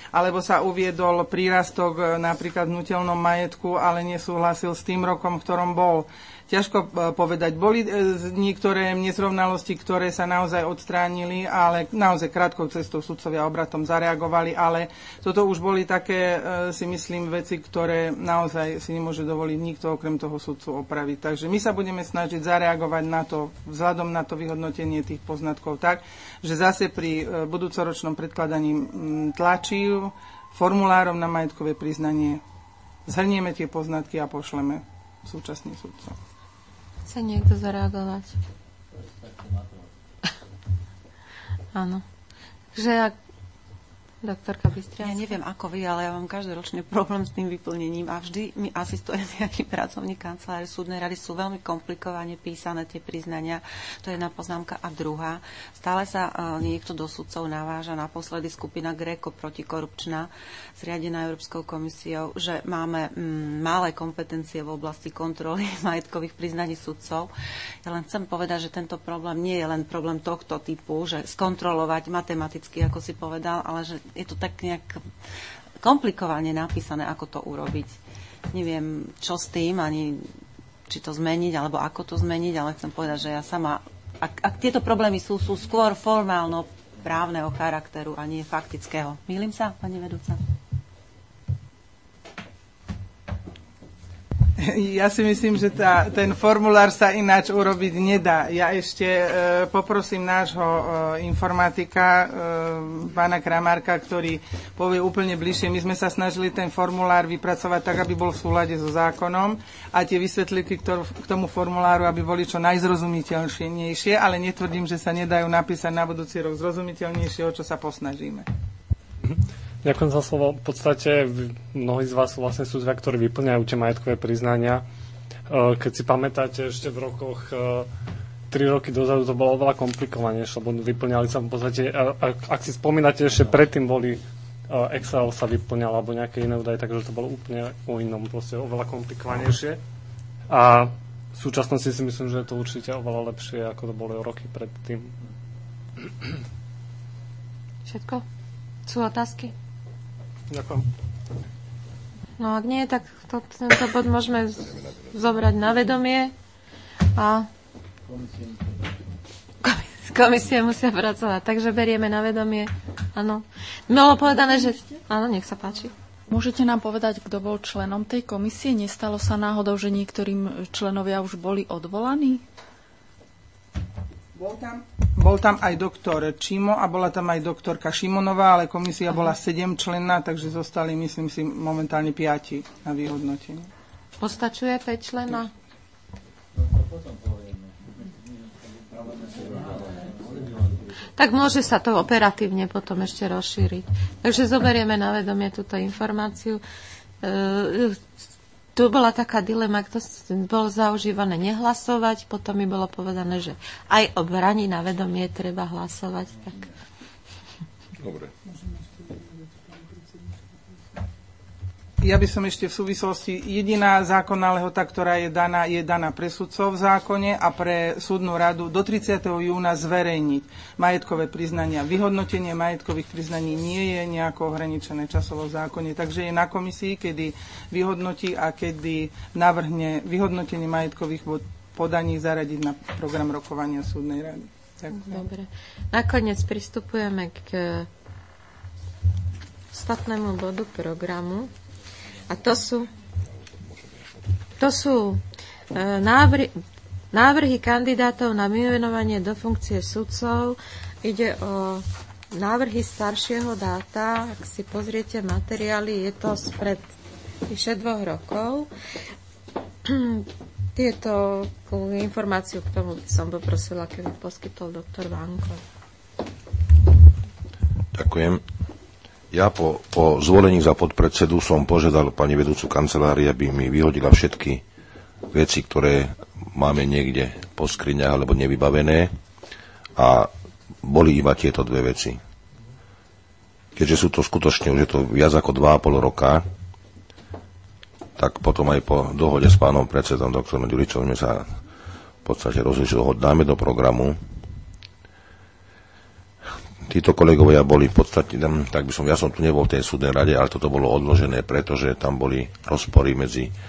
alebo sa uviedol prírastok napríklad v hnutelnom majetku, ale nesúhlasil s tým rokom, v ktorom bol. Ťažko povedať. Boli niektoré nezrovnalosti, ktoré sa naozaj odstránili, ale naozaj krátkou cestou sudcovia obratom zareagovali, ale toto už boli také, si myslím, veci, ktoré naozaj si nemôže dovoliť nikto okrem toho sudcu opraviť. Takže my sa budeme snažiť zareagovať na to, vzhľadom na to vyhodnotenie tých poznatkov tak, že zase pri budúcoročnom predkladaní tlačí formulárom na majetkové priznanie zhrnieme tie poznatky a pošleme súčasne sudcom. Chce niekto zareagovať? Áno. Takže ak doktorka Bystrianská. Ja neviem ako vy, ale ja mám každoročný problém s tým vyplnením a vždy mi asistuje nejaký pracovník kancelárie súdnej rady. Sú veľmi komplikovane písané tie priznania. To je jedna poznámka. A druhá, stále sa uh, niekto do sudcov naváža, naposledy skupina Greco protikorupčná, zriadená Európskou komisiou, že máme mm, malé kompetencie v oblasti kontroly majetkových priznaní sudcov. Ja len chcem povedať, že tento problém nie je len problém tohto typu, že skontrolovať matematicky, ako si povedal, ale že je to tak nejak komplikovane napísané, ako to urobiť. Neviem, čo s tým, ani či to zmeniť, alebo ako to zmeniť, ale chcem povedať, že ja sama, ak, ak tieto problémy sú, sú skôr formálno právneho charakteru a nie faktického. Mýlim sa, pani vedúca? Ja si myslím, že tá, ten formulár sa ináč urobiť nedá. Ja ešte e, poprosím nášho e, informatika, e, pána Kramárka, ktorý povie úplne bližšie. My sme sa snažili ten formulár vypracovať tak, aby bol v súlade so zákonom a tie vysvetlíky k tomu formuláru, aby boli čo najzrozumiteľnejšie, ale netvrdím, že sa nedajú napísať na budúci rok zrozumiteľnejšie, o čo sa posnažíme. Ďakujem za slovo. V podstate mnohí z vás vlastne sú ľudia, ktorí vyplňajú tie majetkové priznania. Keď si pamätáte, ešte v rokoch tri roky dozadu to bolo oveľa komplikovanejšie, lebo vyplňali sa v podstate, ak, ak si spomínate, ešte predtým boli Excel sa vyplňal alebo nejaké iné údaje, takže to bolo úplne o inom, proste oveľa komplikovanejšie. A v súčasnosti si myslím, že je to určite oveľa lepšie, ako to bolo roky predtým. Všetko? Sú otázky? Ďakujem. No ak nie, tak to, tento bod môžeme zobrať na vedomie a komisie musia pracovať. Takže berieme na vedomie. Áno. Bolo povedané, že... Áno, nech sa páči. Môžete nám povedať, kto bol členom tej komisie? Nestalo sa náhodou, že niektorým členovia už boli odvolaní? Bol tam, bol tam aj doktor Čimo a bola tam aj doktorka Šimonová, ale komisia bola sedemčlenná, takže zostali, myslím si, momentálne piati na vyhodnotenie. Postačuje päť člena? Tak môže sa to operatívne potom ešte rozšíriť. Takže zoberieme na vedomie túto informáciu. E, Tu bola taká dilema, kto bol zaužívané nehlasovať, potom mi bolo povedané, že aj o braní na vedomie treba hlasovať. Tak. Dobre. Ja by som ešte v súvislosti, jediná zákonná lehota, ktorá je daná, je daná pre sudcov v zákone a pre súdnu radu do tridsiateho júna zverejniť majetkové priznania. Vyhodnotenie majetkových priznaní nie je nejako ohraničené časovo v zákone, takže je na komisii, kedy vyhodnotí a kedy navrhne vyhodnotenie majetkových podaní zaradiť na program rokovania súdnej rady. Ďakujem. Dobre. Nakoniec pristupujeme k ostatnému bodu programu. A to sú, to sú e, návrhy, návrhy kandidátov na vymenovanie do funkcie sudcov. Ide o návrhy staršieho dáta. Ak si pozriete materiály, je to spred vyše dvoch rokov. Tieto informáciu k tomu by som poprosila, keby poskytol doktor Vanko. Ďakujem. Ja po, po zvolení za podpredsedu som požiadal pani vedúcu kancelárie, aby mi vyhodila všetky veci, ktoré máme niekde po skriňách alebo nevybavené a boli iba tieto dve veci. Keďže sú to skutočne, už je to viac ako dva a pol roka, tak potom aj po dohode s pánom predsedom doktorom Ďuričom sme sa v podstate rozhodli, že ho dáme do programu. títo kolegovia boli v podstate, tak by som, ja som tu nebol v tej súdnej rade, ale toto bolo odložené, pretože tam boli rozpory medzi e,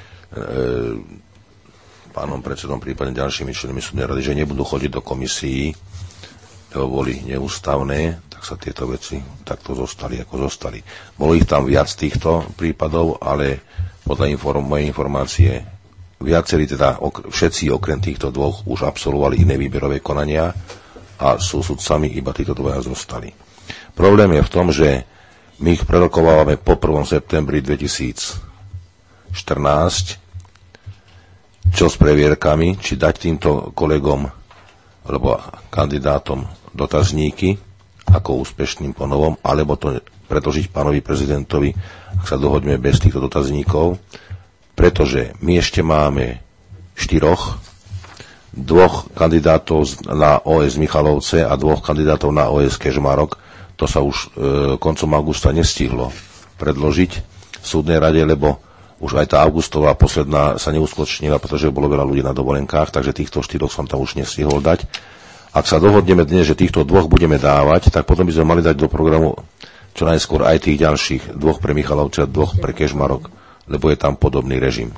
pánom predsedom, prípadne ďalšími členmi súdnej rady, že nebudú chodiť do komisií, lebo boli neústavné, tak sa tieto veci takto zostali, ako zostali. Bolo ich tam viac týchto prípadov, ale podľa inform- mojej informácie viacerí, teda ok- všetci okrem týchto dvoch už absolvovali iné výberové konania a sú sudcami, iba títo dvaja zostali. Problém je v tom, že my ich prerokovávame po prvom septembri dvetisícštrnásť, čo s previerkami, či dať týmto kolegom alebo kandidátom dotazníky ako úspešným ponovom, alebo to predložiť pánovi prezidentovi, ak sa dohodíme bez týchto dotazníkov, pretože my ešte máme štyroch, dvoch kandidátov na ó es Michalovce a dvoch kandidátov na ó es Kežmarok. To sa už e, koncom augusta nestihlo predložiť v súdnej rade, lebo už aj tá augustová posledná sa neuskutočnila, pretože bolo veľa ľudí na dovolenkách, takže týchto štyroch som tam už nestihol dať. Ak sa dohodneme dnes, že týchto dvoch budeme dávať, tak potom by sme mali dať do programu čo najskôr aj tých ďalších, dvoch pre Michalovce a dvoch pre Kežmarok, lebo je tam podobný režim.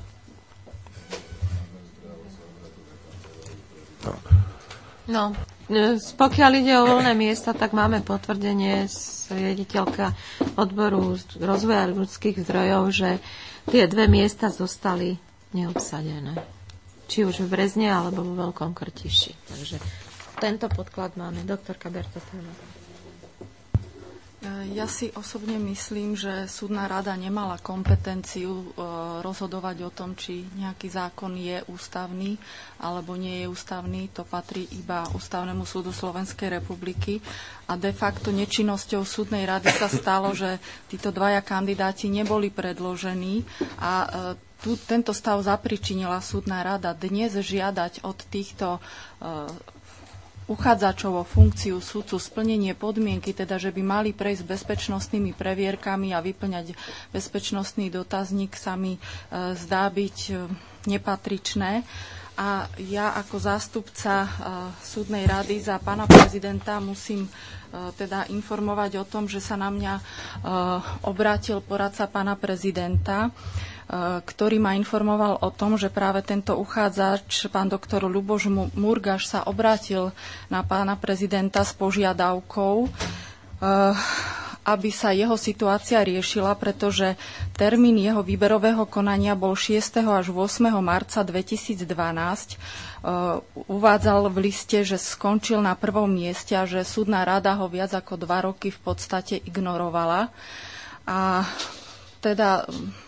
No, pokiaľ ide o voľné miesta, tak máme potvrdenie z riaditeľka odboru rozvoja ľudských zdrojov, že tie dve miesta zostali neobsadené. Či už v Brezne, alebo vo Veľkom Krtiši. Takže tento podklad máme. Doktorka Bertotová. Ja si osobne myslím, že súdna rada nemala kompetenciu rozhodovať o tom, či nejaký zákon je ústavný alebo nie je ústavný. To patrí iba Ústavnému súdu Slovenskej republiky. A de facto nečinnosťou súdnej rady sa stalo, že títo dvaja kandidáti neboli predložení a tu, tento stav zapričinila súdna rada. Dnes žiadať od týchto uchádzačov o funkciu sudcu splnenie podmienky, teda že by mali prejsť bezpečnostnými previerkami a vyplňať bezpečnostný dotazník, sa mi e, zdá byť e, nepatričné. A ja ako zástupca e, súdnej rady za pána prezidenta musím e, teda informovať o tom, že sa na mňa e, obrátil poradca pána prezidenta, ktorý ma informoval o tom, že práve tento uchádzač, pán doktor Ľuboš Murgaš, sa obrátil na pána prezidenta s požiadavkou, aby sa jeho situácia riešila, pretože termín jeho výberového konania bol šiesteho až ôsmeho marca dvetisícdvanásť. Uvádzal v liste, že skončil na prvom mieste a že súdna rada ho viac ako dva roky v podstate ignorovala. A teda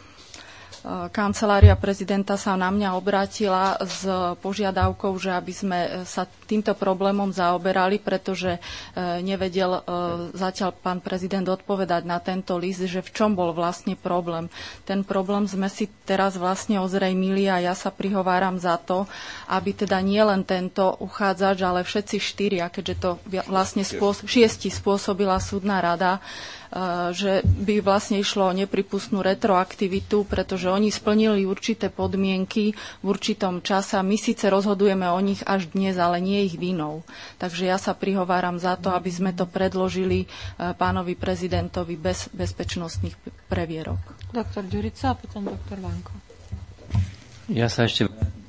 kancelária prezidenta sa na mňa obrátila s požiadavkou, že aby sme sa týmto problémom zaoberali, pretože nevedel zatiaľ pán prezident odpovedať na tento list, že v čom bol vlastne problém. Ten problém sme si teraz vlastne ozrejmili a ja sa prihováram za to, aby teda nie len tento uchádzač, ale všetci štyria, keďže to vlastne spôsob, šiesti spôsobila súdna rada, že by vlastne išlo o nepripustnú retroaktivitu, pretože oni splnili určité podmienky v určitom čase. My síce rozhodujeme o nich až dnes, ale nie ich vinou. Takže ja sa prihováram za to, aby sme to predložili pánovi prezidentovi bez bezpečnostných previerok. Doktor Ďurica a potom doktor Vanko. Ja sa ešte...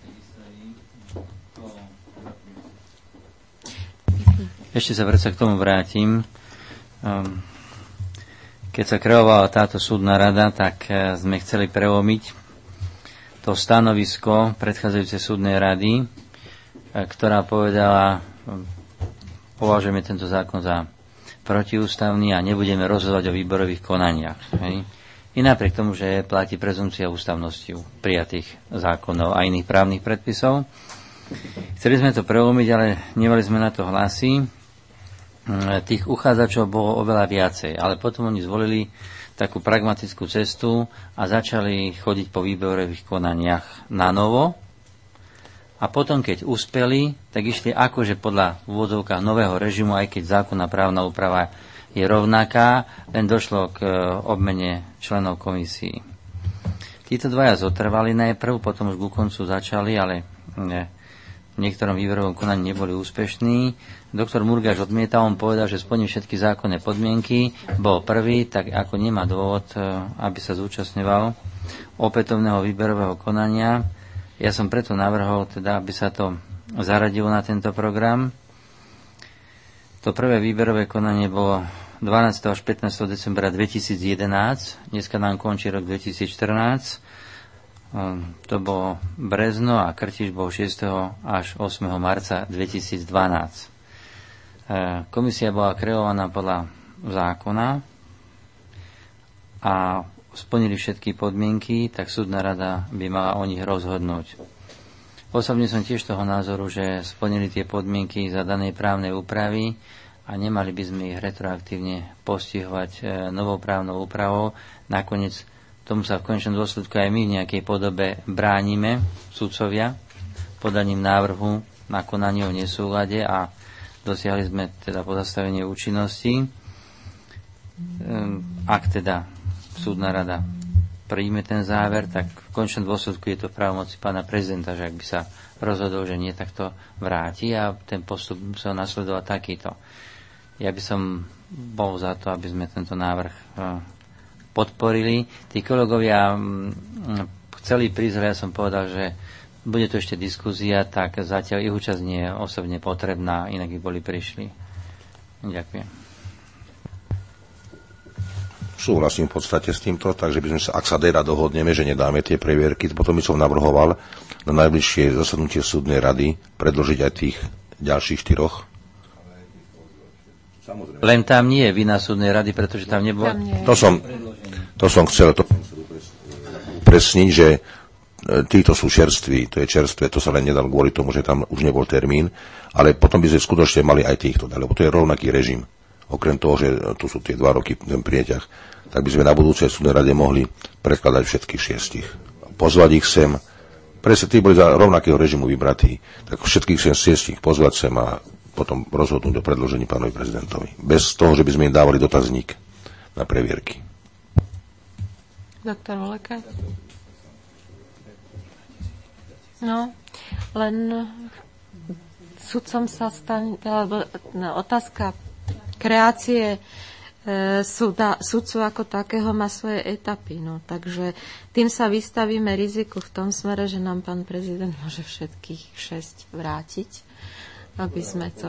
Ešte sa predsa k tomu vrátim. Um, Keď sa kreovala táto súdna rada, tak sme chceli prelomiť to stanovisko predchádzajúcej súdnej rady, ktorá povedala, považujeme tento zákon za protiústavný a nebudeme rozhodovať o výborových konaniach. Hej. I napriek tomu, že platí prezumcia ústavnosti prijatých zákonov a iných právnych predpisov. Chceli sme to prelomiť, ale nemali sme na to hlasy. Tých uchádzačov bolo oveľa viacej, ale potom oni zvolili takú pragmatickú cestu a začali chodiť po výberových konaniach na novo. A potom, keď uspeli, tak išli akože podľa úvodzovkách nového režimu, aj keď zákonná právna úprava je rovnaká, len došlo k obmene členov komisí. Títo dvaja zotrvali najprv, potom už ku koncu začali, ale ne, v niektorom výberovom konaní neboli úspešní. Doktor Murgáš odmietal, on povedal, že splní všetky zákonné podmienky, bol prvý, tak ako nemá dôvod, aby sa zúčastňoval opätovného výberového konania. Ja som preto navrhol, teda, aby sa to zaradilo na tento program. To prvé výberové konanie bolo dvanásteho až pätnásteho decembra dvetisícjedenásť, dneska nám končí rok dvetisícštrnásť. To bolo Brezno a Krtiš bol šiesteho až ôsmeho marca dvetisícdvanásť. Komisia bola kreovaná podľa zákona a splnili všetky podmienky, tak súdna rada by mala o nich rozhodnúť. Osobne som tiež toho názoru, že splnili tie podmienky za danej právnej úpravy a nemali by sme ich retroaktívne postihovať novou právnou úpravou. Nakoniec tomu sa v konečnom dôsledku aj my v nejakej podobe bránime, sudcovia, podaním návrhu na konanie o nesúlade a dosiahli sme teda pozastavenie účinnosti. Ak teda súdna rada príjme ten záver, tak v konečnom dôsledku je to v právomoci pána prezidenta, že ak by sa rozhodol, že nie, tak to vráti a ten postup musel nasledovať takýto. Ja by som bol za to, aby sme tento návrh podporili. Tí kolegovia chceli prísť, ja som povedal, že bude to ešte diskúzia, tak zatiaľ ich účasť nie je osobne potrebná, inak by boli prišli. Ďakujem. Súhlasím v podstate s týmto, takže by sme sa, ak sa dera dohodneme, že nedáme tie previerky, potom by som navrhoval na najbližšie zasadnutie súdnej rady predložiť aj tých ďalších štyroch. Samozrejme. Len tam nie je vina súdnej rady, pretože tam nebolo. To som, to som chcel to upresniť, že títo sú čerství, to je čerstvé, to sa len nedal kvôli tomu, že tam už nebol termín, ale potom by sme skutočne mali aj týchto, lebo to je rovnaký režim. Okrem toho, že tu sú tie dva roky ten prieťah, tak by sme na budúcej súdnej rade mohli predkladať všetkých šiestich. Pozvať ich sem, presne tí boli za rovnakého režimu vybratí, tak všetkých sem šiestich pozvať sem a potom rozhodnúť o predložení pánovi prezidentovi. Bez toho, že by sme im dávali dotazník na previerky. Doktor Voleka? No, len sudcom sa stane, alebo no, otázka kreácie e, súda, sudcu ako takého má svoje etapy. No, takže tým sa vystavíme riziku v tom smere, že nám pán prezident môže všetkých šesť vrátiť, aby sme to...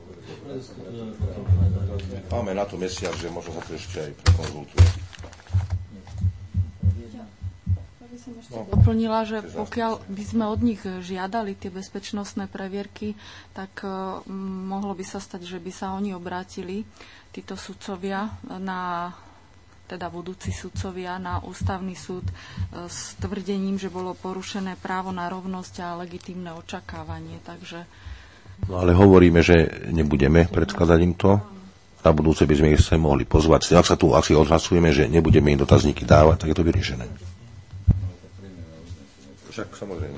Máme na to mesiac, že možno sa to ešte aj prekonzultuje. Som ešte no. doplnila, že pokiaľ by sme od nich žiadali tie bezpečnostné previerky, tak uh, mohlo by sa stať, že by sa oni obrátili, títo sudcovia, na, teda budúci sudcovia, na ústavný súd uh, s tvrdením, že bolo porušené právo na rovnosť a legitímne očakávanie. Takže... No ale hovoríme, že nebudeme predkladať im to. Na budúce by sme ich sa mohli pozvať. Ak sa tu ak si odhlasujeme, že nebudeme im dotazníky dávať, tak je to vyriešené. Však samozrejme.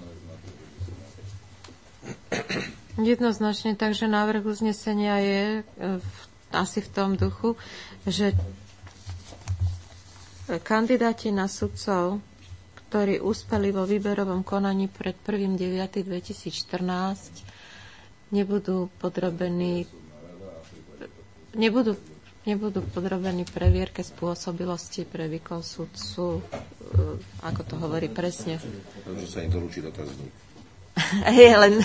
Jednoznačne, takže návrh uznesenia je v, asi v tom duchu, že kandidáti na sudcov, ktorí uspeli vo výberovom konaní pred prvým deviatym dvetisícštrnásť, nebudú podrobení nebudú nebudú podrobení previerke spôsobilosti pre výkon sudcu, ako to hovorí presne. Takže sa im doručí dotazník. Je len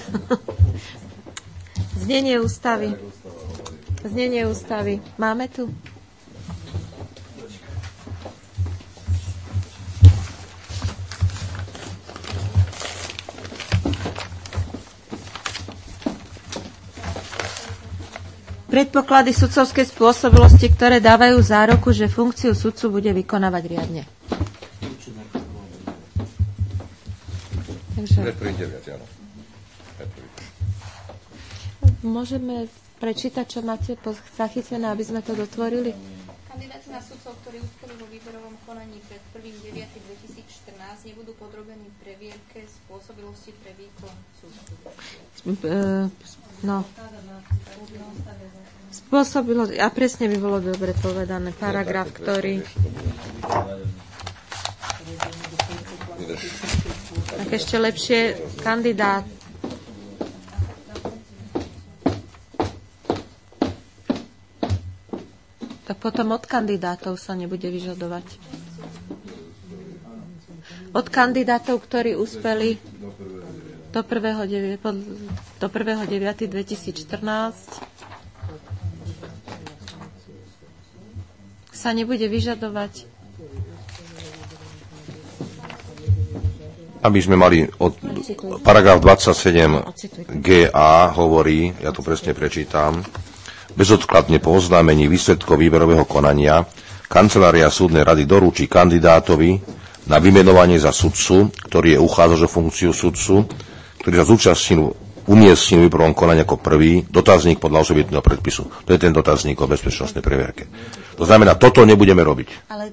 znenie ústavy. Znenie ústavy. Máme tu? Predpoklady sudcovskej spôsobilosti, ktoré dávajú záruku, že funkciu sudcu bude vykonávať riadne. Takže... Môžeme prečítať, čo máte zachytené, aby sme to dotvorili? Kandidáti na sudcov, ktorí uspeli vo výberovom konaní pred prvým deviatym dvetisícštrnásť, nebudú podrobení previerke spôsobilosti pre výkon sudcu. No. Spôsobilosť, a presne by bolo dobre povedané, paragraf, ktorý... Tak ešte lepšie kandidát, tak potom od kandidátov sa nebude vyžadovať. Od kandidátov, ktorí uspeli do prvého deviateho dvetisícštrnásť sa nebude vyžadovať. Aby sme mali od paragraf dvadsaťsedem G A hovorí, ja to presne prečítam, bezodkladne po oznámení výsledkov výberového konania kancelária súdnej rady dorúči kandidátovi na vymenovanie za sudcu, ktorý je uchádzač o funkciu sudcu, ktorý sa zúčastnil umiestnil v výberovom konaní ako prvý dotazník podľa osobitného predpisu. To je ten dotazník o bezpečnostnej previerke. To znamená, toto nebudeme robiť. Ale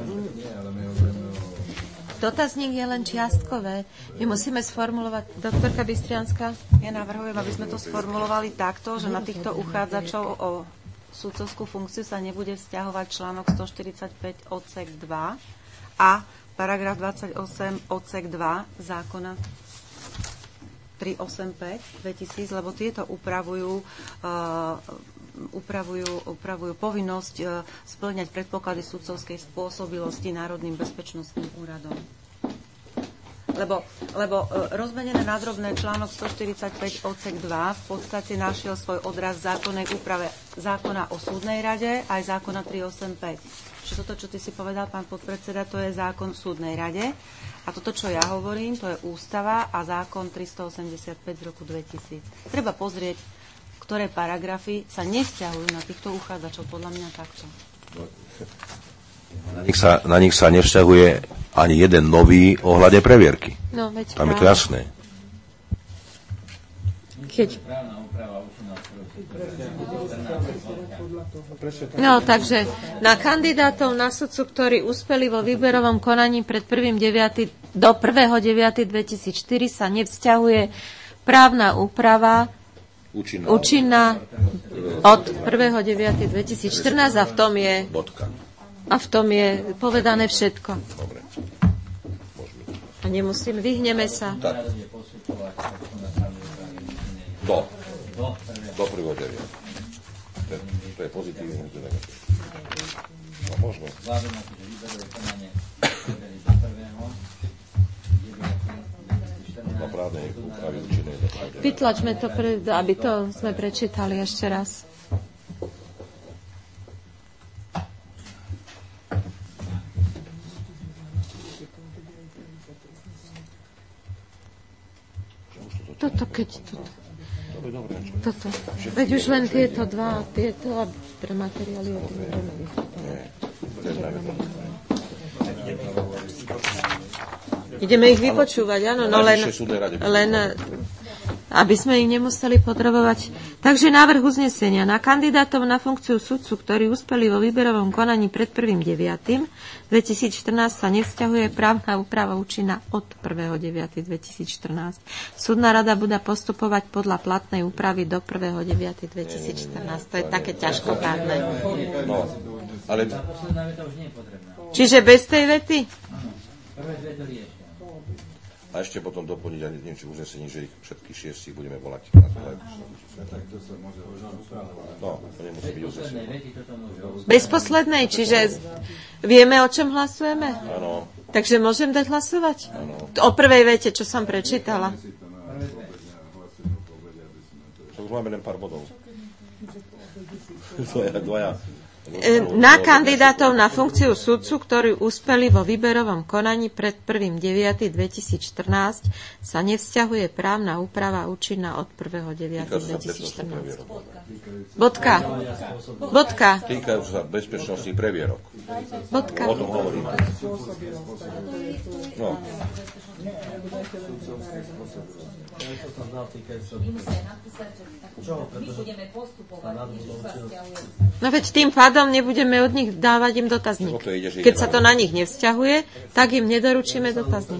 dotazník je len čiastkové. My musíme sformulovať, doktorka Bystrianská. Ja navrhujem, aby sme to sformulovali takto, že na týchto uchádzačov o sudcovskú funkciu sa nebude vzťahovať článok stoštyridsaťpäť odsek dva a paragraf dvadsaťosem odsek dva zákona tristoosemdesiatpäť dvetisíc, lebo tieto upravujú uh, upravujú, upravujú povinnosť uh, spĺňať predpoklady sudcovskej spôsobilosti Národným bezpečnostným úradom. Lebo, lebo uh, rozmenené na drobné článok stoštyridsaťpäť odsek dva v podstate našiel svoj odraz v zákonnej úprave zákona o súdnej rade aj zákona tristoosemdesiatpäť. Čiže toto, čo ty si povedal, pán podpredseda, to je zákon v súdnej rade. A toto, čo ja hovorím, to je ústava a zákon tristoosemdesiatpäť z roku dvetisíc. Treba pozrieť, ktoré paragrafy sa nevzťahujú na týchto uchádzačov. Podľa mňa takto. Na nich sa, na nich sa nevzťahuje ani jeden nový ohľade previerky. No, veď tam je to jasné. Keď... No, takže na kandidátov na sudcu, ktorí uspeli vo výberovom konaní pred prvým deviatym do prvého deviateho dvetisícštyri sa nevzťahuje právna úprava účinná, účinná od prvého deviateho dvetisícštrnásť a v tom je a v tom je povedané všetko. Dobre. A nemusím, vyhneme sa. Tak. Do. Do prvého deviateho To je pozitívne, to je negatívne. No, možno. Vytlačme to, pre, aby to sme prečítali ešte raz. Toto, keď toto. Toto. Veď už len tieto dva, tieto a pre materiály o tým budeme diskutovať. Ideme ich vypočúvať, áno, no len, len aby sme ich nemuseli potrebovať. Takže návrh uznesenia na kandidátov na funkciu sudcu, ktorí uspeli vo výberovom konaní pred prvým deviatym dvetisícštrnásť sa nevzťahuje právna úprava účinná od prvého deviateho dvetisícštrnásť. Súdna rada bude postupovať podľa platnej úpravy do prvého deviateho dvetisícštrnásť. To je také ťažkopádne. No, ale... Čiže bez tej vety? A ešte potom doplniť, ja neviem, či uznesení, že ich všetkých šiestich budeme volať na to aj. No, to nemusí byť uznesenie. Bez poslednej, čiže vieme, o čom hlasujeme? Áno. Takže môžem dať hlasovať? Áno. O prvej vete, čo som prečítala. To už máme len pár bodov. Dvaja, dvaja. Na kandidátov na funkciu sudcu, ktorí uspeli vo výberovom konaní pred prvým deviatym dvetisícštrnásť sa nevzťahuje právna úprava účinná od prvého deviateho dvetisícštrnásť. Bodka. Bodka. Týkajú sa bezpečnostných previerok. Bodka. O tom hovoríme. No. No veď tým pádom nebudeme od nich dávať im dotazník. Keď sa to na nich nevzťahuje, tak im nedoručíme dotazník.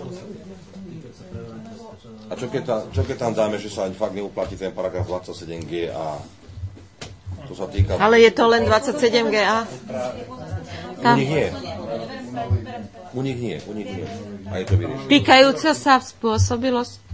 A čo keď, tam, čo keď tam dáme, že sa fakt neuplatí ten paragraf dvadsaťsedem G A? To sa týka... Ale je to len dvadsaťsedem G A? U nich nie. U nich nie, u nich nie. A je to vyriešené. Týkajúca sa spôsobilosť.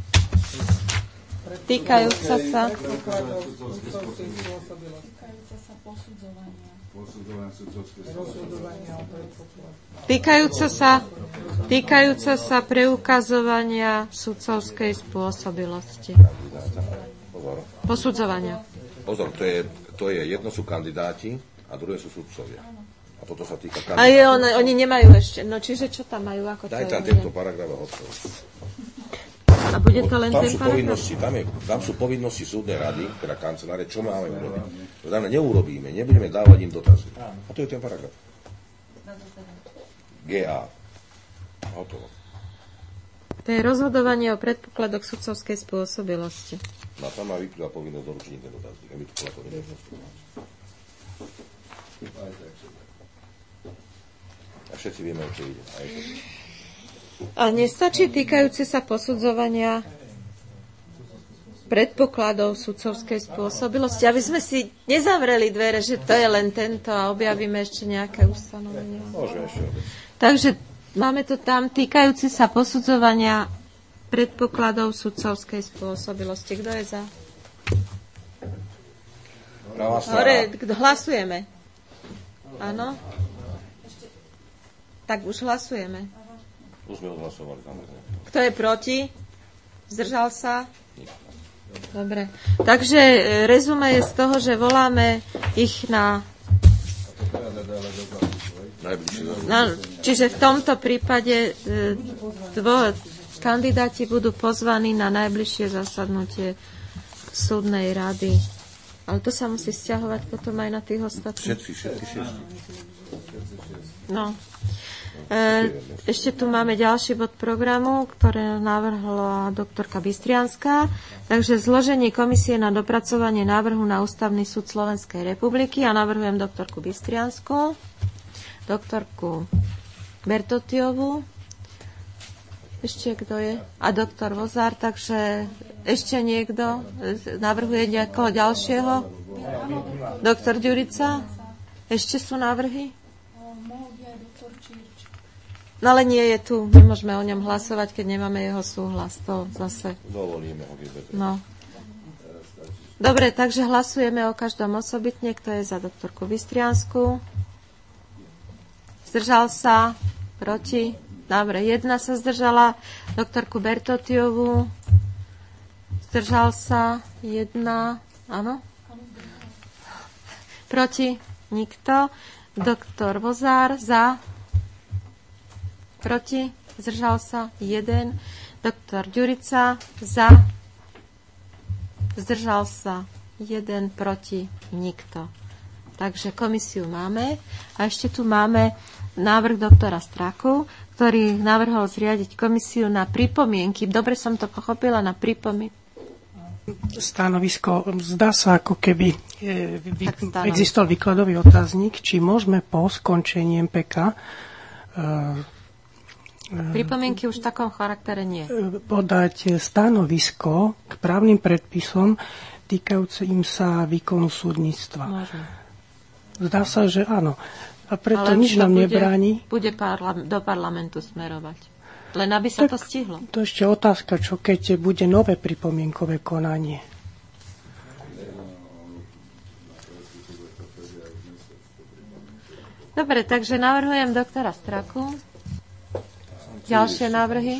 Týkajúca sa. Týkajúce sa, týkajúce sa preukazovania sudcovskej spôsobilosti. Posudzovania. Pozor, to je, to je jedno sú kandidáti a druhé sú sudcovia. A toto sa týka kandidátov. A je, on, oni nemajú ešte. No čiže čo tam majú? Ako Daj tam je? tento paragraf a hotovo. A bude to len tam ten sú paragraf? povinnosti, tam, je, tam sú povinnosti súdnej rady, teda kancelárie, čo máme urobiť. To znamená, neurobíme, nebudeme dávať im dotazy. A to je ten paragraf. gé á. Hotovo. To je rozhodovanie o predpokladoch sudcovskej spôsobilosti. No tam má vyplýva povinnosť doručiť ten dotazník. A my tu to nepočúvame. A všetci vieme, o čo ide. A, je to... A nestačí týkajúce sa posudzovania predpokladov sudcovskej spôsobilosti, aby sme si nezavreli dvere, že to je len tento a objavíme ešte nejaké ustanovenia. Môže ešte. Takže máme to tam týkajúce sa posudzovania predpokladov sudcovskej spôsobilosti. Kto je za? Hore, hlasujeme. Áno? Tak už hlasujeme. Už sme odhlasovali. Kto je proti? Zdržal sa? Dobre. Takže rezume je z toho, že voláme ich na... na čiže v tomto prípade dvo, kandidáti budú pozvaní na najbližšie zasadnutie súdnej rady. Ale to sa musí vzťahovať potom aj na tých ostatných. Všetci, všetci, všetci. No. E, ešte tu máme ďalší bod programu, ktoré navrhla doktorka Bystrianská. Takže zloženie komisie na dopracovanie návrhu na Ústavný súd Slovenskej republiky. Ja navrhujem doktorku Bystriansku, doktorku Bertotiovu, ešte kto je? A doktor Vozár, takže ešte niekto navrhuje nejakého ďalšieho? Doktor Ďurica? Ešte sú návrhy? No ale nie je tu. Nemôžeme o ňom hlasovať, keď nemáme jeho súhlas. To zase... Dovolíme ho vybeť. No. Dobre, takže hlasujeme o každom osobitne. Kto je za doktorku Bystriansku? Zdržal sa? Proti? Dobre, jedna sa zdržala. Doktorku Bertotiovu. Zdržal sa? Jedna. Áno? Proti? Nikto. Doktor Vozár za? Proti? Zdržal sa? Jeden. Doktor Ďurica za? Zdržal sa? Jeden. Proti? Nikto. Takže komisiu máme. A ešte tu máme návrh doktora Straku, ktorý navrhol zriadiť komisiu na pripomienky. Dobre som to pochopila, na pripomienky. Stanovisko. Zdá sa, ako keby e, vy, existoval výkladový otáznik, či môžeme po skončení em pé ká e, pripomienky už v takom charaktere nie. Podať stanovisko k právnym predpisom týkajúcim sa výkonu súdnictva. Môžem. Zdá sa, že áno. A preto ale nič nám bude, nebráni. Bude parla- do parlamentu smerovať. Len aby sa tak to stihlo. To ešte otázka, čo keď bude nové pripomienkové konanie. Dobre, takže navrhujem doktora Straku. Ďalšie návrhy?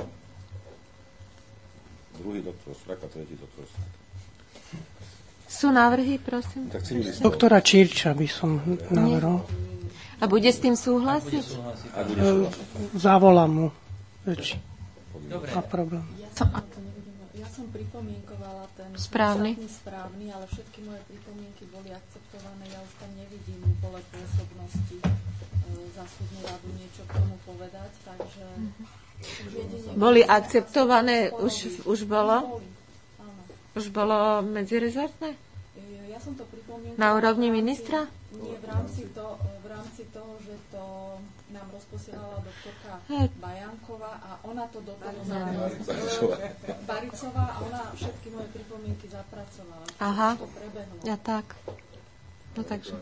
Druhý doktor Straka, tretí doktor Straka. Sú návrhy, prosím? Doktora Čirča by som navrhol. A bude s tým súhlasiť? Zavolám mu. Dobre. A problém. Ja som, ja som pripomienkovala ten správny. správny, ale všetky moje pripomienky boli akceptované. Ja už tam nevidím pole pôsobnosti e, za súdnu radu niečo k tomu povedať, takže... Mm-hmm. Boli akceptované, už, už bolo? Už bolo medzirezortné? Ja som to pripomienkovala... Na úrovni ministra? Nie, v rámci, to, v rámci toho, že to nám rozposielala doktorka Bajanková a ona to doplnila. Baricová a ona všetky moje pripomienky zapracovala. Aha, to prebehlo. ja tak. No takže.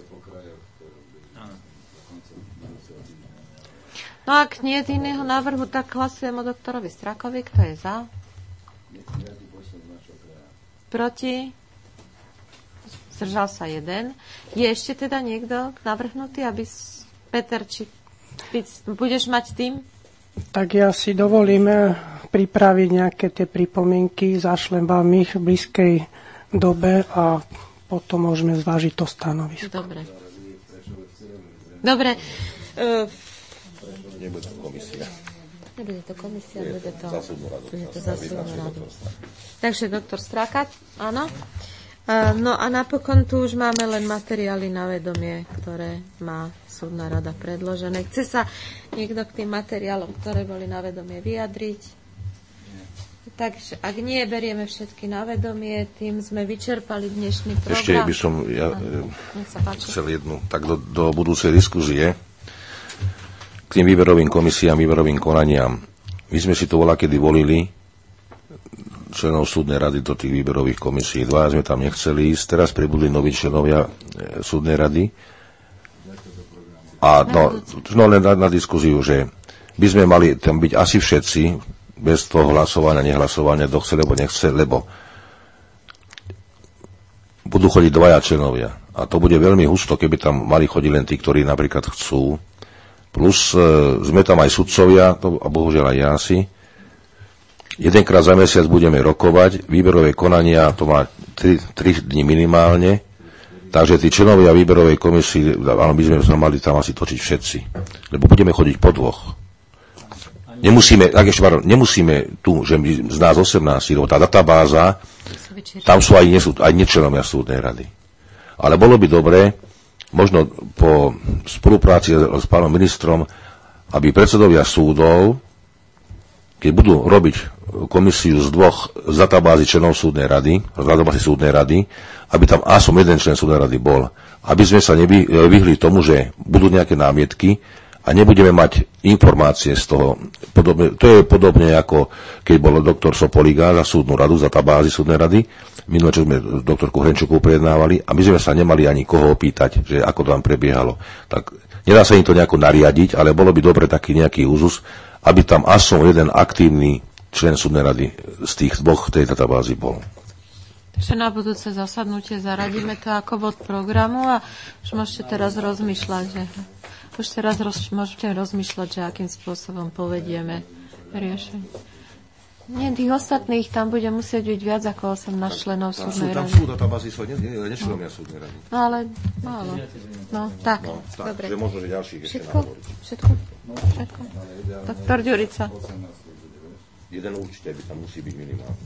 No ak nie je iného návrhu, tak hlasujem o doktorovi Strakovi. Kto je za? Proti? zdržal sa jeden. Je ešte teda niekto navrhnutý, aby... Peter, či budeš mať tým? Tak ja si dovolím pripraviť nejaké tie pripomienky, zašlem vám ich v blízkej dobe a potom môžeme zvážiť to stanovisko. Dobre. Dobre. Uh, Nebude to komisia. Nebude to komisia, bude to, radu. Bude to za súdnu radu. Takže doktor Strákať, áno. Uh, no a napokon tu už máme len materiály na vedomie, ktoré má súdna rada predložené. Chce sa niekto k tým materiálom, ktoré boli na vedomie, vyjadriť? Takže ak nie, berieme všetky na vedomie, tým sme vyčerpali dnešný program. Ešte by som ja, chcel jednu, tak do, do budúcej diskuzie k tým výberovým komisiám, výberovým konaniam. My sme si to voľakedy volili členov súdnej rady do tých výberových komisí. Dva sme tam nechceli ísť, teraz pribudli noví členovia súdnej rady. A no, no len na, na diskuziu, že by sme mali tam byť asi všetci, bez toho hlasovania, nehlasovania, kto chce, lebo nechce, lebo budú chodiť dvaja členovia. A to bude veľmi husto, keby tam mali chodiť len tí, ktorí napríklad chcú. Plus e, sme tam aj sudcovia, to, a bohužiaľ aj ja si. Jedenkrát za mesiac budeme rokovať, výberové konania, to má tri dni minimálne, takže tí členovia výberovej komisie, áno, by sme sa mali tam asi točiť všetci, lebo budeme chodiť po dvoch. Nemusíme, tak ešte, pardon, nemusíme tu, že z nás osemnásť, lebo tá databáza, tam sú aj, nesú, aj nečlenovia súdnej rady. Ale bolo by dobré, možno po spolupráci s pánom ministrom, aby predsedovia súdov, keď budú robiť komisiu z dvoch z databázy členov súdnej rady, z databázy súdnej rady, aby tam aspoň jeden člen súdnej rady bol. Aby sme sa nevy, vyhli tomu, že budú nejaké námietky a nebudeme mať informácie z toho. Podobne, to je podobne ako keď bol doktor Sopoliga za súdnu radu, za databázy súdnej rady, minulé, čo sme doktorku Hrenčukovú prejednávali, a my sme sa nemali ani koho opýtať, že ako to tam prebiehalo. Tak nedá sa im to nejako nariadiť, ale bolo by dobre taký nejaký úzus, aby tam aspoň jeden aktívny člen súdnej rady z tých dvoch tej databázy bol. Takže na budúce zasadnutie zaradíme to ako bod programu a už môžete teraz rozmýšľať, že už teraz roz, môžete rozmýšľať, že akým spôsobom povedieme riešenie. Nie, tých ostatných tam bude musieť byť viac ako osemnásť členov súdnej rady. Tam sú databázy, sú nečlenovia súdnej rady. No ale málo. No, tak, no, tak dobre. Že možno, že ďalších ešte všetko? Všetko? Všetko? Doktor Ďurica. Jeden určite by tam musí byť minimálne.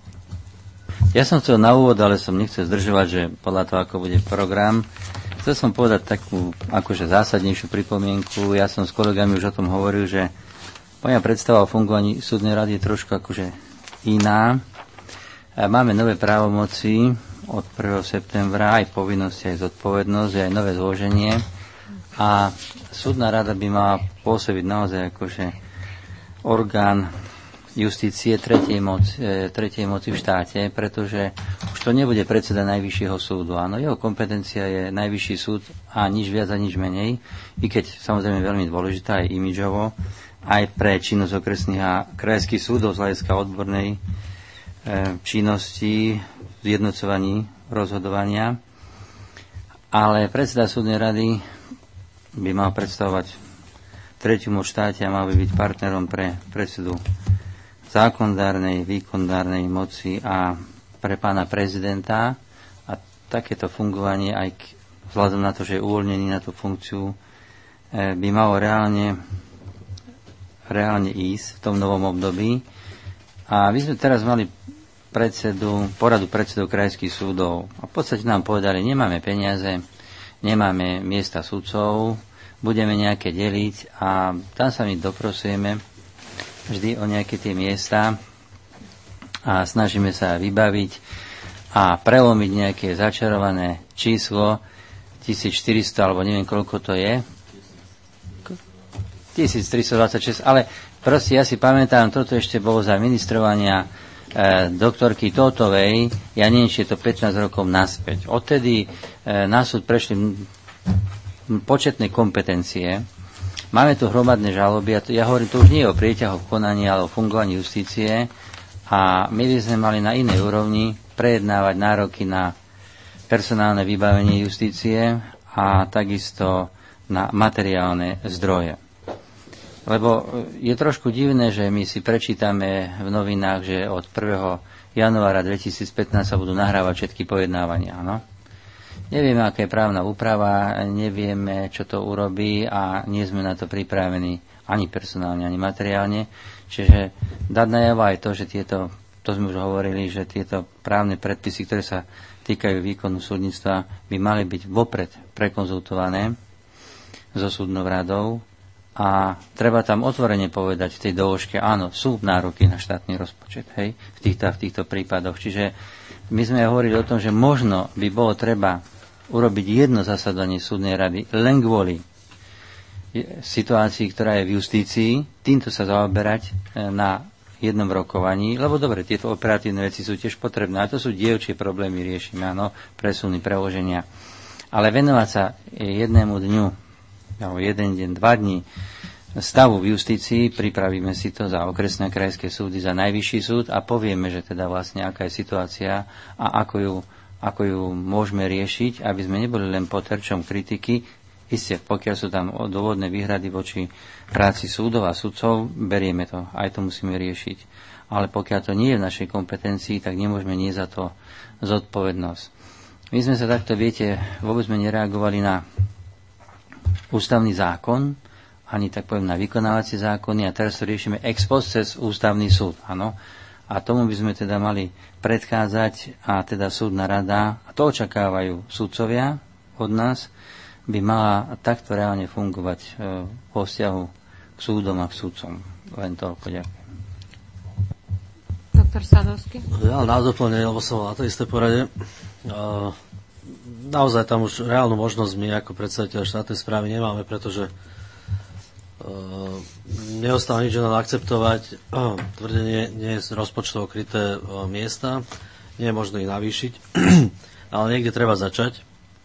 Ja som chcel na úvod, ale som nechcel zdržovať, že podľa toho, ako bude program. Chcel som povedať takú akože zásadnejšiu pripomienku. Ja som s kolegami už o tom hovoril, že moja predstava o fungovaní súdnej rady je trošku akože iná. Máme nové právomoci od prvého septembra, aj povinnosti, aj zodpovednosť, aj nové zloženie. A súdna rada by mala pôsobiť naozaj akože orgán justície tretej moci, e, tretej moci v štáte, pretože už to nebude predseda Najvyššieho súdu. Áno, jeho kompetencia je Najvyšší súd a nič viac a nič menej, i keď samozrejme veľmi dôležitá aj imidžovo, aj pre činnosť okresných a krajských súdov z hľadiska odbornej e, činnosti, zjednocovaní rozhodovania. Ale predseda súdnej rady by mal predstavovať tretiu moc štáte a mal by byť partnerom pre predsedu zákonodárnej, výkonodárnej moci a pre pána prezidenta. A takéto fungovanie aj k, vzhľadom na to, že je uvoľnený na tú funkciu, e, by malo reálne, reálne ísť v tom novom období. A my sme teraz mali predsedu, poradu predsedov krajských súdov a v podstate nám povedali, nemáme peniaze, nemáme miesta sudcov, budeme nejaké deliť a tam sa my doprosujeme vždy o nejaké tie miesta a snažíme sa vybaviť a prelomiť nejaké začarované číslo tisícštyristo, alebo neviem koľko to je, tisíctristodvadsaťšesť, ale proste ja si pamätám, toto ešte bolo za ministrovania e, doktorky Tótovej, ja neviem, či je to pätnásť rokov naspäť. Odtedy e, na súd prešli m, m, početné kompetencie. Máme tu hromadné žaloby a to, ja hovorím, to už nie je o prieťahoch konaní, ale o fungovaní justície a my by sme mali na inej úrovni prejednávať nároky na personálne vybavenie justície a takisto na materiálne zdroje. Lebo je trošku divné, že my si prečítame v novinách, že od prvého januára dvetisícpätnásť sa budú nahrávať všetky pojednávania. No? Nevieme, aká je právna úprava, nevieme, čo to urobí a nie sme na to pripravení ani personálne, ani materiálne. Čiže dať najavo aj to, že tieto, to sme už hovorili, že tieto právne predpisy, ktoré sa týkajú výkonu súdnictva, by mali byť vopred prekonzultované so súdnou radou a treba tam otvorene povedať v tej doložke, áno, sú nároky na štátny rozpočet, hej, v týchto, v týchto prípadoch. Čiže my sme hovorili o tom, že možno by bolo treba urobiť jedno zasadanie súdnej rady len kvôli situácii, ktorá je v justícii, týmto sa zaoberať na jednom rokovaní, lebo dobre, tieto operatívne veci sú tiež potrebné, a to sú dievčie problémy, riešime, áno, presuny, preloženia. Ale venovať sa jednému dňu, alebo jeden deň, dva dní stavu v justícii, pripravíme si to za okresné krajské súdy, za najvyšší súd a povieme, že teda vlastne aká je situácia a ako ju, ako ju môžeme riešiť, aby sme neboli len pod terčom kritiky. Isté, pokiaľ sú tam dôvodné výhrady voči práci súdov a sudcov, berieme to, aj to musíme riešiť. Ale pokiaľ to nie je v našej kompetencii, tak nemôžeme nie za to zodpovednosť. My sme sa takto, viete, vôbec sme nereagovali na ústavný zákon, ani tak poviem na vykonávacie zákony a teraz to riešime ex post cez ústavný súd, áno. A tomu by sme teda mali predchádzať a teda súdna rada, a to očakávajú sudcovia od nás, by mala takto reálne fungovať e, vo vzťahu k súdom a k sudcom. Len toľko, ďakujem. Doktor Sadovský. Ja na doplnenie, lebo som na to isté porade. Uh, naozaj tam už reálnu možnosť my ako predstaviteľ štátnej správy nemáme, pretože uh, neostáva nič len akceptovať uh, tvrdenie, nie je rozpočtovo kryté uh, miesta, nie je možné ich navýšiť, ale niekde treba začať.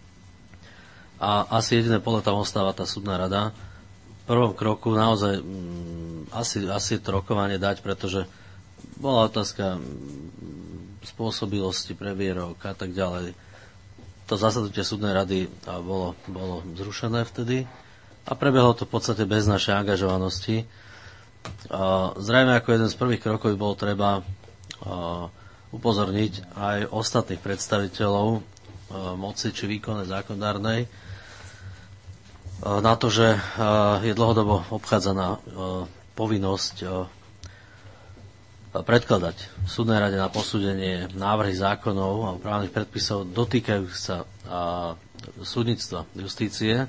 A asi jediné pole tam ostáva tá súdna rada. V prvom kroku naozaj um, asi, asi to rokovanie dať, pretože bola otázka spôsobilosti previerok a tak ďalej. To zasadnutie súdnej rady bolo, bolo zrušené vtedy a prebehlo to v podstate bez našej angažovanosti. A zrejme ako jeden z prvých krokov by bolo treba upozorniť aj ostatných predstaviteľov moci či výkonnej zákonodárnej na to, že je dlhodobo obchádzaná povinnosť predkladať v súdnej rade na posúdenie návrhy zákonov a právnych predpisov dotýkajúcich sa a, súdnictva, justície.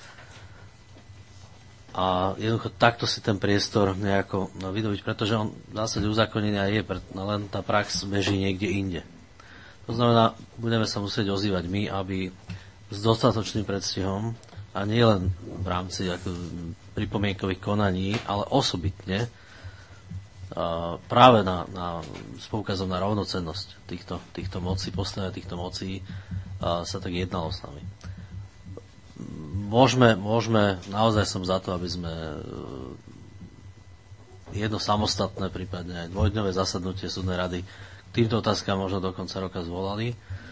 A jednoducho takto si ten priestor nejako vydobiť, pretože on v zásade uzákonenia je, len tá prax beží niekde inde. To znamená, budeme sa musieť ozývať my, aby s dostatočným predstihom a nie len v rámci ako, pripomienkových konaní, ale osobitne práve na, na, s poukazom na rovnocennosť týchto, týchto mocí, postavenia týchto mocí sa tak jednalo s nami. Môžeme, môžeme, naozaj som za to, aby sme jedno samostatné, prípadne aj dvojdňové zasadnutie súdnej rady k týmto otázkam možno do konca roka zvolali,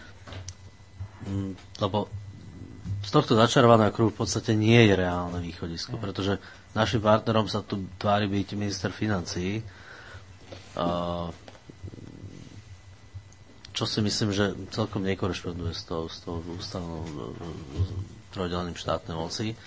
lebo z tohto začarovaného kruhu v podstate nie je reálne východisko, pretože našim partnerom sa tu tvári byť minister financií, čo si myslím, že celkom nekorešponduje s tou, s tou ústavnou trojdeleným štátnej moci.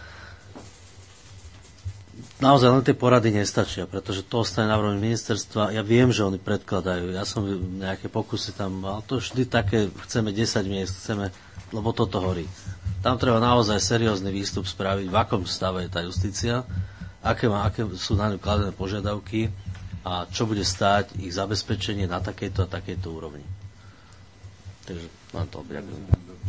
Naozaj len tie porady nestačia, pretože to ostane na úrovni ministerstva. Ja viem, že oni predkladajú. Ja som nejaké pokusy tam mal. To vždy také, chceme desať miest, chceme, lebo toto horí. Tam treba naozaj seriózny výstup spraviť, v akom stave je tá justícia, aké, má, aké sú na ňu kladené požiadavky a čo bude stáť ich zabezpečenie na takejto a takejto úrovni. Takže mám to ďakujem.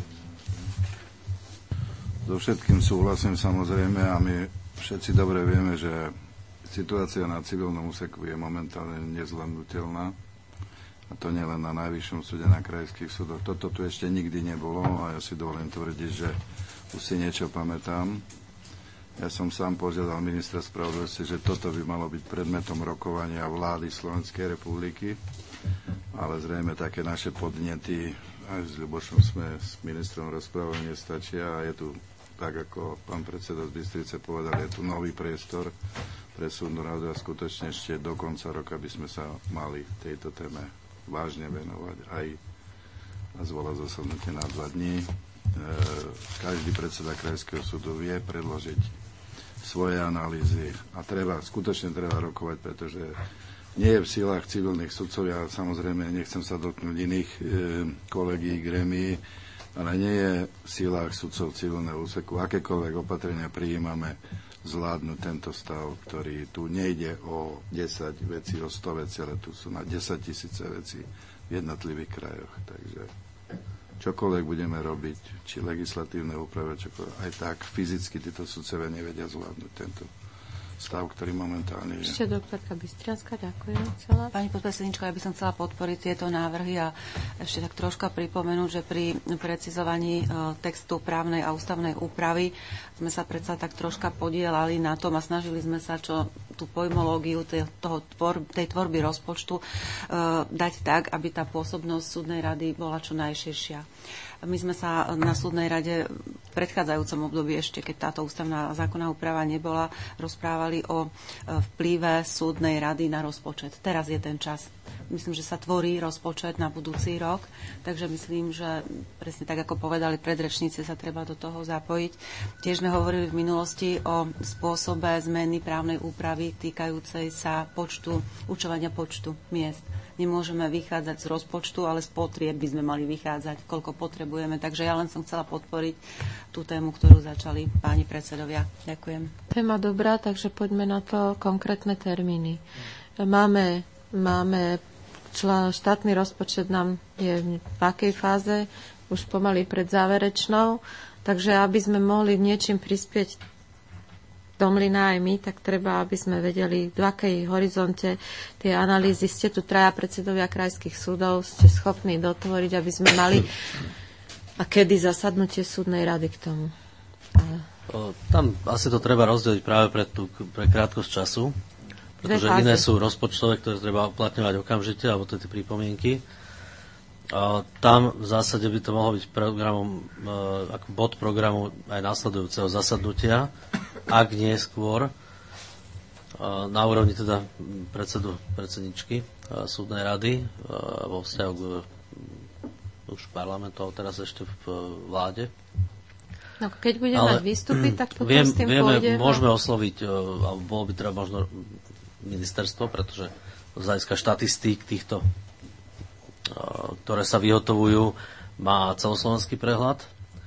So všetkým súhlasím samozrejme a my všetci dobre vieme, že situácia na civilnom úseku je momentálne nezvládnutelná a to nie len na Najvyššom súde, na krajských súdoch. Toto tu ešte nikdy nebolo a ja si dovolím tvrdiť, že už si niečo pamätám. Ja som sám požiadal ministra spravodlivosti, že toto by malo byť predmetom rokovania vlády Slovenskej republiky. ale zrejme také naše podnety, aj s Ľubošom sme s ministrom rozprávali, nestačia a je tu, tak ako pán predseda z Bystrice povedal, je tu nový priestor pre súdnu radu a skutočne ešte do konca roka by sme sa mali tejto téme vážne venovať. Aj a zvolať zasadnutie na dva dní. E, každý predseda Krajského súdu vie predložiť svoje analýzy a treba, skutočne treba rokovať, pretože nie je v silách civilných sudcov, ja samozrejme nechcem sa dotknúť iných e, kolegí, gremií, ale nie je v silách sudcov civilného úseku. Akékoľvek opatrenia prijímame, zvládnuť tento stav, ktorý tu nejde o desať vecí, o sto vecí, ale tu sú na desaťtisíce vecí v jednotlivých krajoch. Takže čokoľvek budeme robiť, či legislatívne úpravy, čokoľvek, aj tak fyzicky títo sudcovia nevedia zvládnuť tento stav, ktorý momentálne je. Ešte doktorka Bystrianska, ďakujem. Celá. Pani podpredsednička, ja by som chcela podporiť tieto návrhy a ešte tak troška pripomenúť, že pri precizovaní textu právnej a ústavnej úpravy sme sa predsa tak troška podielali na tom a snažili sme sa čo tú pojmológiu tej, toho tvor, tej tvorby rozpočtu dať tak, aby tá pôsobnosť súdnej rady bola čo najširšia. My sme sa na súdnej rade v predchádzajúcom období ešte, keď táto ústavná zákonná úprava nebola, rozprávali o vplyve súdnej rady na rozpočet. Teraz je ten čas. Myslím, že sa tvorí rozpočet na budúci rok, takže myslím, že presne tak, ako povedali predrečníci, sa treba do toho zapojiť. Tiež sme hovorili v minulosti o spôsobe zmeny právnej úpravy týkajúcej sa počtu, určovania počtu miest. Nemôžeme vychádzať z rozpočtu, ale z potrieb by sme mali vychádzať, koľko potrebujeme. Takže ja len som chcela podporiť tú tému, ktorú začali páni predsedovia. Ďakujem. Téma dobrá, takže poďme na to konkrétne termíny. Máme, máme člen, štátny rozpočet nám je v akej fáze, už pomaly pred záverečnou, takže aby sme mohli v niečím prispieť do mlyna aj my, tak treba, aby sme vedeli, v akej horizonte tie analýzy. Ste tu traja predsedovia krajských súdov, ste schopní dotvoriť, aby sme mali a kedy zasadnutie súdnej rady k tomu. Ale... Tam asi to treba rozdeliť práve pre, tú, pre krátkosť času, pretože iné sú rozpočtové, ktoré treba uplatňovať okamžite, alebo to tie pripomienky. A tam v zásade by to mohlo byť programom, ako bod programu aj následujúceho zasadnutia, ak nie skôr na úrovni teda predsedu, predsedničky súdnej rady vo vzťahu k už parlamentu, ale teraz ešte v vláde. No, keď budeme mať výstupy, tak potom viem, s tým vieme, pôjde. Môžeme osloviť, alebo bolo by treba možno ministerstvo, pretože z hľadiska štatistík týchto, ktoré sa vyhotovujú, má celoslovenský prehľad.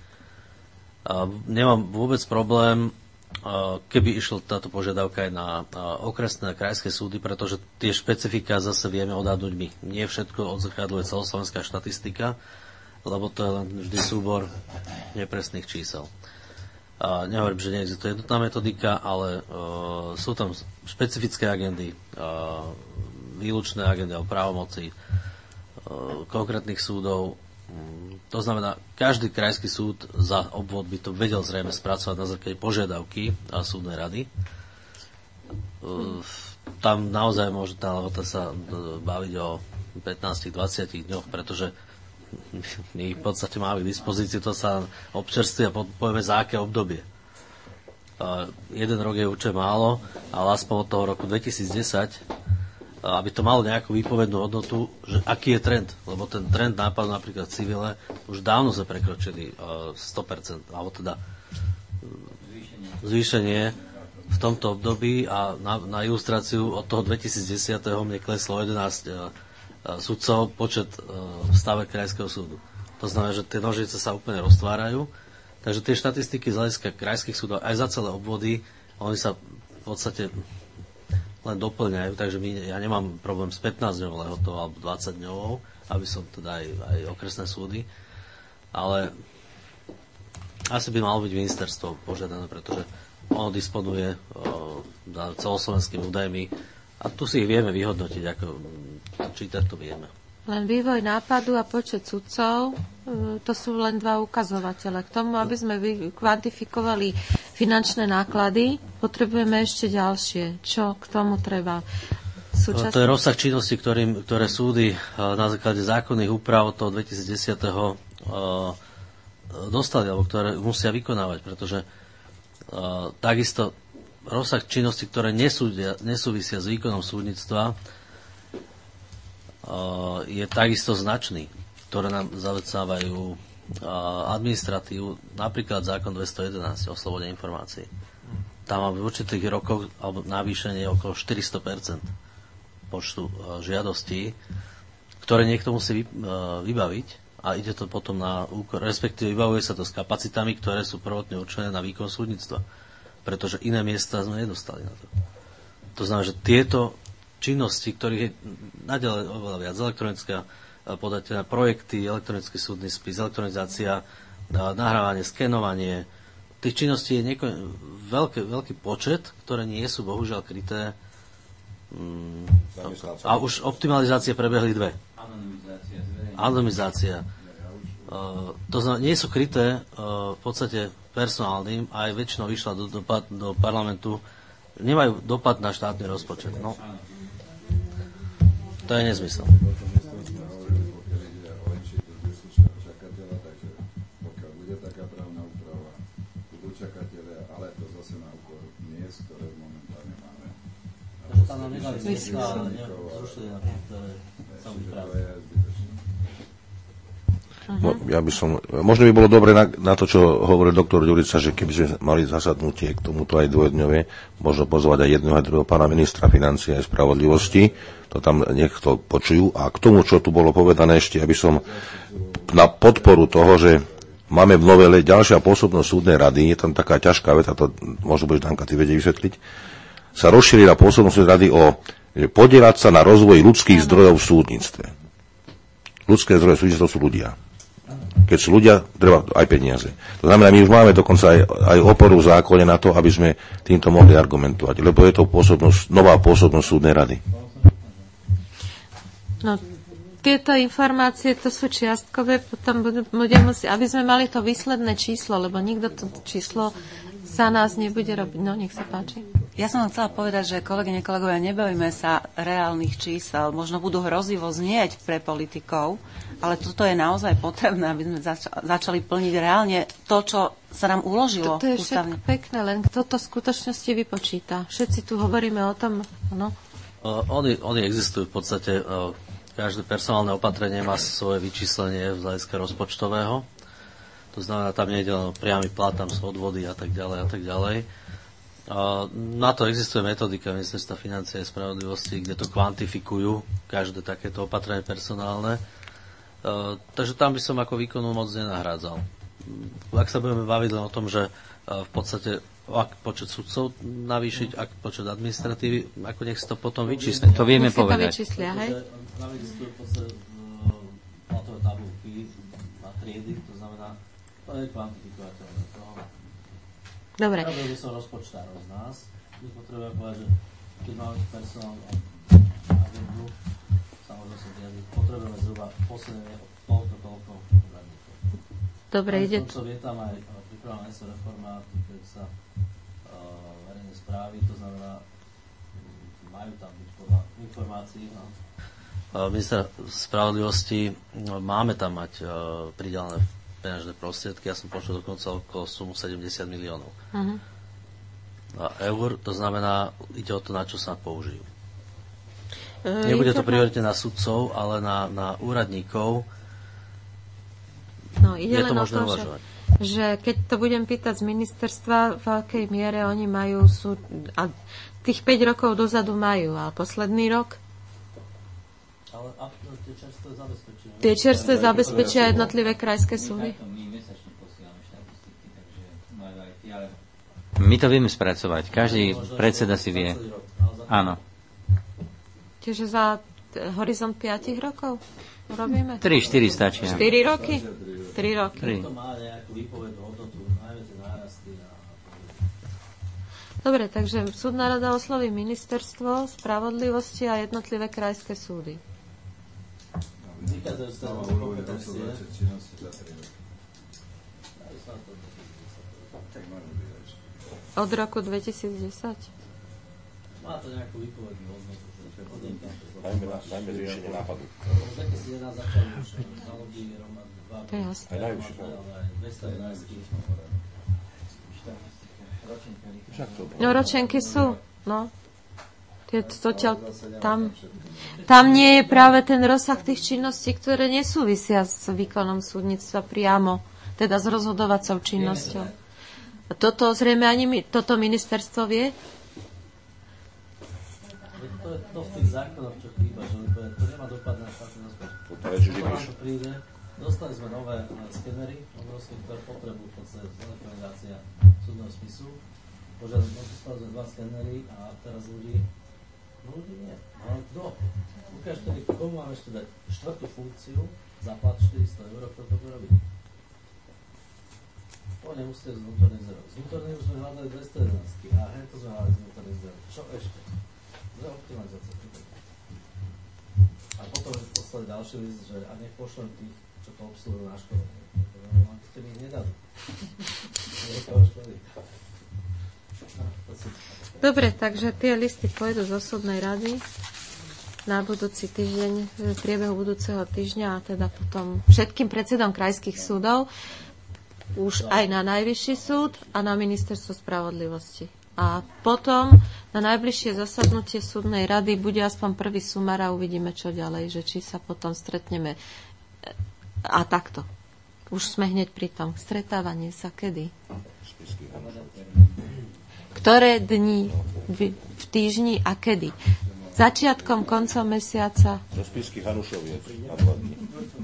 Nemám vôbec problém, keby išla táto požiadavka aj na okresné a krajské súdy, pretože tie špecifika zase vieme odhadnúť my. Nie všetko odzrkadľuje celoslovenská štatistika, lebo to je len vždy súbor nepresných čísel. A nehovorím, že neexistuje jednotná metodika, ale uh, sú tam špecifické agendy, uh, výlučné agendy o právomoci uh, konkrétnych súdov. Um, to znamená, každý krajský súd za obvod by to vedel zrejme spracovať na základe požiadavky a súdnej rady. Uh, tam naozaj môže tá lehota sa baviť o pätnásť dvadsať dňoch, pretože my v podstate máme k dispozícii, to sa občerstvie a povieme za aké obdobie. Uh, jeden rok je určite málo, ale aspoň od toho roku dvetisícdesať, uh, aby to malo nejakú výpovednú hodnotu, že aký je trend, lebo ten trend nápadu napríklad v civile už dávno sme prekročili uh, sto percent, alebo teda uh, zvýšenie v tomto období a na, na ilustráciu od toho dvetisícdesať mne kleslo jedenásť uh, sudcov počet v stave krajského súdu. To znamená, že tie nožnice sa úplne roztvárajú. Takže tie štatistiky z hľadiska krajských súdov aj za celé obvody, oni sa v podstate len doplňajú, takže my, ja nemám problém s pätnásťdňovou lehotou alebo dvadsaťdňovou, aby som teda aj, aj okresné súdy, ale asi by malo byť ministerstvo požiadané, pretože ono disponuje o, celoslovenskými údajmi a tu si ich vieme vyhodnotiť, ako čítať to vieme. Len vývoj nápadu a počet sudcov, to sú len dva ukazovatele. K tomu, aby sme kvantifikovali finančné náklady, potrebujeme ešte ďalšie. Čo k tomu treba? súčasný? To je rozsah činnosti, ktorým, ktoré súdy na základe zákonných úprav od toho dvetisícdesať dostali, alebo ktoré musia vykonávať, pretože uh, takisto rozsah činnosti, ktoré nesúdia, nesúvisia s výkonom súdnictva, uh, je takisto značný, ktoré nám zavecávajú uh, administratívu, napríklad zákon dvestojedenásť o slobode informácií. Tam máme v určitých rokoch alebo navýšenie okolo štyristo percent počtu uh, žiadostí, ktoré niekto musí vy, uh, vybaviť a ide to potom na úkor, respektíve vybavuje sa to s kapacitami, ktoré sú prvotne určené na výkon súdnictva, pretože iné miesta sme nedostali na to. To znamená, že tieto činnosti, ktorých je naďalej oveľa viac, elektronická podateľná projekty, elektronický súdny spis, elektronizácia, nahrávanie, skenovanie, tých činností je nieko, veľký, veľký počet, ktoré nie sú bohužiaľ kryté. Mm, a už optimalizácie prebehli dve. Anonymizácia. Anonymizácia. Uh, to znamená, nie sú kryté uh, v podstate personálnym, aj väčšinou vyšla do, do, do parlamentu, nemajú dopad na štátny rozpočet. No. To je nezmysel. No, ja by som, možno by bolo dobre na, na to, čo hovoril doktor Ďurica, že keby sme mali zasadnutie k tomuto aj dvojdňové, možno pozvať aj jedného aj druhého pána ministra financií aj spravodlivosti, to tam nech to počujú. A k tomu, čo tu bolo povedané ešte, aby som na podporu toho, že máme v novele ďalšia pôsobnosť súdnej rady, je tam taká ťažká veta, to možno budeš, Danka, ty vedieť vysvetliť, sa rozšírila pôsobnosť súdnej rady o že podieľať sa na rozvoj ľudských zdrojov v súdnictve. Ľudské zdroje v súdnictve sú ľudia. Keď sú ľudia, treba aj peniaze. To znamená, my už máme dokonca aj, aj oporu v zákone na to, aby sme týmto mohli argumentovať, lebo je to pôsobnosť, nová pôsobnosť súdnej rady. No, tieto informácie, to sú čiastkové, potom budeme musieť, aby sme mali to výsledné číslo, lebo nikto to číslo za nás nebude robiť. No, nech sa páči. Ja som chcela povedať, že kolegyne, kolegovia, nebojme sa reálnych čísel. Možno budú hrozivo znieť pre politikov, ale toto je naozaj potrebné, aby sme zač- začali plniť reálne to, čo sa nám uložilo. Toto je ústavne. všetko pekné, len kto to v skutočnosti vypočíta. Všetci tu hovoríme o tom, no. Uh, oni, oni existujú v podstate, uh, každé personálne opatrenie má svoje vyčíslenie z hľadiska rozpočtového. To znamená, tam nejde len priamy plat, tam sú odvody a tak ďalej a tak ďalej. Uh, na to existuje metodika Ministerstva financií a spravodlivosti, kde to kvantifikujú, každé takéto opatrenie personálne. Uh, takže tam by som ako výkonnú moc nenahrádzal. Ak sa budeme baviť len o tom, že uh, v podstate ak počet sudcov navýšiť, ak počet administratívy, ako nech si to potom vyčísli. To vieme povedať. Vyčíslia, hej? Tam existujú v podstate platové tabulky a triedy, to znamená, to je kvantifikovateľné. Dobre. Ja by som rozpočtárov z nás. My potrebujeme povedať, že keď máme personál a agendu, samozrejme sa riadiť, potrebujeme zhruba posilnenie od toľko, toľko úradníkov. Dobre, ide. V tomto je tam aj pripravená sa reforma, týkajúca sa uh, verejnej správy, to znamená, majú tam byť podľa informácií. No. Minister spravodlivosti, no, máme tam mať uh, pridelené peňažné prostriedky, ja som počul dokonca okolo sumu sedemdesiat miliónov. Uh-huh. A eur, to znamená, ide o to, na čo sa použijú. Uh, Nebude to prioritne na sudcov, ale na, na úradníkov. No, ide je to len možné o to, uvažovať. Že, že keď to budem pýtať z ministerstva, v akej miere oni majú súd, a tých päť rokov dozadu majú, ale posledný rok? Ale a, tie čerstvé zabezpečia. Tie čerstvé zabezpečia jednotlivé krajské súdy? My to vieme spracovať. Každý predseda si vie. Áno. Čiže za horizont päť rokov robíme? tri štyri stačia. štyri roky? tri roky. tri. Dobre, takže súdna rada osloví ministerstvo spravodlivosti a jednotlivé krajské súdy. Od roku dvetisícdesať? Má to nejakú výpovednú hodnotu. Dajme, dajme riešenie nápadu. Také si jedna začali už zalobí rovnať dva, aj najvyššie. ale dvesto jedenásť. No ročenky sú, no. Totiaľ, tam, tam nie je práve ten rozsah tých činností, ktoré nesúvisia s výkonom súdnictva priamo, teda s rozhodovacou činnosťou. A toto zrejme ani mi, toto ministerstvo vie? To je to v tých zákonoch, čo chýba, že to nemá dopad na štátny rozpočet. príde. Dostali sme nové skenery, obrovské, ktoré potrebujú v podstate elektronizácia súdneho spisu. Požiadali sme dva skenery a teraz ľudí No ľudí nie. Ale kto? Ukáž tedy, komu máme ešte dať štvrtú funkciu, zaplat štyristo eur, kto to bude robiť? To nemusíte z vnútorných zdrojov. Z vnútorných už sme hľadali dvesto jedenásť a hej, to sme hľadali z vnútorných zdrojov. Čo ešte? To je optimalizácia. A potom poslali ďalší list, že a nech pošlem tých, čo to obsluhujú na školu. No, ste mi ich nedali. Dobre, takže tie listy pôjdu zo súdnej rady na budúci týždeň, v priebehu budúceho týždňa a teda potom všetkým predsedom krajských súdov, už aj na Najvyšší súd a na Ministerstvo spravodlivosti. A potom na najbližšie zasadnutie súdnej rady bude aspoň prvý sumár a uvidíme, čo ďalej, že či sa potom stretneme. A takto. Už sme hneď pri tom. Stretávanie sa kedy? Ktoré dni v, v týždni a kedy? Začiatkom, koncom mesiaca? Do Spisky Hanušoviec na dva dní.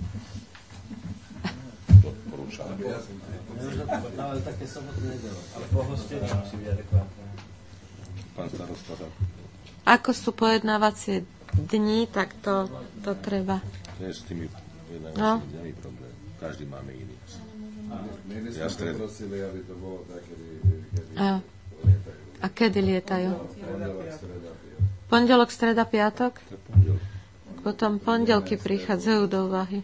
Odporúčam. Ale také soboty nedelo. Ale po hostení musí byť adekvátne. Pán starosta. Ako sú pojednávacie dni, tak to, to treba. Nie s tými pojednávacími no. dňami problém. Každý máme iný. My sme to prosili, aby to bolo tak, kedy... A, a kedy lietajú? Pondelok, streda, piatok? Potom pondelky prichádzajú do úvahy.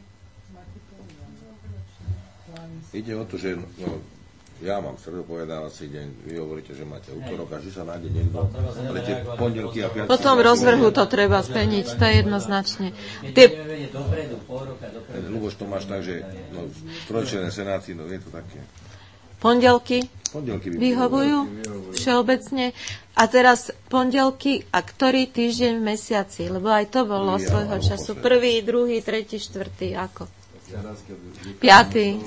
Ide o to, že no, ja mám stredopovedávací deň, vy hovoríte, že máte útorok a že sa nájde niekto, ale tie pondelky a piatky... Potom rozvrhu to treba zmeniť, to je jednoznačne. Tie... Ľuboš to máš tak, že no, trojčlenné senáty, no je to také. Pondelky, pondelky vyhovujú všeobecne. A teraz pondelky a ktorý týždeň v mesiaci? Lebo aj to bolo ja, svojho času. Prvý, druhý, tretí, štvrtý. Ako? Piatý.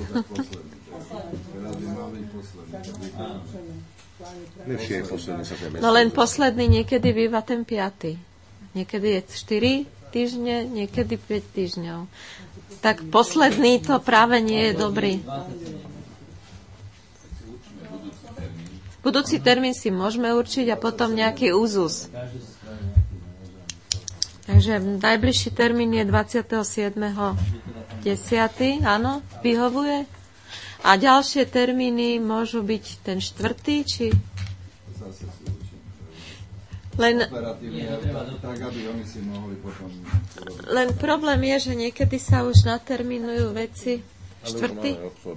No len posledný niekedy býva ten piatý. Niekedy je štyri týždne, niekedy päť týždňov. Tak posledný to práve nie je dobrý. Budúci termín si môžeme určiť a potom nejaký úzus. Takže najbližší termín je dvadsiateho siedmeho desiateho Áno, vyhovuje. A ďalšie termíny môžu byť ten štvrtý, či... Len... Len problém je, že niekedy sa už naterminujú veci. Štvrtý?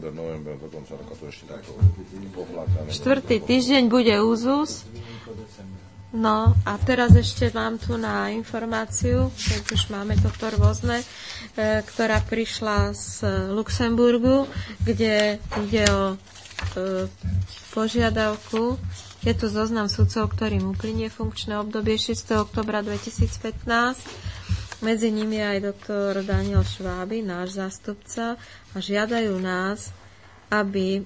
Štvrtý týždeň bude úzus. No a teraz ešte mám tu na informáciu, keď už máme toto rôzne, e, ktorá prišla z Luxemburgu, kde ide o e, požiadavku. Je tu zoznam sudcov, ktorým uplynie funkčné obdobie šiesteho októbra dvetisícpätnásť. Medzi nimi je aj doktor Daniel Šváby, náš zástupca, a žiadajú nás, aby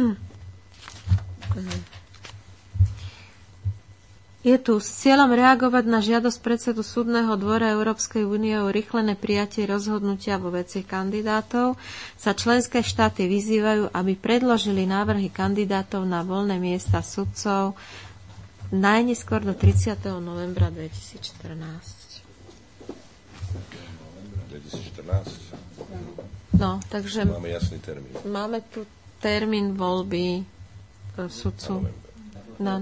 je tu s cieľom reagovať na žiadosť predsedu Súdneho dvora Európskej únie o rýchlené prijatie rozhodnutia vo veci kandidátov, sa členské štáty vyzývajú, aby predložili návrhy kandidátov na voľné miesta sudcov najneskôr do tridsiateho novembra dvetisícštrnásť. dvetisícštrnásť No, takže máme jasný termín. Máme tu termín voľby e, sudcu. Na...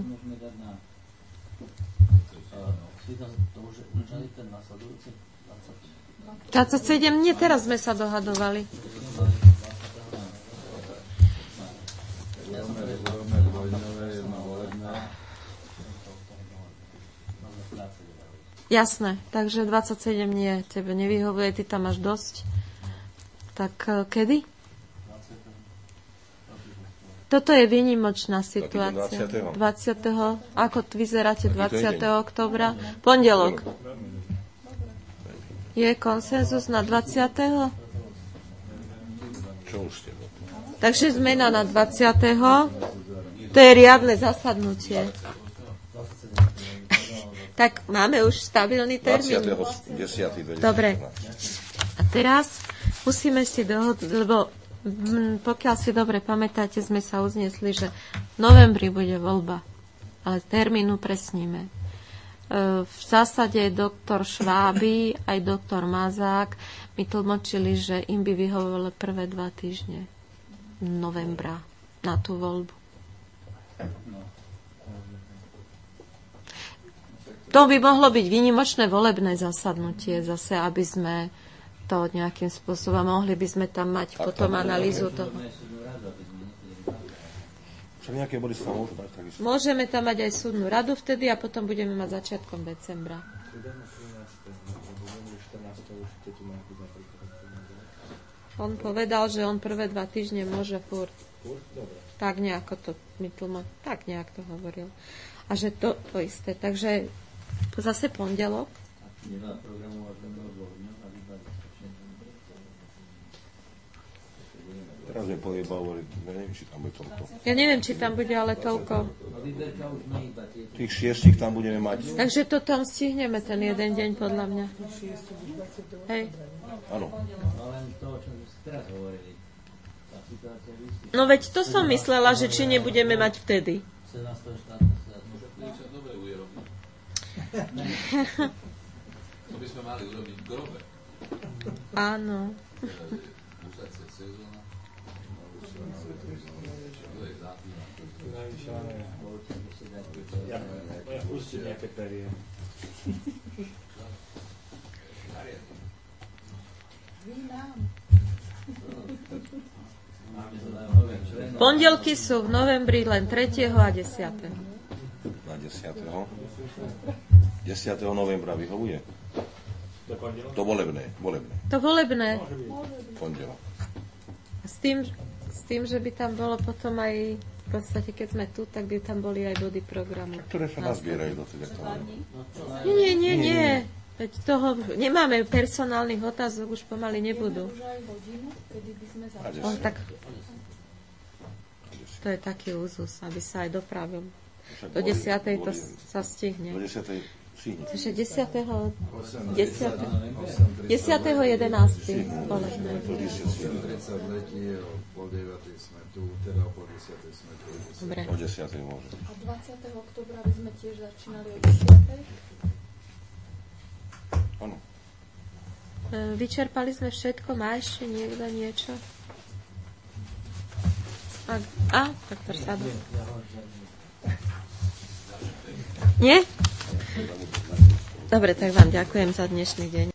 dvadsaťsedem, nie, teraz sme sa dohadovali. Jasné, takže dvadsaťsedem nie, tebe nevyhovuje, ty tam máš dosť. Tak uh, kedy? Toto je výnimočná situácia. dvadsiateho Ako vyzeráte dvadsiateho októbra? Pondelok. Je konsenzus na dvadsiateho Čo už ste? Takže zmena na dvadsiateho To je riadne zasadnutie. Tak máme už stabilný termín. dvadsiateho desiateho Dobre. A teraz musíme si dohodnúť, lebo pokiaľ si dobre pamätáte, sme sa uznesli, že v novembri bude voľba, ale termín upresníme. V zásade doktor Šváby aj doktor Mazák mi tlmočili, že im by vyhovovalo prvé dva týždne novembra na tú voľbu. To by mohlo byť výnimočné volebné zasadnutie zase, aby sme to nejakým spôsobom mohli by sme tam mať a potom analýzu toho. Nejaké body sa môžu dať takisto. Môžeme tam mať aj súdnu radu vtedy a potom budeme mať začiatkom decembra. On povedal, že on prvé dva týždne môže furt. Tak nejako to mi tlmo, tak nejak to hovoril. A že to, to isté. Takže zase pondelok. Teraz mi povie Bauer, neviem, či tam bude toľko. Ja neviem, či tam bude, ale toľko. Tých šiestich tam budeme mať. Takže to tam stihneme ten jeden deň, podľa mňa. Hej. Áno. No veď to som myslela, že či nebudeme mať vtedy. To by sme mali urobiť v grobe. Áno. Ja, ja pustím nejaké perie. Pondelky sú v novembri len tretieho a desiateho Na desiateho desiateho novembra vyhovuje? To volebné, volebné. To volebné. Pondelok. S tým, s tým, že by tam bolo potom aj, v podstate, keď sme tu, tak by tam boli aj body programu. Ktoré sa nazbierajú do teda toho? Nie, nie, nie, nie. Veď toho, nemáme personálnych otázok, už pomaly nebudú. O, tak, to je taký úzus, aby sa aj dopravil. Do desiatej to sa stihne. Do desiatej stihne. Takže desiateho desiateho jedenásteho volebné. tridsať letí, o pol deviatej sme tu, teda o pol desiatej sme tu. Dobre. O desiatej môže. A dvadsiateho októbra by sme tiež začínali o desiatej? Áno. Vyčerpali sme všetko, má ešte niekto niečo? A, a doktor Sado. Nie? Dobre, tak vám ďakujem za dnešný deň.